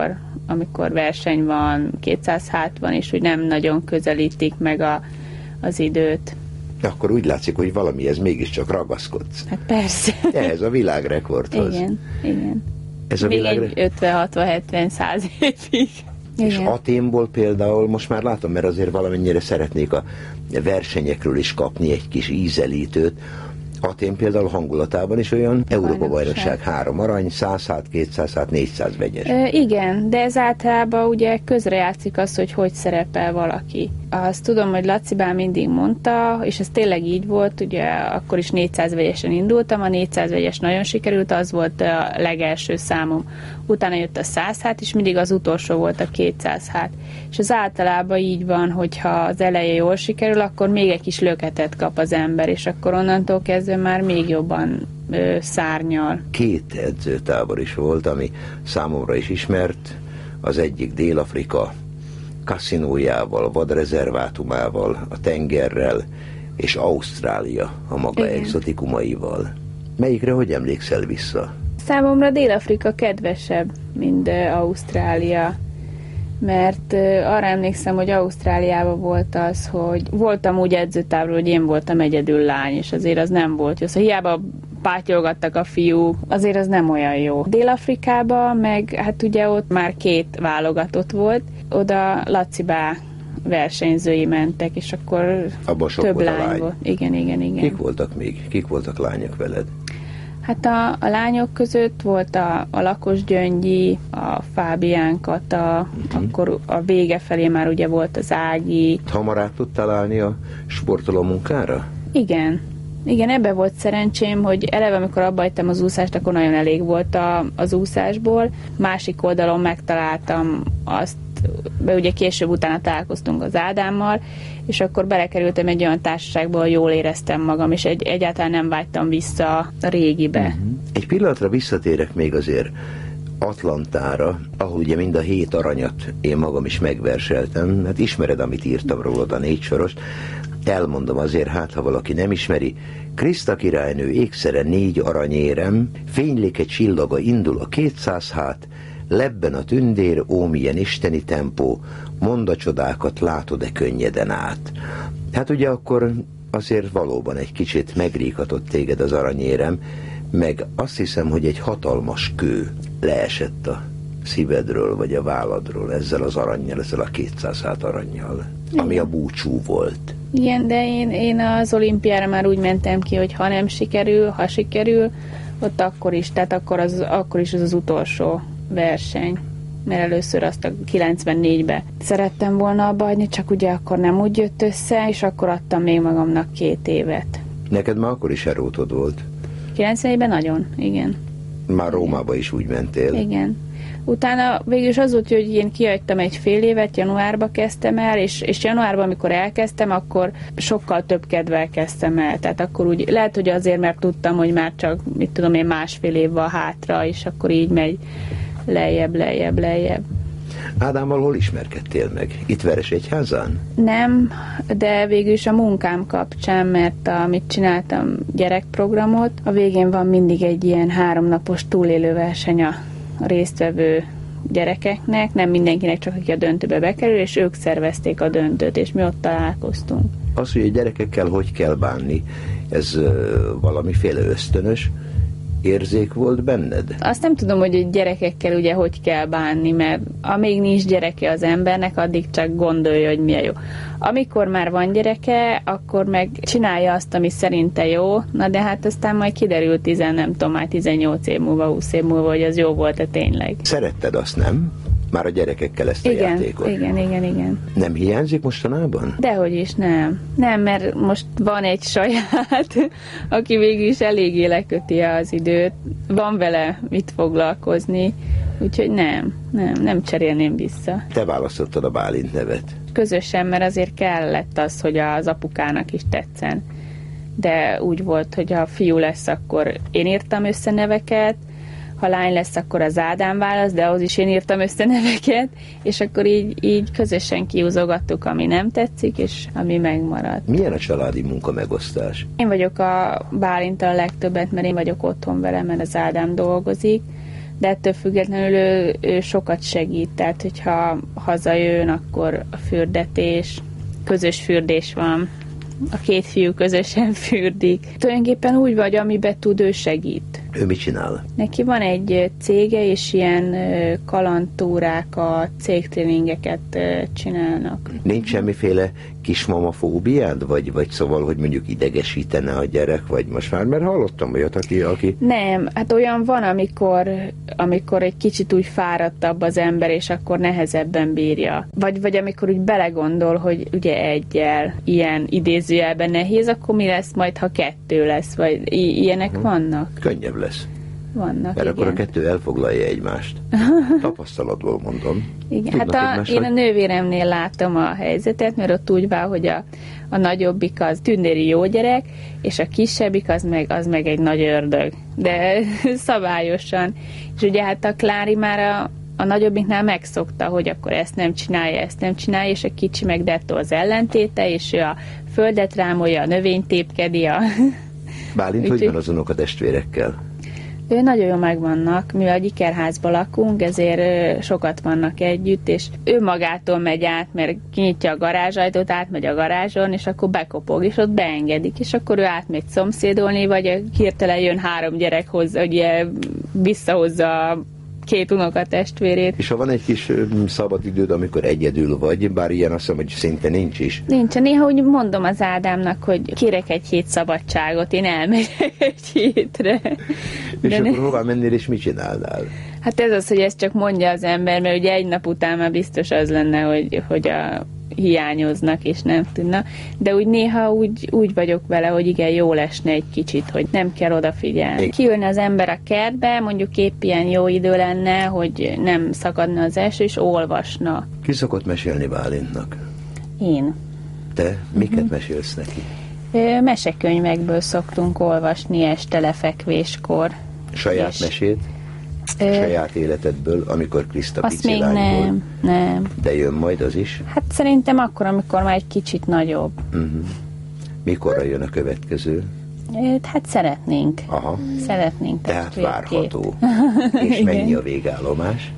amikor verseny van, kétszáz hát van, és úgy nem nagyon közelítik meg a, az időt. Akkor úgy látszik, hogy valamihez mégiscsak ragaszkodsz. Hát persze. Ez a világrekordhoz. Igen, igen. Ez a Még világrekord. egy ötven, hatvan, hetven, száz évig. És Igen. Aténból például most már látom, mert azért valamennyire szeretnék a versenyekről is kapni egy kis ízelítőt. Atén például hangulatában is olyan Európa-bajnokság, három arany, száz hát, kétszáz hát, négyszáz vegyes. E, igen, de ez általában ugye közrejátszik az, hogy hogy szerepel valaki. Azt tudom, hogy Laci bá mindig mondta, és ez tényleg így volt, ugye akkor is négyszáz vegyesen indultam, a négyszáz vegyes nagyon sikerült, az volt a legelső számom. Utána jött a száz hát, és mindig az utolsó volt a kétszáz hát. És az általában így van, hogyha az eleje jól sikerül, akkor még egy kis löketet kap az ember, és akkor onnantól kezdve már még jobban ö, szárnyal. Két edzőtábor is volt, ami számomra is ismert, az egyik Dél-Afrika kaszinójával, vadrezervátumával, a tengerrel, és Ausztrália a maga Igen. exotikumaival. Melyikre hogy emlékszel vissza? Számomra Dél-Afrika kedvesebb, mint Ausztrália, mert arra emlékszem, hogy Ausztráliában volt az, hogy voltam úgy edzőtábról, hogy én voltam egyedül lány, és azért az nem volt jó. Szóval hiába pátyolgattak a fiúk, azért az nem olyan jó. Dél-Afrikában meg, hát ugye ott már két válogatott volt, oda Laci bá versenyzői mentek, és akkor Abban sok több volt a lány, lány. volt. Igen, igen, igen. Kik voltak még? Kik voltak lányok veled? Hát a, a lányok között volt a, a Lakos Gyöngyi, a Fábián Kata, uh-huh. akkor a vége felé már ugye volt az Ági. Hamar át tudtál állni a sportoló munkára? Igen. Igen, ebben volt szerencsém, hogy eleve, amikor abba hagytam az úszást, akkor nagyon elég volt a, az úszásból. Másik oldalon megtaláltam azt, ugye később utána találkoztunk az Ádámmal, és akkor belekerültem egy olyan társaságba, ahol jól éreztem magam, és egy, egyáltalán nem vágytam vissza a régibe. Uh-huh. Egy pillanatra visszatérek még azért Atlantára, ahol ugye mind a hét aranyat én magam is megverseltem, hát ismered, amit írtam rólad, a négy sorost. Elmondom azért, hát ha valaki nem ismeri, Kriszta királynő ékszere négy aranyérem, fényléke csillaga indul a kétszáz hát, lebben a tündér, ó milyen isteni tempó, mondd a csodákat, látod-e könnyeden át. Hát ugye akkor azért valóban egy kicsit megríkatott téged az aranyérem, meg azt hiszem, hogy egy hatalmas kő leesett a szívedről, vagy a válladról ezzel az arannyal, ezzel a kétszáz hát arannyal, ami a búcsú volt. Igen, de én, én az olimpiára már úgy mentem ki, hogy ha nem sikerül, ha sikerül, ott akkor is, tehát akkor, az, akkor is az az utolsó verseny, mert először azt a kilencvennégybe szerettem volna abba hagyni, csak ugye akkor nem úgy jött össze, és akkor adtam még magamnak két évet. Neked már akkor is erótod volt? kilencvennégyben nagyon, igen. Már Rómába is úgy mentél? Igen. Utána végül is az volt, hogy én kihagytam egy fél évet, januárba kezdtem el, és, és januárban, amikor elkezdtem, akkor sokkal több kedvel kezdtem el. Tehát akkor úgy, lehet, hogy azért, mert tudtam, hogy már csak, mit tudom én, másfél év van hátra, és akkor így megy lejjebb, lejjebb, lejjebb. Ádámmal hol ismerkedtél meg? Itt Veresegyházán? Nem, de végül is a munkám kapcsán, mert amit csináltam gyerekprogramot, a végén van mindig egy ilyen háromnapos túlélőverseny a résztvevő gyerekeknek, nem mindenkinek, csak aki a döntőbe bekerül, és ők szervezték a döntőt, és mi ott találkoztunk. Az, hogy a gyerekekkel hogy kell bánni, ez uh, valamiféle ösztönös érzék volt benned? Azt nem tudom, hogy a gyerekekkel ugye hogy kell bánni, mert amíg nincs gyereke az embernek, addig csak gondolja, hogy mi a jó. Amikor már van gyereke, akkor meg csinálja azt, ami szerinte jó, na de hát aztán majd kiderül tizen, nem tudom, már tizennyolc év múlva, húsz év múlva, hogy az jó volt-e tényleg. Szeretted azt, nem? Már a gyerekekkel ezt a igen, játékot. Igen, igen, igen. Nem hiányzik mostanában? Dehogy is, nem. Nem, mert most van egy saját, aki végül is eléggé leköti az időt. Van vele mit foglalkozni, úgyhogy nem, nem, nem cserélném vissza. Te választottad a Bálint nevet. Közösen, mert azért kellett az, hogy az apukának is tetszen. De úgy volt, hogy ha fiú lesz, akkor én írtam össze neveket, ha lány lesz, akkor az Ádám válasz, de ahhoz is én írtam össze neveket, és akkor így, így közösen kiúzogattuk, ami nem tetszik, és ami megmarad. Milyen a családi munka megosztás? Én vagyok a Bálinttal a legtöbbet, mert én vagyok otthon vele, mert az Ádám dolgozik. de ettől függetlenül ő, ő sokat segít, tehát hogyha hazajön, akkor a fürdetés, közös fürdés van, a két fiú közösen fürdik. Tulajdonképpen úgy vagy, amiben tud, ő segít. Ő mit csinál? Neki van egy cége, és ilyen kalandtúrákat, cégtréningeket csinálnak. Nincs semmiféle kismamafóbiád? Vagy, vagy szóval, hogy mondjuk idegesítene a gyerek? Vagy most már, mert hallottam olyat, aki... aki... Nem, hát olyan van, amikor, amikor egy kicsit úgy fáradtabb az ember, és akkor nehezebben bírja. Vagy, vagy amikor úgy belegondol, hogy ugye egyel ilyen idézőjelben nehéz, akkor mi lesz majd, ha kettő lesz? Vagy i- ilyenek hmm. vannak? Könnyebb lesz. Vannak, mert igen. akkor a kettő elfoglalja egymást. Tapasztalatból mondom. Igen, hát a, én a nővéremnél látom a helyzetet, mert ott úgy van, hogy a, a nagyobbik az tündéri jó gyerek, és a kisebbik az meg, az meg egy nagy ördög. De szabályosan. És ugye hát a Klári már a, a nagyobbiknál megszokta, hogy akkor ezt nem csinálja, ezt nem csinálja, és a kicsi meg dettó az ellentéte, és ő a földet rámolja, a növényt tépkedi. A... Bálint, hogy van az unokatestvérekkel? Ő nagyon jól megvannak, mivel a Gyikerházban lakunk, ezért sokat vannak együtt, és ő magától megy át, mert kinyitja a garázsajtót, átmegy a garázson, és akkor bekopog, és ott beengedik, és akkor ő átmegy szomszédolni, vagy hirtelen jön három gyerek hozzá, ugye visszahozza a két unokatestvérét. És ha van egy kis szabadidőd, amikor egyedül vagy, bár ilyen azt hiszem, hogy szinte nincs is. Nincs. Néha úgy mondom az Ádámnak, hogy kérek egy hét szabadságot, én elmegyek egy hétre. És De akkor ne... hová mennél, és mit csinálnál? Hát ez az, hogy ezt csak mondja az ember, mert ugye egy nap után már biztos az lenne, hogy, hogy a hiányoznak, és nem tudna. De úgy néha úgy, úgy vagyok vele, hogy igen, jó lesne egy kicsit, hogy nem kell odafigyelni. Kiülne az ember a kertbe, mondjuk épp ilyen jó idő lenne, hogy nem szakadna az eső, és olvasna. Ki szokott mesélni Bálintnak? Én. Te miket uh-huh. mesélsz neki? Mesekönyvekből szoktunk olvasni este lefekvéskor. Saját és... mesét? Ö... Saját életedből, amikor Kriszta azt még nem, nem. De jön majd az is? Hát szerintem akkor, amikor már egy kicsit nagyobb. Uh-huh. Mikorra jön a következő? Hát szeretnénk. Aha. Szeretnénk. Tehát várható. És mennyi a végállomás?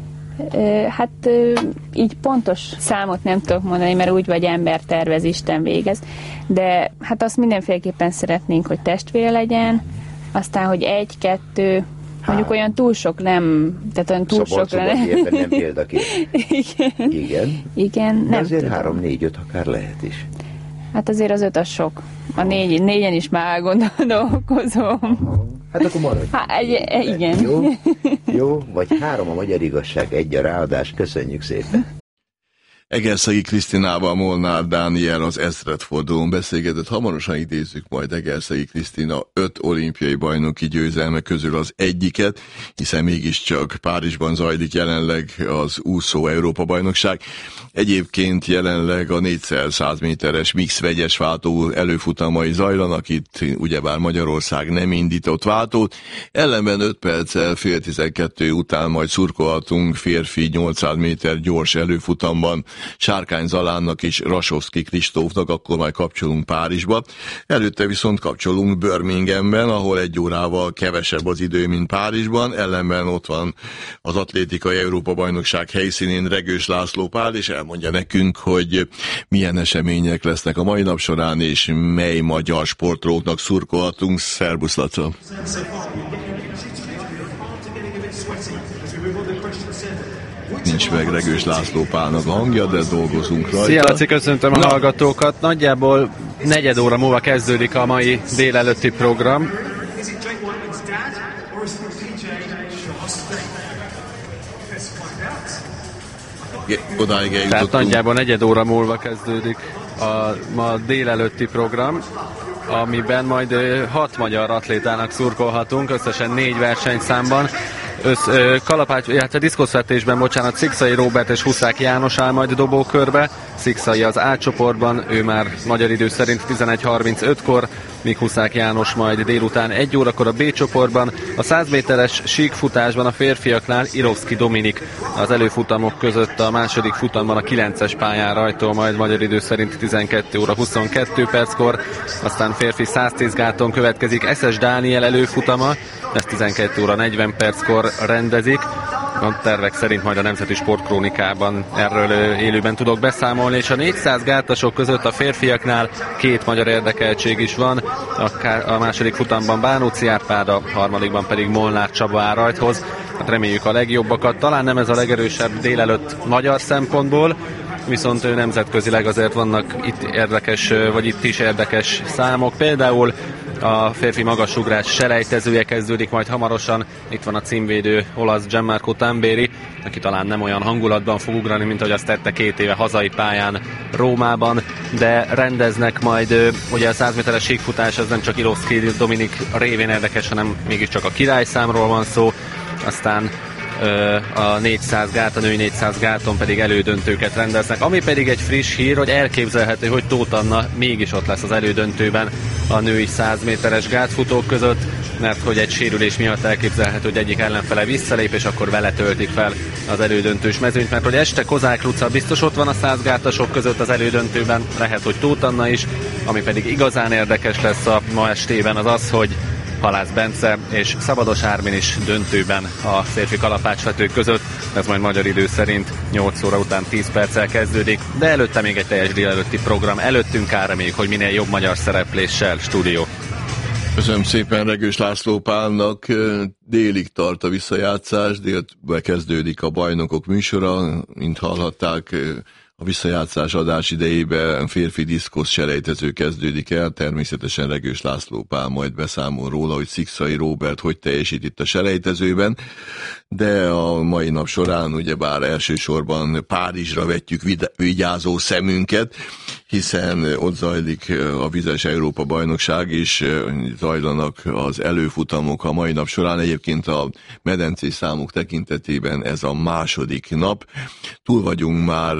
Hát így pontos számot nem tudok mondani, mert úgy vagy ember tervez, Isten végez, de hát azt mindenféleképpen szeretnénk, hogy testvére legyen, aztán, hogy egy, kettő, mondjuk olyan túl sok nem, tehát olyan túl Szabad, sok nem. nem példakép. Igen. Igen. Igen, de nem azért tudom. három, négy, öt akár lehet is. Hát azért az öt az sok. A négy, négyen is már gondolkozom. Hát akkor maradj. Há, egy, igen. Jó, jó, vagy három a magyar igazság, egy a ráadás. Köszönjük szépen. Egerszegi Krisztinával Molnár Dániel az ezredfordulón beszélgetett. Hamarosan idézzük majd Egerszegi Krisztina öt olimpiai bajnoki győzelme közül az egyiket, hiszen mégiscsak Párizsban zajlik jelenleg az úszó Európa-bajnokság. Egyébként jelenleg a négyszer-száz méteres mix vegyes váltó előfutamai zajlanak, itt ugyebár Magyarország nem indított váltót. Ellenben öt perccel fél tizenkettő után majd szurkolhatunk férfi nyolcszáz méter gyors előfutamban Sárkány Zalánnak és Rasovszki Kristófnak, akkor majd kapcsolunk Párizsba. Előtte viszont kapcsolunk Birminghamben, ahol egy órával kevesebb az idő, mint Párizsban. Ellenben ott van az atlétikai Európa-bajnokság helyszínén Regős László Pál, és elmondja nekünk, hogy milyen események lesznek a mai nap során, és mely magyar sportolóknak szurkolhatunk. Szerbusz, Laca! Nincs meg Regős László Pálnak a hangja, de dolgozunk rajta. Szia, Laci, köszöntöm a Na. hallgatókat. Nagyjából negyed óra múlva kezdődik a mai délelőtti program. Odáig eljutottunk. Tehát nagyjából negyed óra múlva kezdődik a ma délelőtti program, amiben majd hat magyar atlétának szurkolhatunk, összesen négy versenyszámban. Össz, ö, kalapács, illetve diszkoszvetésben, bocsánat, Szikszai Róbert és Huszák János áll majd dobókörbe. Szikszai az A csoportban, ő már magyar idő szerint tizenegy harmincötkor míg Huszák János majd délután egy órakor a B csoportban. A száz méteres síkfutásban a férfiaknál Irovszki Dominik az előfutamok között a második futamban a kilences pályán rajtol majd magyar idő szerint tizenkét óra huszonkettő perckor, aztán férfi száztíz gáton következik Eszes Dániel előfutama, ez tizenkét óra negyven perckor rendezik. A tervek szerint majd a Nemzeti Sportkrónikában erről élőben tudok beszámolni, és a négyszáz gátasok között a férfiaknál két magyar érdekeltség is van. A második futamban Bánóci Árpád, a harmadikban pedig Molnár Csaba áll rajthoz. Hát reméljük a legjobbakat. Talán nem ez a legerősebb délelőtt magyar szempontból, viszont nemzetközileg azért vannak itt érdekes, vagy itt is érdekes számok. Például a férfi magasugrás selejtezője kezdődik majd hamarosan. Itt van a címvédő olasz Gianmarco Tamberi, aki talán nem olyan hangulatban fog ugrani, mint ahogy azt tette két éve hazai pályán Rómában, de rendeznek majd, ugye a száz méteres síkfutás az nem csak Irovszki Dominik révén érdekes, hanem mégiscsak a királyszámról van szó, aztán a négyszáz gát, a női négyszáz gáton pedig elődöntőket rendeznek, ami pedig egy friss hír, hogy elképzelhető, hogy Tóth Anna mégis ott lesz az elődöntőben a női száz méteres gátfutók között, mert hogy egy sérülés miatt elképzelhető, hogy egyik ellenfele visszalép, és akkor vele töltik fel az elődöntős mezőnyt, mert hogy este Kozák Luca biztos ott van a száz gátasok között az elődöntőben, lehet, hogy Tóth Anna is, ami pedig igazán érdekes lesz a ma estében az az, hogy Halász Bence és Szabados Ármin is döntőben a férfi kalapácsvetők között. Ez majd magyar idő szerint nyolc óra után tíz perccel kezdődik, de előtte még egy teljes délelőtti program előttünk áll, reméljük, hogy minél jobb magyar szerepléssel. Stúdió. Köszönöm szépen Regős László Pálnak. Délig tart a visszajátszás, délbe kezdődik a bajnokok műsora, mint hallhatták. A visszajátszás adás idejében férfi diszkosz selejtező kezdődik el, természetesen Regős László Pál majd beszámol róla, hogy Szikszai Róbert hogy teljesít itt a selejtezőben, de a mai nap során ugyebár elsősorban Párizsra vetjük vigyázó szemünket, hiszen ott zajlik a vizes Európa bajnokság, és zajlanak az előfutamok a mai nap során. Egyébként a medencés számok tekintetében ez a második nap. Túl vagyunk már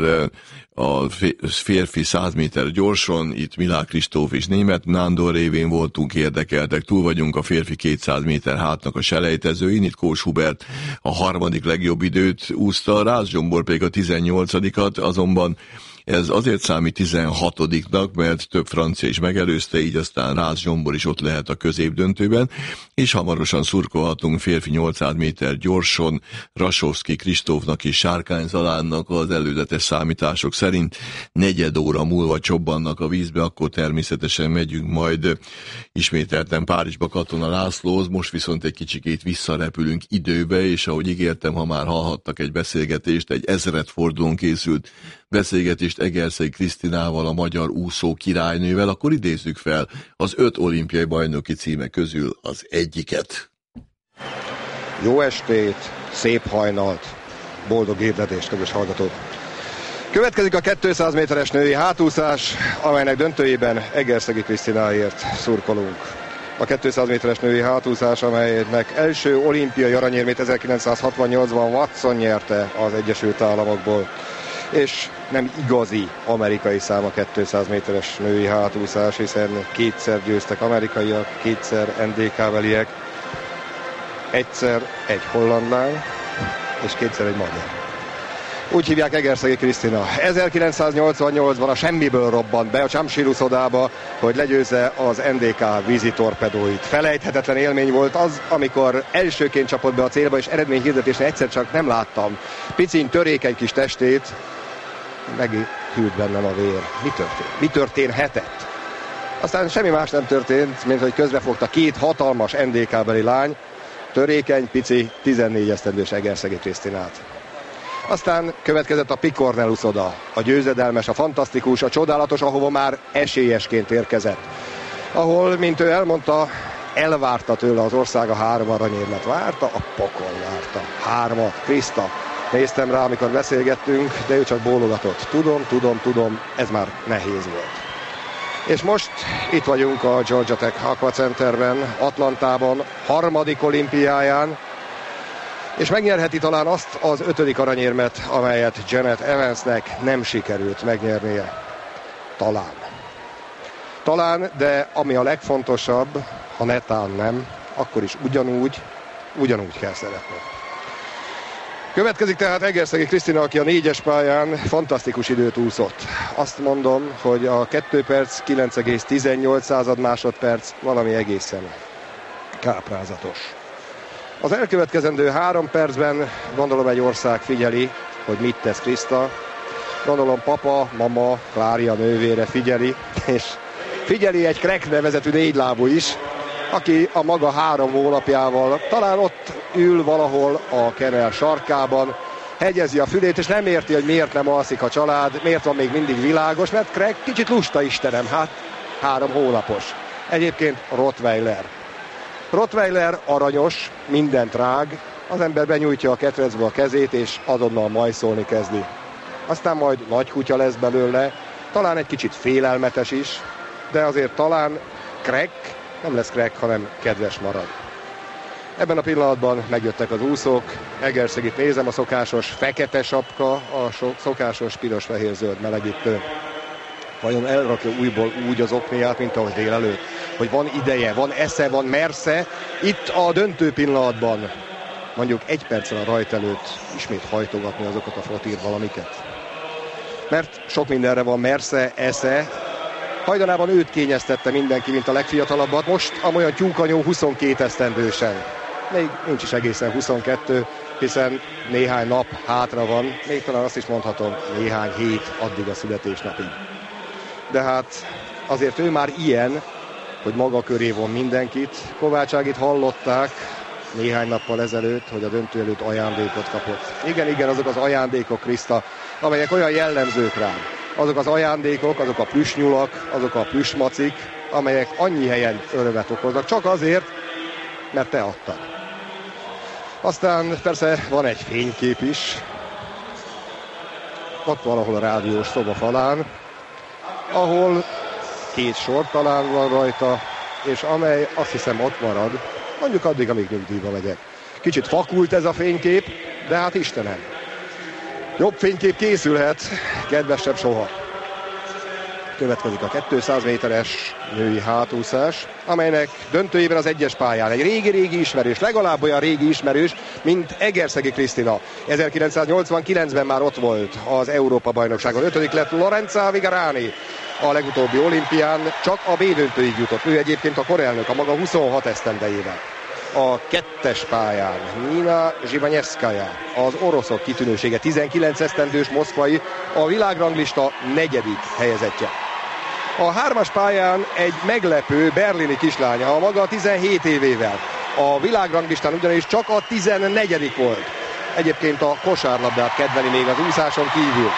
a férfi száz méter gyorson, itt Milák Kristóf és Németh Nándor révén voltunk érdekeltek, túl vagyunk a férfi kétszáz méter hátnak a selejtezőin, itt Kós Hubert a harmadik legjobb időt úszta, Rácz Zsombor pedig a tizennyolcadikat, azonban ez azért számít tizenhatodiknak, mert több francia is megelőzte, így aztán Rácz Zsombor is ott lehet a középdöntőben, és hamarosan szurkolhatunk férfi nyolcszáz méter gyorson Rasovszki Kristófnak és Sárkány Zalánnak az előzetes számítások szerint negyed óra múlva csobbannak a vízbe, akkor természetesen megyünk majd ismételten Párizsba Katona Lászlóhoz, most viszont egy kicsikét visszarepülünk időbe, és ahogy ígértem, ha már hallhattak egy beszélgetést, egy ezredfordulón készült beszélgetést Egerszegi Krisztinával, a magyar úszó királynővel, akkor idézzük fel az öt olimpiai bajnoki címe közül az egyiket. Jó estét, szép hajnalt, boldog ébredést, kedves hallgatók! Következik a kétszáz méteres női hátúszás, amelynek döntőjében Egerszegi Krisztináért szurkolunk. A kétszáz méteres női hátúszás, amelynek első olimpiai aranyérmét ezerkilencszázhatvannyolcban Watson nyerte az Egyesült Államokból, és nem igazi amerikai szám a kétszáz méteres női hátúszás, hiszen kétszer győztek amerikaiak, kétszer en dé ká-beliek, egyszer egy holland lány, és kétszer egy magyar. Úgy hívják Egerszegi Krisztina. ezerkilencszáznyolcvannyolcban a semmiből robbant be a Csámsíruszodába, hogy legyőzze az en dé ká vízi torpedóit. Felejthetetlen élmény volt az, amikor elsőként csapott be a célba, és eredményhirdetésre egyszer csak nem láttam piciny, törékeny kis testét, meghűlt bennem a vér. Mi történt? Mi történhetett? Aztán semmi más nem történt, mint hogy közbefogta két hatalmas en dé ká-beli lány, törékeny, pici, tizennégy esztendős Egerszegi Krisztinát. Aztán következett a Picornell uszoda, a győzedelmes, a fantasztikus, a csodálatos, ahova már esélyesként érkezett. Ahol, mint ő elmondta, elvárta tőle az ország a három aranyérmet. Várta, a pokol várta. Hármat, Kriszta. Néztem rá, amikor beszélgettünk, de ő csak bólogatott. Tudom, tudom, tudom, ez már nehéz volt. És most itt vagyunk a Georgia Tech Aqua Centerben, Atlantában, harmadik olimpiáján, és megnyerheti talán azt az ötödik aranyérmet, amelyet Janet Evansnek nem sikerült megnyernie. Talán. talán, de ami a legfontosabb, ha netán nem, akkor is ugyanúgy, ugyanúgy kell szeretni. Következik tehát Egerszegi Krisztina, aki a négyes pályán fantasztikus időt úszott. Azt mondom, hogy a kettő perc kilenc egész tizennyolc másodperc valami egészen káprázatos. Az elkövetkezendő három percben gondolom egy ország figyeli, hogy mit tesz Kriszta. Gondolom papa, mama, Klária nővére figyeli, és figyeli egy Krek nevezetű négylábú is, aki a maga három hónapjával talán ott ül valahol a kennel sarkában, hegyezi a fülét, és nem érti, hogy miért nem alszik a család, miért van még mindig világos, mert Krek kicsit lusta Istenem, hát három hónapos. Egyébként Rottweiler. Rottweiler aranyos, mindent rág, az ember benyújtja a ketrecbe a kezét, és azonnal majszolni kezdi. Aztán majd nagy kutya lesz belőle, talán egy kicsit félelmetes is, de azért talán Krek nem lesz Krek, hanem kedves marad. Ebben a pillanatban megjöttek az úszók, Egerszegit nézem, a szokásos fekete sapka, a szokásos piros-fehér-zöld melegítő. Vajon elrakja újból úgy az okniát, mint ahogy délelőtt? Hogy van ideje, van esze, van mersze, itt a döntő pillanatban, mondjuk egy perccel a rajt előtt ismét hajtogatni azokat a flotír valamiket? Mert sok mindenre van mersze, esze. Hajdanában őt kényeztette mindenki, mint a legfiatalabbat. Most amolyan tyúkanyó huszonkét esztendősen. Még nincs is egészen huszonkettő, hiszen néhány nap hátra van. Még talán azt is mondhatom, néhány hét addig a születésnapig. De hát azért ő már ilyen, hogy maga köré von mindenkit. Kovács Ágit hallották néhány nappal ezelőtt, hogy a döntő előtt ajándékot kapott. Igen, igen, azok az ajándékok, Kriszta, amelyek olyan jellemzők rám. Azok az ajándékok, azok a plüssnyulak, azok a plüssmacik, amelyek annyi helyen örömet okoznak, csak azért, mert te adtad. Aztán persze van egy fénykép is, ott valahol a rádiós szoba falán, ahol két sor talán van rajta, és amely azt hiszem ott marad, mondjuk addig, amíg nyugdíjba megyek. Kicsit fakult ez a fénykép, de hát Istenem, jobb fénykép készülhet, kedvesebb soha. Következik a kétszáz méteres női hátúszás, amelynek döntőjében az egyes pályán egy régi-régi ismerős, legalább olyan régi ismerős, mint Egerszegi Krisztina. ezerkilencszáznyolcvankilencben már ott volt az Európa-bajnokságon. Ötödik lett Lorenza Vigarani. A legutóbbi olimpián csak a B-döntőig jutott. Ő egyébként a korelnök a maga huszonhat esztendejével. A kettes pályán Nina Zsivanyevszkaja, az oroszok kitűnősége, tizenkilenc esztendős moszkvai, a világranglista negyedik helyezettje. A hármas pályán egy meglepő berlini kislánya, a maga tizenhét évével. A világranglistán ugyanis csak a tizennegyedik volt. Egyébként a kosárlabdát kedveli még az úszáson kívül.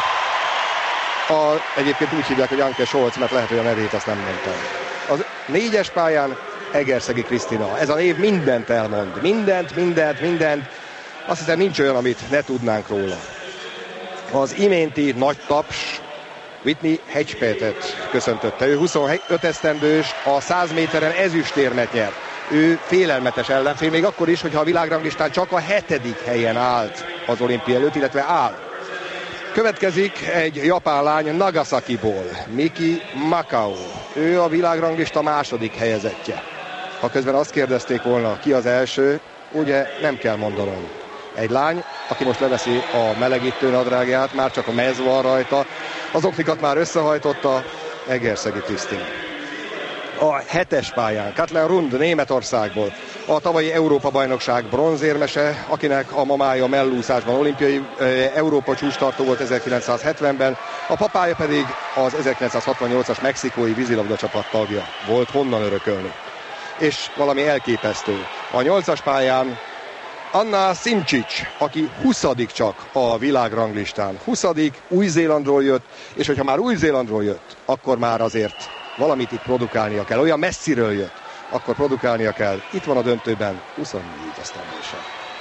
A, egyébként úgy hívják, hogy Anke Scholz, mert lehet, hogy a nevét azt nem mondtam. Az négyes pályán Egerszegi Krisztina. Ez a név mindent elmond. Mindent, mindent, mindent. Azt hiszem, nincs olyan, amit ne tudnánk róla. Az iménti nagy taps Whitney Hedgepetet köszöntötte. Ő huszonöt esztendős, a száz méteren ezüstérmet nyert. Ő félelmetes ellenfél, még akkor is, hogyha a világranglistán csak a hetedik helyen állt az olimpia előtt, illetve áll. Következik egy japán lány Nagasakiból, Miki Makao. Ő a világranglista második helyezettje. Ha közben azt kérdezték volna, ki az első, ugye nem kell mondanom. Egy lány, aki most leveszi a melegítő nadrágját, már csak a mez van rajta, az oknikat már összehajtotta, Egerszegi Krisztina. A hetes pályán Katlen Rund Németországból, a tavalyi Európa-bajnokság bronzérmese, akinek a mamája mellúszásban olimpiai e, Európa csúcstartó volt ezerkilencszázhetvenben, a papája pedig az ezerkilencszázhatvannyolcas mexikói vízilabda csapat tagja volt, honnan örökölni. És valami elképesztő. A nyolcas pályán Anna Simčić, aki huszadik csak a világranglistán. huszadik Új-Zélandról jött, és hogyha már Új-Zélandról jött, akkor már azért valamit itt produkálnia kell. Olyan messziről jött, akkor produkálnia kell. Itt van a döntőben huszonnégy esztendősen.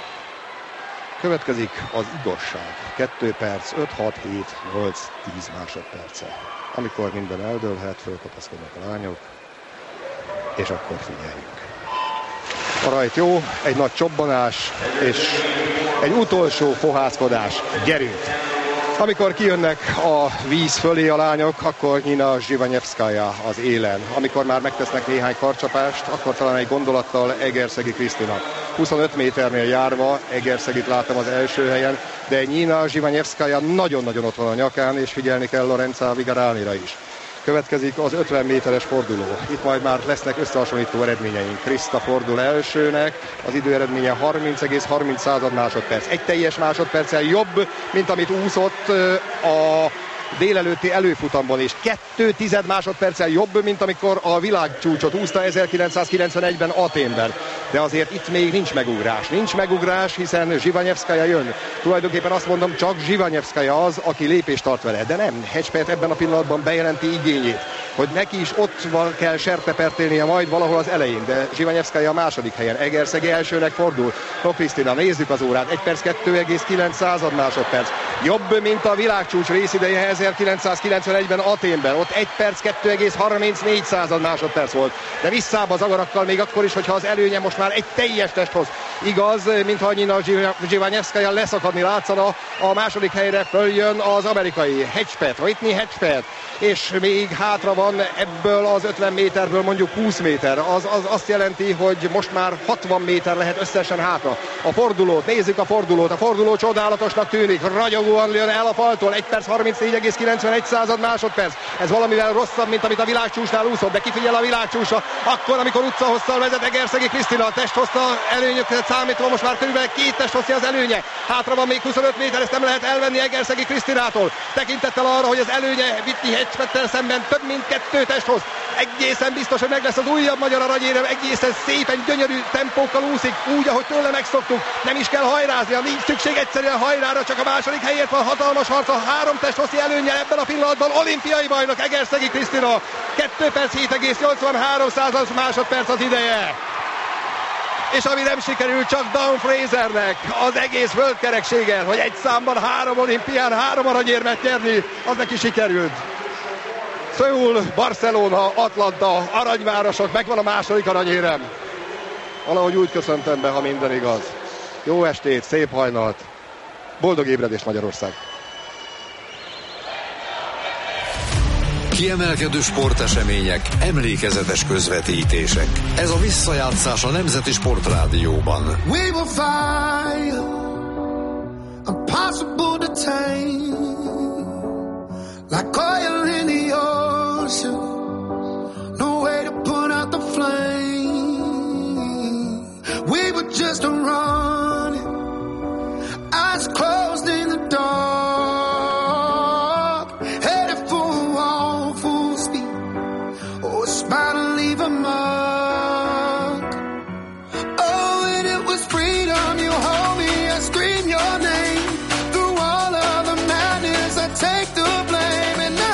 Következik az igazság. kettő perc, öt, hat, hét, nyolc, tíz másodperce. Amikor minden eldőlhet, fölkapaszkodnak a lányok, és akkor figyeljünk. A rajt jó, egy nagy csobbanás, és egy utolsó fohászkodás. Gyerünk! Amikor kijönnek a víz fölé a lányok, akkor Nina Zsivanyevszkaja az élen. Amikor már megtesznek néhány karcsapást, akkor talán egy gondolattal Egerszegi Krisztina. huszonöt méternél járva Egerszegit láttam az első helyen, de Nina Zsivanyevszkaja nagyon-nagyon ott van a nyakán, és figyelni kell Lorenza Vigaránira is. Következik az ötven méteres forduló. Itt majd már lesznek összehasonlító eredményeink. Krista fordul elsőnek, az időeredménye harminc egész harminc másodperc. Egy teljes másodperccel jobb, mint amit úszott a délelőtti előfutamban, és kettő tized másodperccel jobb, mint amikor a világcsúcsot úszta ezerkilencszázkilencvenegyben Athénben. De azért itt még nincs megugrás. Nincs megugrás, hiszen Zsivanyevszkaja jön. Tulajdonképpen azt mondom, csak Zsivanyevszkaja az, aki lépést tart vele. De nem, Hedgepeth ebben a pillanatban bejelenti igényét, hogy neki is ott van, kell sertepertélnie majd valahol az elején. De Zsivanyevszkaja a második helyen. Egerszegi elsőnek fordul. No, Krisztina, nézzük az órát. egy perc kettő egész kilenc másodperc. Jobb, mint a világcsúcs részideje ezerkilencszázkilencvenegyben Athénben. Ott egy perc kettő egész harmincnégy másodperc volt. De visszább az agarakkal még akkor is, hogyha az előnye most már egy teljes testhoz. Igaz, mintha Nina Zsivanyevszkaja leszakadni látszana, a második helyre följön az amerikai Hedgepeth, Whitney Hedgepeth, és még hátra van ebből az ötven méterből mondjuk húsz méter. Az, az azt jelenti, hogy most már hatvan méter lehet összesen hátra. A fordulót, nézzük a fordulót. A forduló csodálatosnak tűnik. Ragyogóan jön el a faltól. egy perc harmincnégy egész kilencvenegy másodperc. Ez valamivel rosszabb, mint amit a világcsúcsnál úszott, de kifigyel a világcsúcsra. Akkor, amikor utcahosszal vezet Egerszegi Krisztina, a testhozta előnyöket számítva, most már körülbelül két testhozja az előnye. Hátra van még huszonöt méter, ezt nem lehet elvenni Egerszegi Krisztinától. Tekintettel arra, hogy az előnye Whitney Hedgepettel szemben több mint kettő testhoz. Egészen biztos, hogy meg lesz az újabb magyar aranyérem, egészen szépen gyönyörű tempókkal úszik, úgy, ahogy tőle megszoktuk. Nem is kell hajrázni, nincs szükség egyszerűen hajrára, csak a második helyért van hatalmas harc a három testhosszi előnnyel ebben a pillanatban. Olimpiai bajnok Egerszegi Krisztina, kettő perc hét egész nyolcvanhárom másodperc az ideje. És ami nem sikerült csak Dawn Frasernek az egész földkerekségen, hogy egy számban három olimpián három aranyérmet nyerni, az neki sikerült. Szöul, Barcelona, Atlanta, aranyvárosok, megvan a második aranyérem. Valahogy úgy köszöntem be, ha minden igaz. Jó estét, szép hajnalt, boldog ébredés Magyarország! Kiemelkedő sportesemények, emlékezetes közvetítések. Ez a visszajátszás a Nemzeti Sportrádióban. We will fire, impossible to tame, like oil in the ocean, no way to put out the flame. We were just running, eyes closed in the dark, headed for a wall full speed, oh, it's bound to leave a mark. Oh, and it was freedom, you hold me, I scream your name, through all of the madness, I take the blame, and I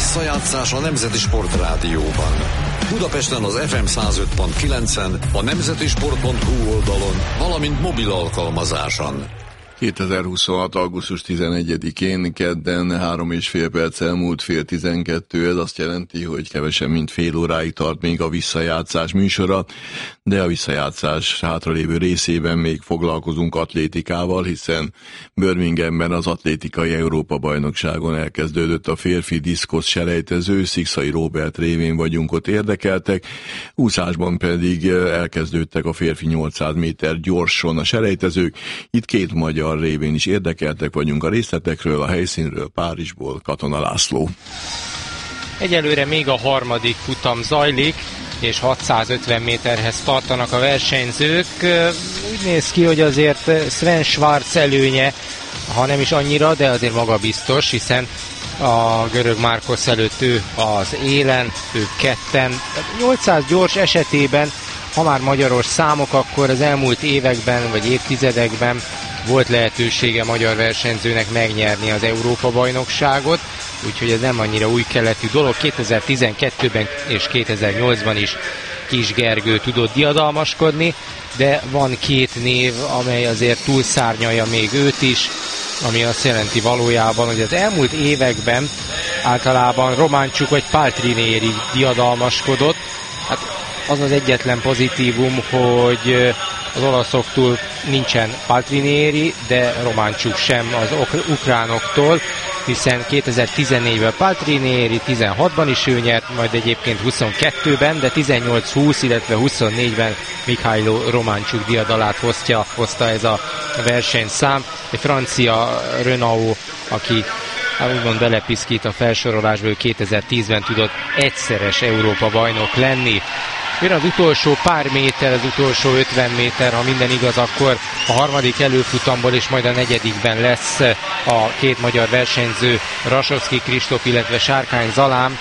Visszajátszás a Nemzeti Sportrádióban. Budapesten az ef em száz öt pont kilencen, a nemzeti sport pont hu oldalon, valamint mobil alkalmazáson. kétezer-huszonhat. augusztus tizenegyedikén kedden három és fél perc elmúlt fél tizenkettő, ez azt jelenti, hogy kevesebb mint fél óráig tart még a visszajátszás műsora, de a visszajátszás hátralévő részében még foglalkozunk atlétikával, hiszen Birminghamben az atlétikai Európa-bajnokságon elkezdődött a férfi diszkosz selejtező, Szikszai Róbert révén vagyunk ott érdekeltek, úszásban pedig elkezdődtek a férfi nyolcszáz méter gyorson a selejtezők, itt két magyar révén is érdekeltek vagyunk a részletekről, a helyszínről, Párizsból Katona László. Egyelőre még a harmadik futam zajlik, és hatszázötven méterhez tartanak a versenyzők. Úgy néz ki, hogy azért Sven Schwarz előnye, ha nem is annyira, de azért magabiztos, hiszen a görög Márkosz előtt ő az élen, ők ketten. nyolcszáz gyors esetében, ha már magyaros számok, akkor az elmúlt években vagy évtizedekben volt lehetősége magyar versenyzőnek megnyerni az Európa-bajnokságot, úgyhogy ez nem annyira új keletű dolog. kétezer-tizenkettőben és kétezer-nyolcban is Kis Gergő tudott diadalmaskodni, de van két név, amely azért túlszárnyalja még őt is, ami azt jelenti valójában, hogy az elmúlt években általában Románcsuk vagy Paltrinieri diadalmaskodott. Hát az az egyetlen pozitívum, hogy az olaszoktól nincsen Paltrinieri, de Románcsuk sem az ukránoktól, hiszen kétezer-tizennégyben Paltrinieri, tizenhatban is ő nyert, majd egyébként huszonkettőben, de tizennyolc húsz, illetve huszonnégyben Mihailo Románcsuk diadalát hozta, hozta ez a versenyszám. Egy francia Renault, aki úgymond belepiszkít a felsorolásból, kétezer-tízben tudott egyszeres Európa bajnok lenni. Jön az utolsó pár méter, az utolsó ötven méter, ha minden igaz, akkor a harmadik előfutamból és majd a negyedikben lesz a két magyar versenyző, Rasovszky Kristóf, illetve Sárkány Zalán.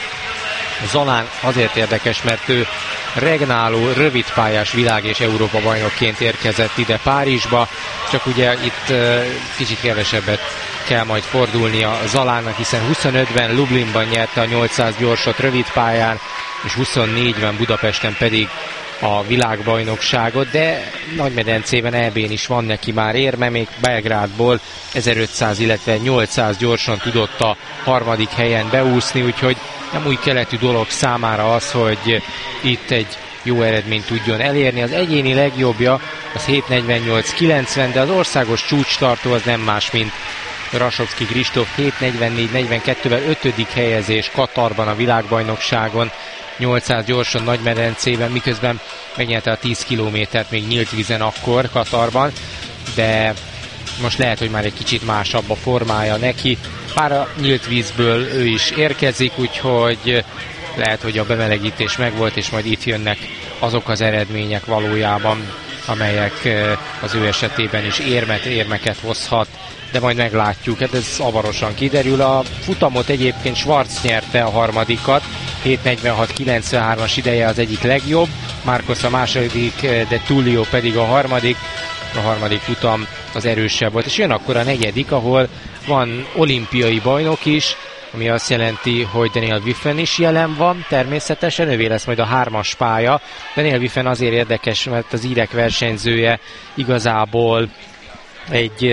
Zalán azért érdekes, mert ő regnáló, rövidpályás világ- és Európa bajnokként érkezett ide Párizsba, csak ugye itt kicsit kevesebbet kell majd fordulnia Zalánnak, hiszen huszonötben Lublinban nyerte a nyolcszáz gyorsot rövidpályán, és huszonnégyben Budapesten pedig a világbajnokságot, de Nagymedencében é bén is van neki már érme, még Belgrádból ezerötszáz, illetve nyolcszáz gyorsan tudott a harmadik helyen beúszni, úgyhogy nem új keletű dolog számára az, hogy itt egy jó eredményt tudjon elérni. Az egyéni legjobbja az hét negyvennyolc kilencven, de az országos csúcstartó az nem más, mint Rasovszky Kristóf, hét negyvennégy negyvenkettővel ötödik helyezés Katarban a világbajnokságon, nyolcszáz gyorsan Nagymedencében, miközben megnyerte a tíz kilométert még nyílt vízen akkor Katarban, de most lehet, hogy már egy kicsit másabb a formája neki. Pár a nyílt vízből ő is érkezik, úgyhogy lehet, hogy a bemelegítés megvolt, és majd itt jönnek azok az eredmények valójában, amelyek az ő esetében is érmet, érmeket hozhat, de majd meglátjuk, hát ez avarosan kiderül. A futamot egyébként Schwarz nyerte, a harmadikat, hét negyvenhat kilencvenhármas ideje az egyik legjobb, Márkosz a második, de Tullio pedig a harmadik. A harmadik futam az erősebb volt, és jön akkor a negyedik, ahol van olimpiai bajnok is, ami azt jelenti, hogy Daniel Wiffen is jelen van, természetesen ővé lesz majd a hármas pálya. Daniel Wiffen azért érdekes, mert az írek versenyzője igazából egy,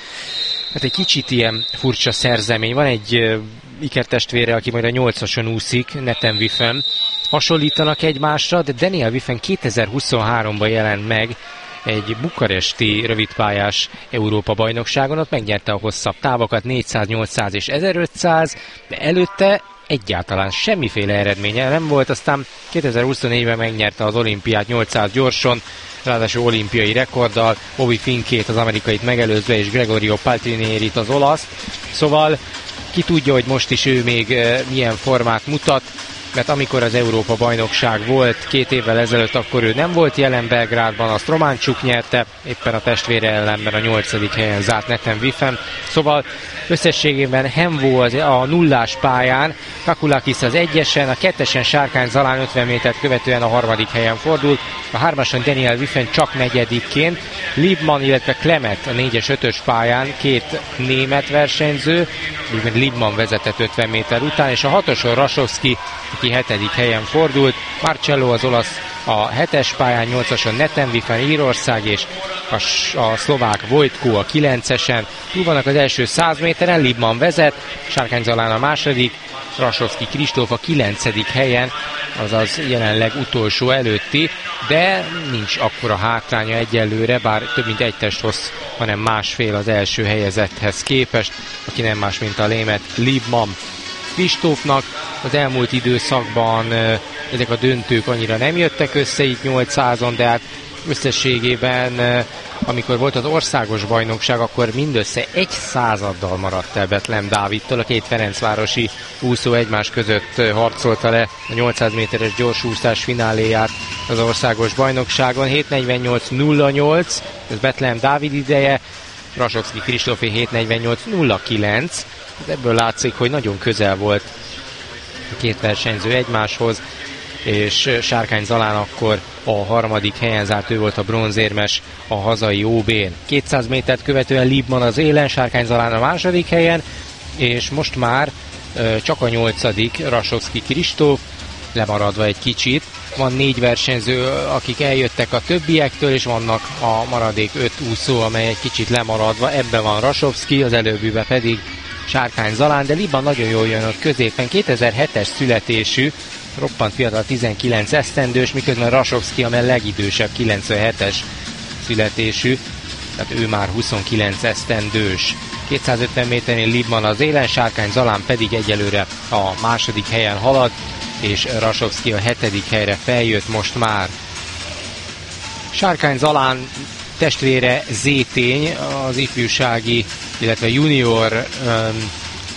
hát egy kicsit ilyen furcsa szerzemény. Van egy ikertestvére, aki majd a nyolcason úszik, Nathan Wiffen. Hasonlítanak egymásra, de Daniel Wiffen kétezer-huszonháromban jelent meg egy bukaresti rövidpályás Európa-bajnokságon, ott megnyerte a hosszabb távokat, négyszáz, nyolcszáz és ezerötszáz, de előtte egyáltalán semmiféle eredménye nem volt, aztán kétezer-huszonnégyben megnyerte az olimpiát nyolcszáz gyorson, ráadásul olimpiai rekorddal, Bobby Finkét, az amerikait megelőzve, és Gregorio Paltrinierit, az olaszt. Szóval ki tudja, hogy most is ő még milyen formát mutat, mert amikor az Európa-bajnokság volt két évvel ezelőtt, akkor ő nem volt jelen Belgrádban, azt Románcsuk nyerte, éppen a testvére ellenben a nyolcadik helyen zárt Nathan Wiffen. Szóval összességében Hemvó az a nullás pályán, Kakulakis az egyesen, a kettesen Sárkány Zalán ötven métert követően a harmadik helyen fordult, a hármason Daniel Wiffen csak negyedikként, Liebmann, illetve Klemet a négyes ötös pályán, két német versenyző, Liebmann vezetett ötven méter után, és a hatoson Rasovszky, aki hetedik helyen fordult, Marcello az olasz a hetes pályán, nyolcason Netenvifen Írország, és a, a szlovák Vojtko a kilencesen. Túl vannak az első száz méteren, Liebmann vezet, Sárkány Zalán a második, Rasovszky Kristóf a kilencedik helyen, azaz jelenleg utolsó előtti, de nincs akkora hátránya egyelőre, bár több mint egy testhossz, hanem másfél az első helyezetthez képest, aki nem más, mint a német Liebmann. Kristófnak az elmúlt időszakban ezek a döntők annyira nem jöttek össze, itt nyolcszázon, de hát összességében, amikor volt az országos bajnokság, akkor mindössze egy századdal maradt el Betlehem Dávidtól. A két ferencvárosi úszó egymás között harcolta le a nyolcszáz méteres gyorsúszás fináléját az országos bajnokságon. hét negyvennyolc nulla nyolc, ez Betlehem Dávid ideje, Rasovszky Kristófé hét negyvennyolc nulla kilenc. Ebből látszik, hogy nagyon közel volt a két versenyző egymáshoz, és Sárkány Zalán akkor a harmadik helyen zárt, ő volt a bronzérmes a hazai ó bén. kétszáz métert követően Liebmann az élen, Sárkány Zalán a második helyen, és most már uh, csak a nyolcadik Rasovszky Kristóf, lemaradva egy kicsit. Van négy versenyző, akik eljöttek a többiektől, és vannak a maradék öt úszó, amely egy kicsit lemaradva. Ebben van Rasovszky, az előbbibe pedig Sárkány Zalán, de Liebmann nagyon jól jön ott középen, kétezer-hetes születésű, roppant fiatal, tizenkilenc esztendős, miközben Rasovszky a legidősebb, kilencvenhetes születésű, tehát ő már huszonkilenc esztendős. kétszázötven méternél Liebmann az élen, Sárkány Zalán pedig egyelőre a második helyen halad, és Rasovszky a hetedik helyre feljött most már. Sárkány Zalán testvére Zétény az ifjúsági, illetve junior um,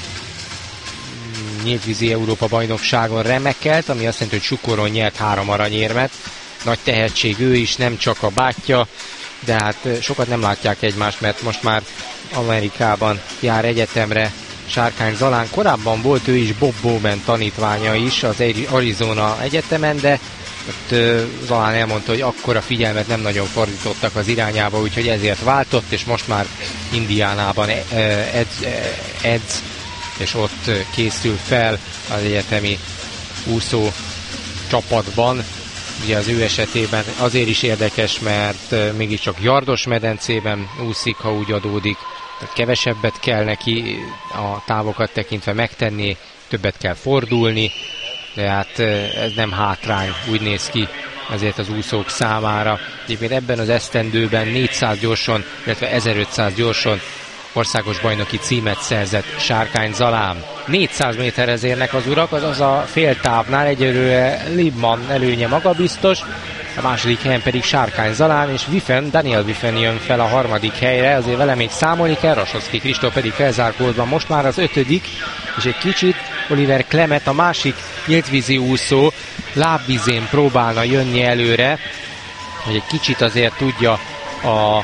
nyíltvízi Európa bajnokságon remekelt, ami azt jelenti, hogy Sukoron nyert három aranyérmet. Nagy tehetség ő is, nem csak a bátyja, de hát sokat nem látják egymást, mert most már Amerikában jár egyetemre Sárkány Zalán. Korábban volt ő is Bob Bowman tanítványa is az Arizona Egyetemen, de ott Zalán elmondta, hogy akkora figyelmet nem nagyon fordítottak az irányába, úgyhogy ezért váltott, és most már Indiánában edz, edz és ott készül fel az egyetemi úszó csapatban. Ugye az ő esetében azért is érdekes, mert mégiscsak yardos medencében úszik, ha úgy adódik. Tehát kevesebbet kell neki a távokat tekintve megtenni, többet kell fordulni, de hát ez nem hátrány, úgy néz ki azért az úszók számára. Egyébként ebben az esztendőben négyszáz gyorson, illetve ezerötszáz gyorson országos bajnoki címet szerzett Sárkány Zalán. négyszáz méterhez érnek az urak, azaz a féltávnál egyelőre Liebmann előnye magabiztos, a második helyen pedig Sárkány Zalán, és Wiffen, Daniel Wiffen jön fel a harmadik helyre, azért vele még számolni kell, Rasovszky Kristóf pedig felzárkózva most már az ötödik, és egy kicsit Oliver Klemet, a másik nyíltvízi úszó lábvizén próbálna jönni előre, hogy egy kicsit azért tudja a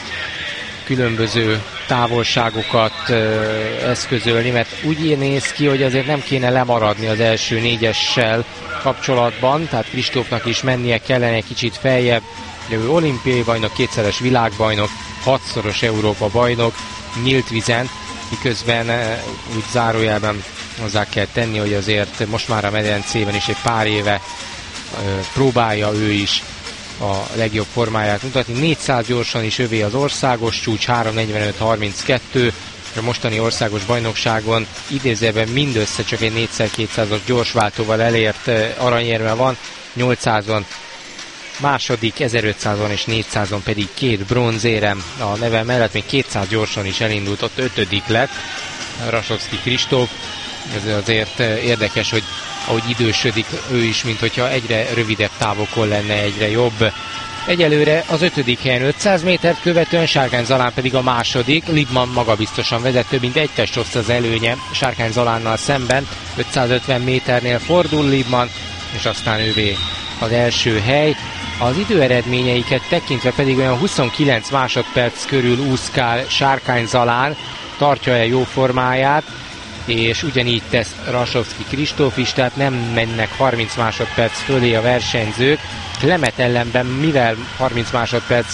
különböző távolságokat ö, eszközölni, mert úgy néz ki, hogy azért nem kéne lemaradni az első négyessel kapcsolatban, tehát Kristófnak is mennie kellene egy kicsit feljebb. Ő olimpiai bajnok, kétszeres világbajnok, hatszoros Európa bajnok, nyílt vizen, miközben ö, úgy zárójelben hozzá kell tenni, hogy azért most már a medencében is egy pár éve ö, próbálja ő is a legjobb formáját mutatni. négyszáz gyorsan is övé az országos csúcs, három negyvenöt harminckettő. A mostani országos bajnokságon idézőben mindössze csak egy négyszer-kétszázas gyorsváltóval elért aranyérme van, nyolcszázon második, ezerötszázon és négyszázon pedig két bronzérem. A neve mellett még kétszáz gyorsan is elindult, ott ötödik lett Rasovszky Kristóf. Ez azért érdekes, hogy ahogy idősödik ő is, mint hogyha egyre rövidebb távokon lenne, egyre jobb. Egyelőre az ötödik helyen ötszáz métert követően, Sárkány Zalán pedig a második. Liebmann magabiztosan vezet, több mint egy testhossz az előnye Sárkány Zalánnal szemben. ötszázötven méternél fordul Liebmann, és aztán ővé az első hely. Az időeredményeiket tekintve pedig olyan huszonkilenc másodperc körül úszkál Sárkány Zalán, tartja el jó formáját, és ugyanígy tesz Rasovszky Kristóf is, tehát nem mennek harminc másodperc fölé a versenyzők. Klemet ellenben, mivel harminc másodperc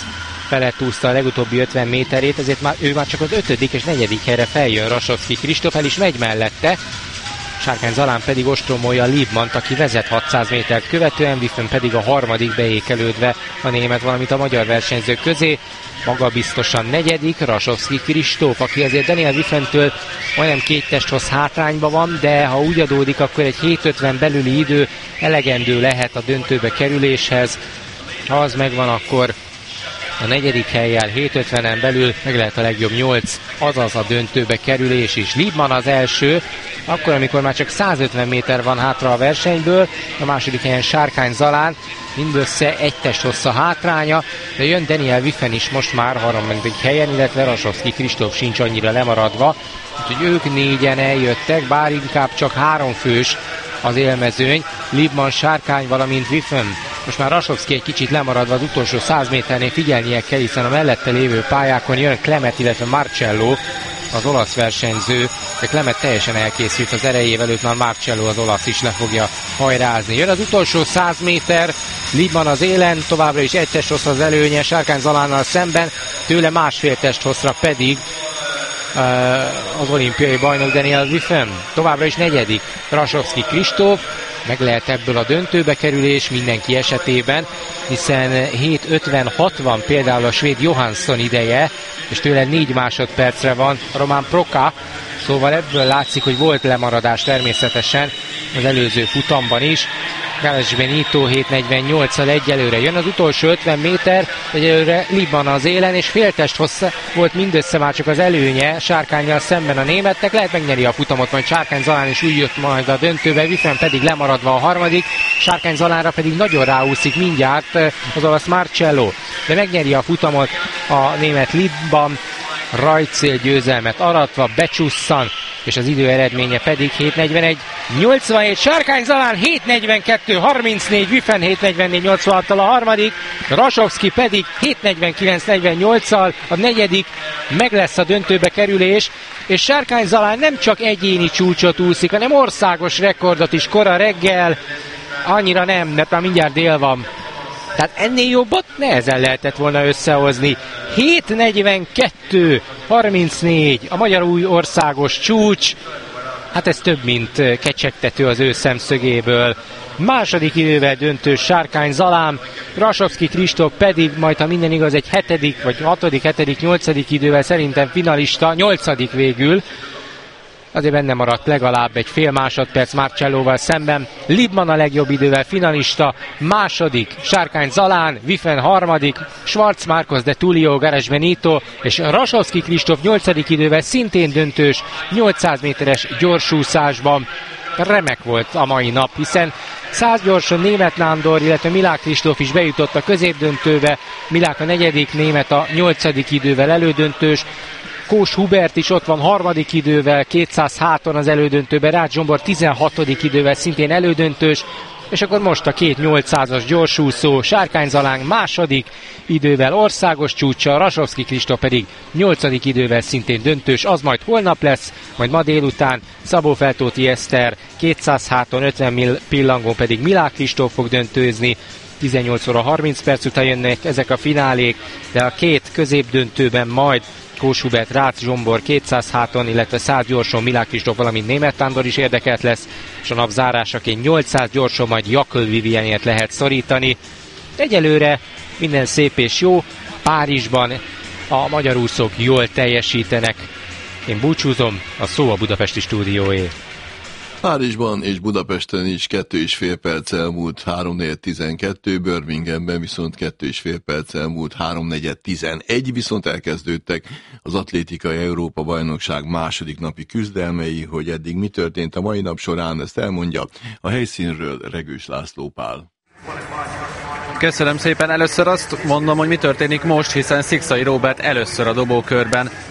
felett úszta a legutóbbi ötven méterét, ezért már, ő már csak az ötödik és negyedik helyre feljön. Rasovszky Kristóf el is megy mellette, Sárkány Zalán pedig ostromolja Liebmann-t, aki vezet hatszáz métert követően, Wiffen pedig a harmadik beékelődve a német, valamint a magyar versenyzők közé. Maga biztosan negyedik, Rasovszky Kristóf, aki azért Daniel Wiffentől majdnem két testhoz hátrányban van, de ha úgy adódik, akkor egy hét ötven belüli idő elegendő lehet a döntőbe kerüléshez. Ha az megvan, akkor a negyedik hellyel hét ötvenen belül meg lehet a legjobb nyolc, azaz a döntőbe kerülés is. Liebmann az első, akkor, amikor már csak száz ötven méter van hátra a versenyből, a második helyen Sárkány Zalán, mindössze egy test hossza hátránya, de jön Daniel Wiffen is most már harmadik helyen, illetve Rasovszky Kristóf sincs annyira lemaradva, úgyhogy ők négyen eljöttek, bár inkább csak három fős az élmezőny, Liebmann, Sárkány, valamint Wiffen. Most már Rasovszky egy kicsit lemaradva az utolsó száz méternél figyelnie kell, hiszen a mellette lévő pályákon jön Klemet, illetve Marcello, az olasz versenyző, de Klemet teljesen elkészült az erejével, őt már Marcello az olasz is le fogja hajrázni. Jön az utolsó száz méter, Liebmann az élen, továbbra is egy test hosszra az előnye Sárkány Zalánnal szemben, tőle másfél test hosszra pedig uh, az olimpiai bajnok Daniel Wiffen. Továbbra is negyedik Rasovszky Kristóf, meg lehet ebből a döntőbe kerülés mindenki esetében, hiszen hét ötven hatvan például a svéd Johansson ideje, és tőle négy másodpercre van Roman Proka, szóval ebből látszik, hogy volt lemaradás természetesen az előző futamban is. Gares Benito hét negyvennyolccal egyelőre jön az utolsó ötven méter, egyelőre Liebmann az élen, és féltest hossza volt mindössze már csak az előnye Sárkánnyal szemben a németnek, lehet megnyeri a futamot, majd Sárkány Zalán is úgy jött majd a döntőbe, Wiffen pedig lemaradva a harmadik, Sárkány Zalánra pedig nagyon ráúszik mindjárt az olasz Marcello, de megnyeri a futamot a német Liebmann, rajtcél győzelmet aratva, becsusszan, és az idő eredménye pedig hét negyvenegy nyolcvanhét, Sárkány Zalán hét negyvenkettő harmincnégy, Wiffen hét negyvennégy nyolcvanhattal a harmadik, Rasovszky pedig hét negyvenkilenc negyvennyolccal a negyedik, meg lesz a döntőbe kerülés, és Sárkány Zalán nem csak egyéni csúcsot úszik, hanem országos rekordot is kora reggel, annyira nem, mert már mindjárt dél van. Tehát ennél jobbat nehezen lehetett volna összehozni. hét negyvenkettő harmincnégy a magyar új országos csúcs. Hát ez több, mint kecsegtető az ő szemszögéből. Második idővel döntő Sárkány Zalán, Rasovszky Kristóf pedig majd, ha minden igaz, egy hetedik, vagy hatodik, hetedik, nyolcadik idővel szerintem finalista, nyolcadik végül. Azért benne maradt legalább egy fél másodperc Marcellóval szemben. Liebmann a legjobb idővel finalista, második Sárkány Zalán, Wiffen harmadik, Schwarz Marcos de Tullio, Gares Benito, és Rasovszky Kristóf nyolcadik idővel szintén döntős nyolcszáz méteres gyorsúszásban. Remek volt a mai nap, hiszen száz gyorsan Németh Nándor, illetve Milák Kristóf is bejutott a középdöntőbe, Milák a negyedik, Németh a nyolcadik idővel elődöntős, Kós Hubert is ott van harmadik idővel, kétszáz háton az elődöntőben, Rácz Zsombor tizenhatodik idővel szintén elődöntős, és akkor most a két nyolcszázas gyorsúszó, Sárkány Zalán második idővel országos csúcsa, Rasovszky Kristóf pedig nyolcadik idővel szintén döntős, az majd holnap lesz, majd ma délután Szabó-Feltóti Eszter kétszáz háton, ötven pillangón pedig Milák Kristóf fog döntőzni, tizennyolc óra harminc perc után jönnek ezek a finálék, de a két középdöntőben majd Kós Hubert, Rácz Zsombor kétszáz háton, illetve száz gyorson Milák Kristóf, valamint Németh Nándor is érdekelt lesz, és a nap zárásaként nyolcszáz gyorson majd Jakl Vivienét lehet szorítani. Egyelőre minden szép és jó, Párizsban a magyar úszók jól teljesítenek. Én búcsúzom, a szó a budapesti stúdióé. Párizsban és Budapesten is kettő és fél perc elmúlt háromnegyed tizenkettő, Birminghamben viszont kettő és fél perc elmúlt háromnegyed tizenegy, viszont elkezdődtek az atlétikai Európa-bajnokság második napi küzdelmei, hogy eddig mi történt a mai nap során, ezt elmondja a helyszínről Regős László Pál. Köszönöm szépen, először azt mondom, hogy mi történik most, hiszen Szikszai Róbert először a dobókörben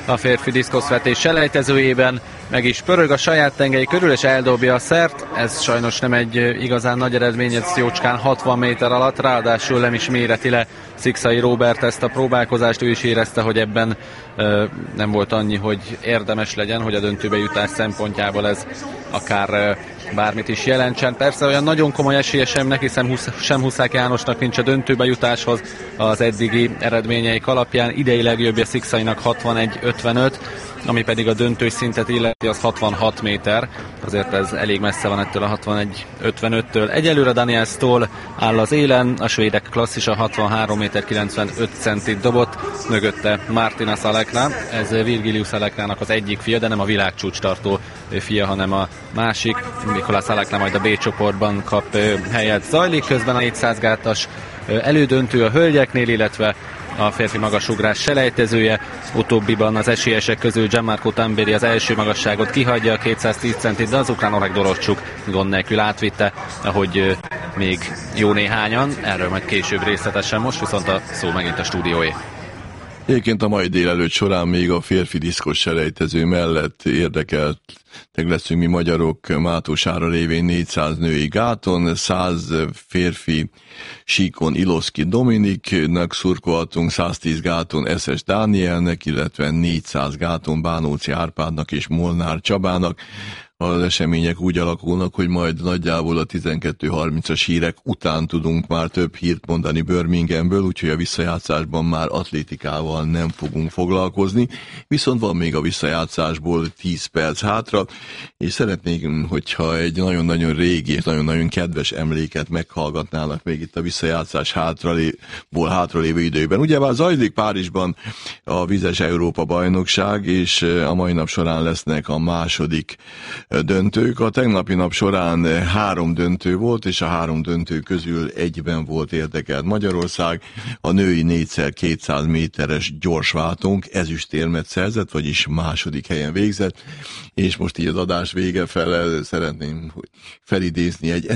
a férfi diszkoszvetés selejtezőjében, meg is pörög a saját tengely körül, és eldobja a szert. Ez sajnos nem egy igazán nagy eredmény, ez jócskán hatvan méter alatt, ráadásul nem is méreti le Szikszai Róbert ezt a próbálkozást, ő is érezte, hogy ebben ö, nem volt annyi, hogy érdemes legyen, hogy a döntőbe jutás szempontjából ez akár ö, bármit is jelentsen. Persze olyan nagyon komoly esélye sem neki, sem Huszák Jánosnak nincs a döntőbe jutáshoz az eddigi eredményeik alapján. Idei legjobbja Szikszainak hatvanegy ötvenöt, ami pedig a döntős szintet illeti, az hatvanhat méter, azért ez elég messze van ettől a hatvanegy ötvenöttől. Egyelőre Daniel Stoll áll az élen, a svédek klasszisa hatvanhárom méter kilencvenöt centit dobott, mögötte Martina Salekna, ez Virgilius Saleknának az egyik fia, de nem a világcsúcs tartó fia, hanem a másik. Mikola Salekna majd a B csoportban kap helyet. Zajlik közben a négyszáz gátas elődöntő a hölgyeknél, illetve a férfi magasugrás selejtezője. Utóbbiban az esélyesek közül Gianmarco Tamberi az első magasságot kihagyja, a kétszáztíz centit, de az ukrán Oleg Dorocsuk gond nélkül átvitte, ahogy még jó néhányan. Erről majd később részletesen, most viszont a szó megint a stúdióé. Egyébként a mai délelőtt során még a férfi diszkos selejtező mellett érdekeltek leszünk mi magyarok Mátósára révén négyszáz női gáton, száz férfi síkon Iloszki Dominiknak szurkolhatunk, száztíz gáton Eszes Dánielnek, illetve négyszáz gáton Bánóci Árpádnak és Molnár Csabának. Az események úgy alakulnak, hogy majd nagyjából a tizenkettő harmincas hírek után tudunk már több hírt mondani Birminghamből, úgyhogy a visszajátszásban már atlétikával nem fogunk foglalkozni, viszont van még a visszajátszásból tíz perc hátra, és szeretnék, hogyha egy nagyon-nagyon régi és nagyon-nagyon kedves emléket meghallgatnának még itt a visszajátszás hátralévő, hátralévő időben. Ugyebár zajlik Párizsban a Vizes Európa bajnokság, és a mai nap során lesznek a második döntők. A tegnapi nap során három döntő volt, és a három döntő közül egyben volt érdekelt Magyarország. A női négyszer kétszáz méteres gyorsváltónk ezüstérmet szerzett, vagyis második helyen végzett, és most így az adás vége fele szeretném felidézni egy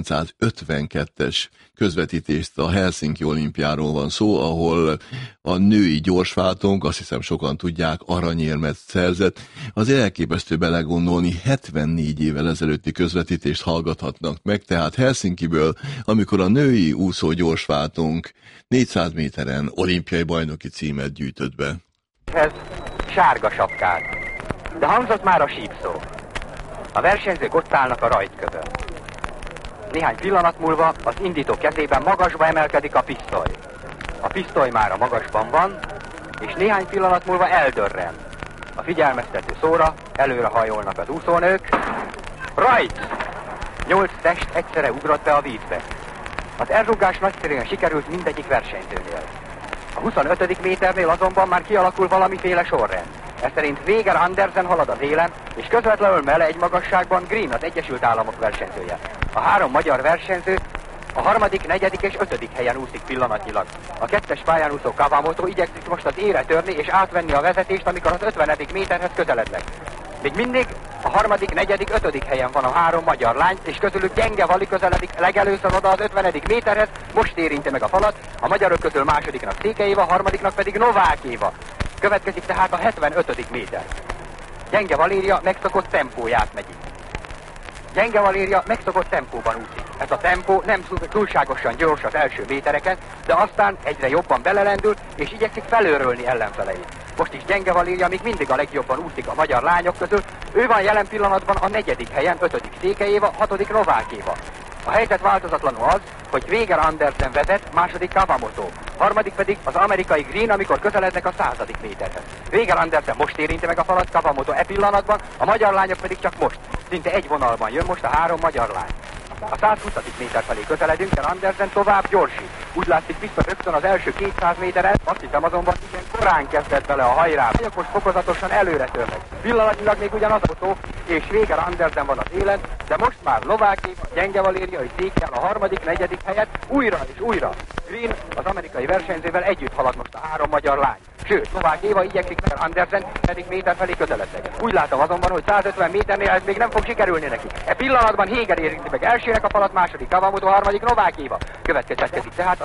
ezerkilencszázötvenkettes közvetítést, a Helsinki olimpiáról van szó, ahol a női gyorsváltónk, azt hiszem sokan tudják, aranyérmet szerzett. Azért elképesztő belegondolni, hetvennégy évvel ezelőtti közvetítést hallgathatnak meg, tehát Helsinkiből, amikor a női úszó gyorsváltónk négyszáz méteren olimpiai bajnoki címet gyűjtött be. Ez sárga sapkát, de hangzott már a sípszó. A versenyzők ott állnak a rajtkövön. Néhány pillanat múlva az indító kezében magasba emelkedik a pisztoly. A pisztoly már a magasban van, és néhány pillanat múlva eldörren. A figyelmeztető szóra előre hajolnak az úszónők. Rajt! Nyolc test egyszerre ugrott be a vízbe. Az elrugás nagyszerűen sikerült mindegyik versenyzőnél. A huszonötödik méternél azonban már kialakul valamiféle sorrend. Ez szerint Véger Andersen halad az élen, és közvetlenül melle egy magasságban Green, az Egyesült Államok versenyzője. A három magyar versenyző a harmadik, negyedik és ötödik helyen úszik pillanatnyilag. A kettes pályán úszó Kawamoto igyekszik most az ére törni és átvenni a vezetést, amikor az ötvenedik méterhez közelednek. Még mindig a harmadik, negyedik, ötödik helyen van a három magyar lány, és közülük Gyenge Vali közeledik legelőször oda az ötvenedik méterhez, most érinti meg a falat, a magyarok közül másodiknak Székely Éva, harmadiknak pedig Novák Éva. Következik tehát a hetvenötödik méter. Gyenge Valéria megszokott tempóját megy. Gyenge Valéria megszokott tempóban úszik. Ez a tempó nem túlságosan gyors az első métereken, de aztán egyre jobban belelendül, és igyekszik felőrölni ellenfeleit. Most is Gyenge Valéria még mindig a legjobban úszik a magyar lányok közül. Ő van jelen pillanatban a negyedik helyen, ötödik Székely Éva, hatodik Novák Éva. A helyzet változatlanul az, hogy Véger Andersen vezet, második Kawamoto, harmadik pedig az amerikai Green, amikor közelednek a századik méterhez. Véger Andersen most érinti meg a falat, Kawamoto e pillanatban, a magyar lányok pedig csak most. Szinte egy vonalban jön most a három magyar lány. A százhuszadik méter felé közeledünk, de Andersen tovább gyorsít. Úgy látszik, biztos rögtön az első kétszáz méteren, azt hiszem azonban igen korán kezdett bele a hajrá. A most fokozatosan előre törnek. Pillanatnyilag még ugyanaz a fotó, és Véger Andersen van az élen, de most már Novák Éva, Gyenge Valéria és Székely a harmadik, negyedik helyet újra és újra. Green az amerikai versenyzővel együtt halad most a három magyar lány. Sőt, Novák Éva igyekszik meg Andersen pedig méter felé közelednek. Úgy látom azonban, hogy százötven méternél ez még nem fog sikerülni neki. E pillanatban Héger érinti meg elsőnek a falat, második Kawamoto, harmadik Novák Éva. Következik tehát a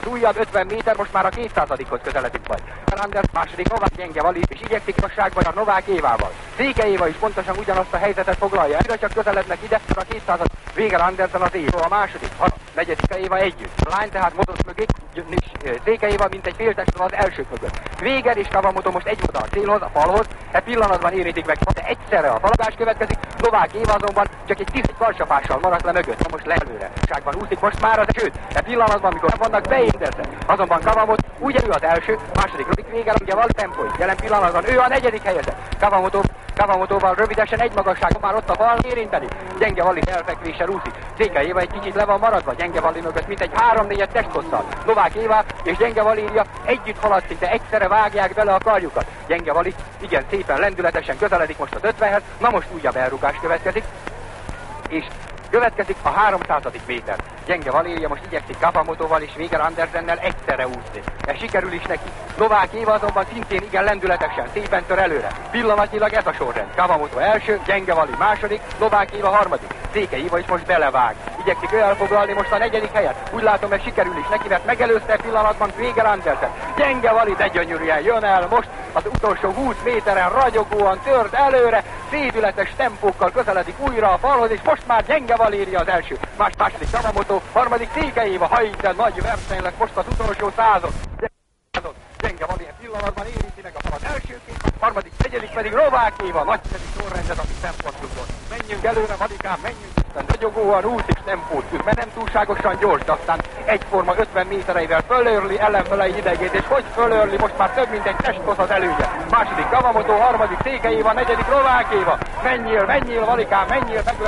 Az újabb ötven méter most már a kétszázadikhoz közeledik majd. Anders második, Novák gyenge Vali, és igyekszik igazságban a Novák Évával. Széke Éva is pontosan ugyanazt a helyzetet foglalja. Egyre csak közelednek ide, a kétszázad. Véger Andersen az Éva, a második, a negyedik Éva együtt. A lány tehát mozott mögé, Széke Éva mint egy féltestről az elsők mögött. Véger és Kawamoto most egy oda a célhoz, a falhoz, e pillanatban érintik meg, de egyszerre a falagás következik, Novák Éva azonban csak egy tizegy karsapással maradt le mögött, most le előre. Ságban úszik most már az, sőt, e pillanatban, amikor vannak beérdezve, azonban Kawamoto, ugye ő az első, második Rubik Véger, ugye van tempói, jelen pillanatban ő a negyedik helyezett. Kawamoto, Kawamotóval rövidesen egy magasságon már ott a fal érinteni. Gyenge Vali elfekvéssel úszik. Széke Éva egy kicsit le van maradva, Gyenge Vali mögött, mint egy három-négyet testhosszal. Novák Éva és Gyenge Valéria együtt halad, szinte egyszerre vágják bele a karjukat. Gyenge Vali igen szépen lendületesen közeledik most az ötvenhez, na most újabb elrugás következik. És következik a háromszázadik méter. Gyenge Valéria most igyekszik Kawamotóval és Véger Andersennel egyszerre úszni. Ez sikerül is neki. Novák Éva azonban szintén igen lendületesen, szépen tör előre. Pillanatnyilag ez a sorrend. Kawamoto első, Gyenge Vali második, Novák Éva harmadik. Széke Éva is most belevág. Igyekszik ő elfoglalni most a negyedik helyet. Úgy látom, ez sikerül is neki, mert megelőzte pillanatban Véger Andersen. Gyenge Vali de gyönyörűen jön el most. Az utolsó húsz méteren ragyogóan tört előre. Szédületes tempókkal közeledik újra a falhoz, és most már Gyenge Valéria az első. Más második Kawamoto, harmadik Széke Éva, ha így, de nagy verseny lesz most az utolsó százon. Gyenge Vali pillanatban érinti meg a falat elsőként, harmadik, negyedik pedig Novák Éva, nagyszerű sorrendet, amit szempontjunkból. Menjünk előre, Valikám, menjünk, aztán ragyogóan úszik tempót, mert nem túlságosan gyors, de aztán egyforma ötven métereivel fölörli ellenfelei idegét, és hogy fölörli, most már több mint egy testhoz az előnye. Második Kawamoto, harmadik Széke Éva, negyedik Novák Éva. Menjél, menjél, Valikám, menjél, meg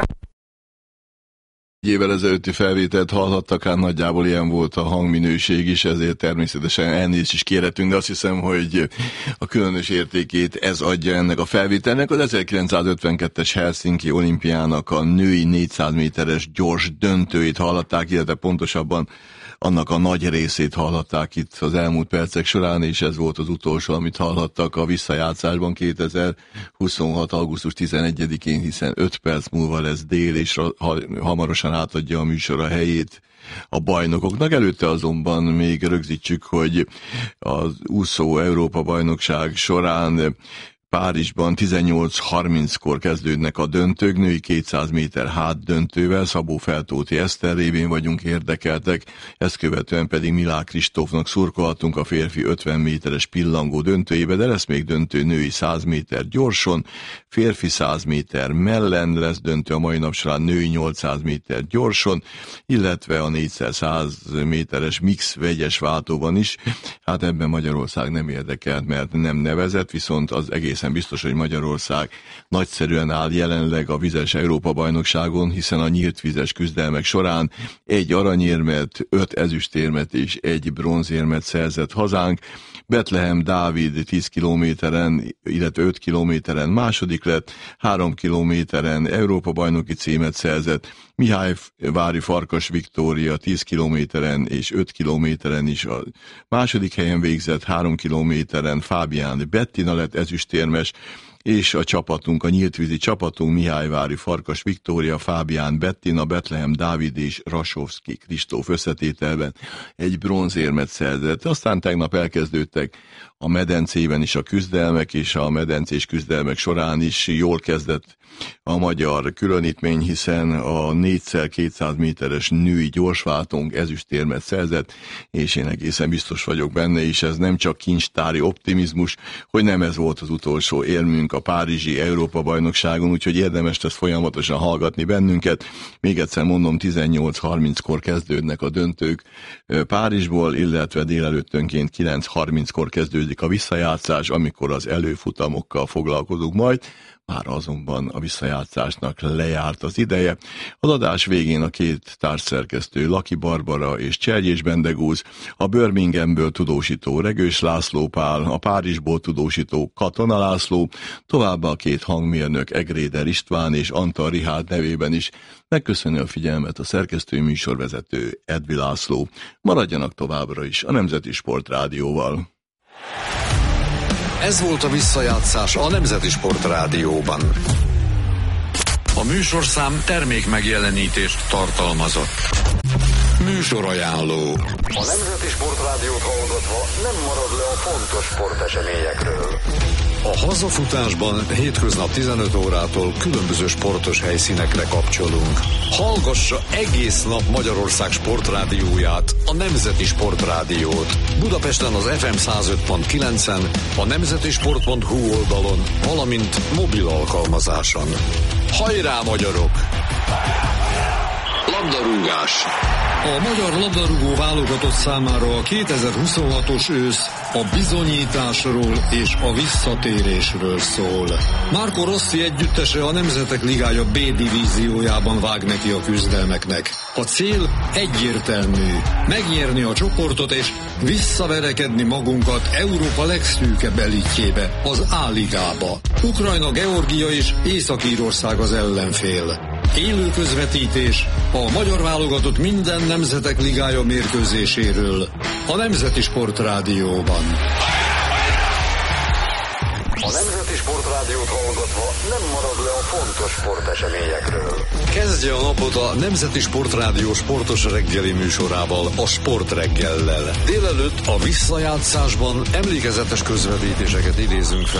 Egy évvel ezelőtti felvételt hallhattak, hát nagyjából ilyen volt a hangminőség is, ezért természetesen elnézést is kérhetünk, de azt hiszem, hogy a különös értékét ez adja ennek a felvételnek. Az ezerkilencszázötvenkettes Helsinki olimpiának a női négyszáz méteres gyors döntőjét hallhatták, illetve pontosabban annak a nagy részét hallhatták itt az elmúlt percek során, és ez volt az utolsó, amit hallhattak a visszajátszásban kétezer-huszonhat. augusztus tizenegyedikén, hiszen öt perc múlva lesz dél, és hamarosan átadja a műsor a helyét a bajnokoknak. Előtte azonban még rögzítsük, hogy az úszó Európa bajnokság során Párizsban tizennyolc harminckor kezdődnek a döntők, női kétszáz méter hátdöntővel, Szabó Feltóti Eszter révén vagyunk érdekeltek, ezt követően pedig Milák Kristófnak szurkolhatunk a férfi ötven méteres pillangó döntőjébe, de lesz még döntő női száz méter gyorson, férfi száz méter mellen lesz döntő a mai nap során női nyolcszáz méter gyorson, illetve a négyszer száz méteres mix vegyes váltóban is. Hát ebben Magyarország nem érdekelt, mert nem nevezett, viszont az egész biztos, hogy Magyarország nagyszerűen áll jelenleg a vizes Európa-bajnokságon, hiszen a nyílt vizes küzdelmek során egy aranyérmet, öt ezüstérmet és egy bronzérmet szerzett hazánk. Betlehem Dávid tíz kilométeren, illetve öt kilométeren második lett, három kilométeren Európa-bajnoki címet szerzett, Mihályvári Farkas Viktória tíz kilométeren és öt kilométeren is a második helyen végzett, három kilométeren Fábián Bettina lett ezüstérmes, és a csapatunk, a nyíltvízi csapatunk Mihályvári Farkas Viktória, Fábián Bettina, Betlehem Dávid és Rasovszki Kristóf összetételben egy bronzérmet szerzett. Aztán tegnap elkezdődtek a medencében is a küzdelmek, és a medencés küzdelmek során is jól kezdett a magyar különítmény, hiszen a négyszer kétszáz méteres női gyorsváltónk ezüstérmet szerzett, és én egészen biztos vagyok benne, és ez nem csak kincstári optimizmus, hogy nem ez volt az utolsó élmünk a párizsi Európa-bajnokságon, úgyhogy érdemes lesz folyamatosan hallgatni bennünket. Még egyszer mondom, tizennyolc harminckor kezdődnek a döntők Párizsból, illetve délelőttönként kilenc harminckor kezdődik a visszajátszás, amikor az előfutamokkal foglalkozunk majd. Már azonban a visszajátszásnak lejárt az ideje. Az adás végén a két társszerkesztő Laki Barbara és Cserjés Bendegúz, a Birminghamből tudósító Regős László Pál, a Párizsból tudósító Katona László, továbbá a két hangmérnök Egréder István és Antal Rihárd nevében is megköszönő a figyelmet a szerkesztő műsorvezető Edvi László. Maradjanak továbbra is a Nemzeti Sport Rádióval. Ez volt a visszajátszás a Nemzeti Sport Rádióban. A műsorszám termék megjelenítést tartalmazott. Műsorajánló. A Nemzeti Sportrádiót hallgatva nem marad le a fontos sporteseményekről. A hazafutásban hétköznap tizenöt órától különböző sportos helyszínekre kapcsolunk. Hallgassa egész nap Magyarország sportrádióját, a Nemzeti Sportrádiót. Budapesten az ef em száz öt pont kilencen, a nemzetisport pont hu oldalon, valamint mobil alkalmazáson. Hajrá, magyarok! Labdarúgás. A magyar labdarúgó válogatott számára a kétezer-huszonhatos ősz a bizonyításról és a visszatérésről szól. Marco Rossi együttese a Nemzetek Ligája B divíziójában vág neki a küzdelmeknek. A cél egyértelmű, megnyerni a csoportot és visszaverekedni magunkat Európa legszűkebb elitjébe, az A-ligába. Ukrajna, Georgia és Észak-Írország az ellenfél. Élő közvetítés a magyar válogatott minden Nemzetek Ligája mérkőzéséről a Nemzeti Sportrádióban. A Nemzeti Sportrádiót hallgatva nem marad le a fontos sporteseményekről. Kezdje a napot a Nemzeti Sportrádió sportos reggeli műsorával, a Sportreggellel. Délelőtt a visszajátszásban emlékezetes közvetítéseket idézünk fel